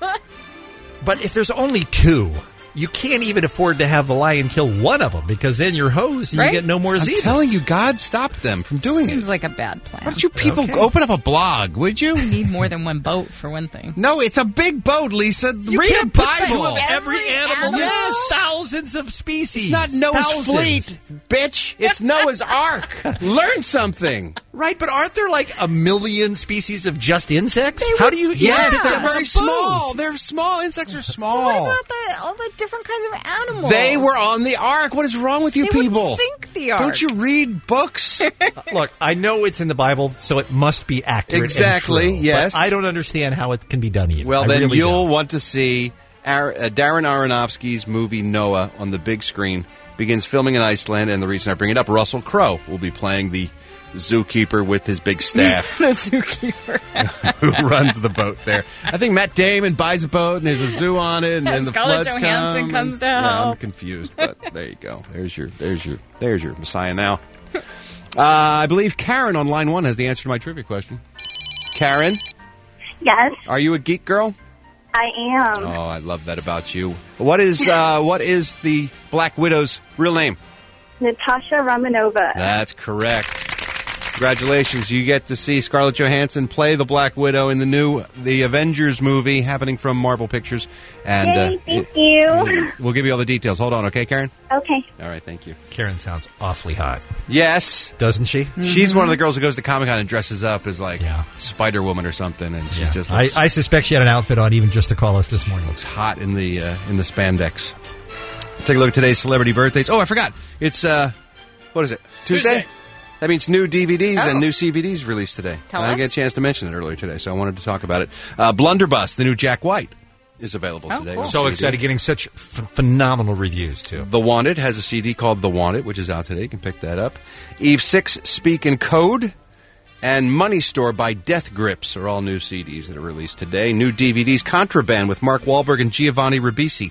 But if there's only two, you can't even afford to have the lion kill one of them because then you're hosed and Right? you get no more I'm zebras. telling you, God stopped them from doing Seems it. like a bad plan. Why don't you people Okay. open up a blog, would you? You need more than one boat for one thing. No, it's a big boat, Lisa. You Read a can't put two Bible. of every animal. Yes. Thousands of species. It's not Noah's Thousands. fleet, bitch. It's Noah's Ark. Learn something. Right, but aren't there like a million species of just insects? How do you eat Yes, that they're on a very boat? small. They're small. Insects are small. What about the, all the different kinds of animals? They were on the Ark. What is wrong with you They wouldn't people? think the Ark. Don't you read books? Look, I know it's in the Bible, so it must be accurate. and Exactly, true, yes. But I don't understand how it can be done either. Well, I then really you'll don't. want to see Ar- uh, Darren Aronofsky's movie Noah on the big screen. Begins filming in Iceland, and the reason I bring it up, Russell Crowe will be playing the zookeeper with his big staff the zookeeper. who runs the boat there. I think Matt Damon buys a boat, and there's a zoo on it, and then the Scarlett floods Johansson come. comes and- to yeah, I'm help. confused, but there you go. There's your, there's your, there's your Messiah now. Uh, I believe Karen on line one has the answer to my trivia question. Karen, Yes, are you a geek girl? I am. Oh, I love that about you. What is uh, what is the Black Widow's real name? Natasha Romanova. That's correct. Congratulations. You get to see Scarlett Johansson play the Black Widow in the new The Avengers movie happening from Marvel Pictures. And Yay, uh, thank it- you. we'll give you all the details. Hold on, okay, Karen? Okay. All right, thank you. Karen sounds awfully hot, Yes. doesn't she? She's one of the girls who goes to Comic-Con and dresses up as like Yeah. Spider-Woman or something, and she's Yeah. just I, looks, I suspect she had an outfit on even just to call us this morning. looks hot in the uh, in the spandex. Take a look at today's celebrity birthdays. Oh, I forgot. It's uh, what is it? Tuesday. Tuesday. That means new D V Ds Oh. and new C V Ds released today. Tell I didn't us. get a chance to mention it earlier today, so I wanted to talk about it. Uh, Blunderbuss, the new Jack White, is available Oh, today. cool. on So C D. excited, getting such f- phenomenal reviews too. The Wanted has a C D called The Wanted, which is out today. You can pick that up. Eve six, Speak and Code, and Money Store by Death Grips are all new C Ds that are released today. New D V Ds, Contraband with Mark Wahlberg and Giovanni Ribisi.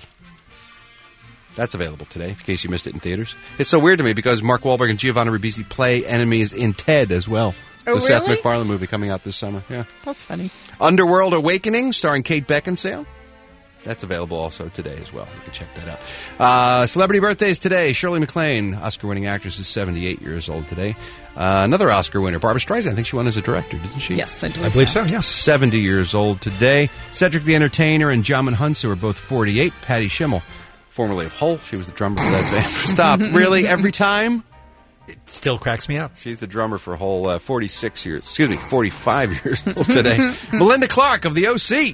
That's available today, in case you missed it in theaters. It's so weird to me because Mark Wahlberg and Giovanni Ribisi play enemies in Ted as well. Oh, the Seth really? MacFarlane movie coming out this summer. Yeah. That's funny. Underworld Awakening, starring Kate Beckinsale. That's available also today as well. You can check that out. Uh, celebrity birthdays today. Shirley MacLaine, Oscar-winning actress, is seventy-eight years old today. Uh, another Oscar winner, Barbara Streisand. I think she won as a director, didn't she? Yes, I believe, I believe so. Yeah. seventy years old today. Cedric the Entertainer and Jamin Hunsu are both forty-eight. Patty Schimmel, formerly of Hole, she was the drummer for that band. Stop. Really? Every time? It still cracks me up. She's the drummer for Hole, uh, forty-six years, excuse me, forty-five years old today. Melinda Clark of the O C.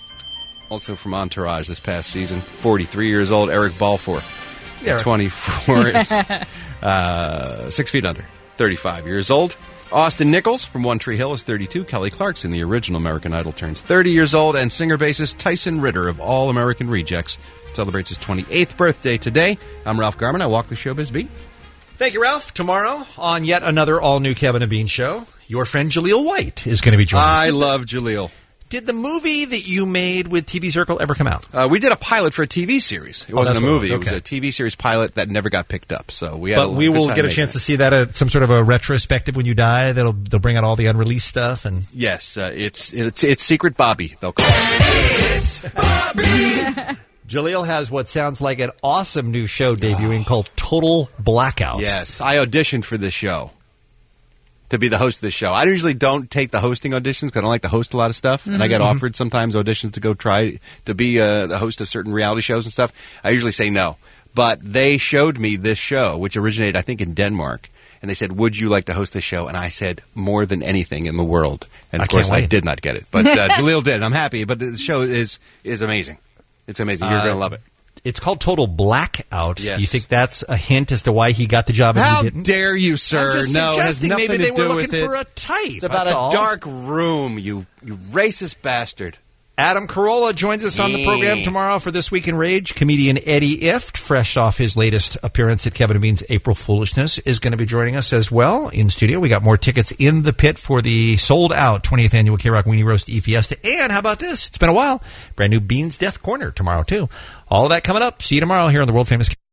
Also from Entourage this past season, forty-three years old. Eric Balfour, Eric. twenty-four, uh, six feet under, thirty-five years old. Austin Nichols from One Tree Hill is thirty-two. Kelly Clarkson, the original American Idol, turns thirty years old. And singer-bassist Tyson Ritter of All American Rejects celebrates his twenty-eighth birthday today. I'm Ralph Garman. I walk the showbiz beat. Thank you, Ralph. Tomorrow on yet another all-new Kevin and Bean show, your friend Jaleel White is going to be joining us. I love Jaleel. Did the movie that you made with T V Circle ever come out? Uh, we did a pilot for a T V series. It Oh, wasn't a that's what it movie. was. It was Okay. a T V series pilot that never got picked up. So we had But a we good will time get a making chance it. to see that at some sort of a retrospective when you die. That'll they'll bring out all the unreleased stuff and Yes, uh, it's it's it's Secret Bobby. They'll call it. Jaleel has what sounds like an awesome new show debuting called Total Blackout. Yes, I auditioned for this show to be the host of this show. I usually don't take the hosting auditions because I don't like to host a lot of stuff, and I get Mhm. offered sometimes auditions to go try to be uh, the host of certain reality shows and stuff. I usually say no, but they showed me this show, which originated, I think, in Denmark. And they said, "Would you like to host this show?" And I said, "More than anything in the world." And of I can't course, I wait. did not get it, but uh, Jaleel did. And I'm happy. But the show is is amazing. It's amazing. You're Uh, going to love it. It's called Total Blackout. Yes. Do you think that's a hint as to why he got the job and How he didn't? dare you, sir? I'm just No, it has suggesting nothing maybe to they do were with looking it. for a type. It's about that's a all. dark room, you you racist bastard. Adam Carolla joins us on the program tomorrow for This Week in Rage. Comedian Eddie Ift, fresh off his latest appearance at Kevin and Bean's April Foolishness, is going to be joining us as well in studio. We got more tickets in the pit for the sold-out twentieth Annual K-Rock Weenie Roast E-Fiesta. And how about this? It's been a while. Brand new Bean's Death Corner tomorrow, too. All of that coming up. See you tomorrow here on the world-famous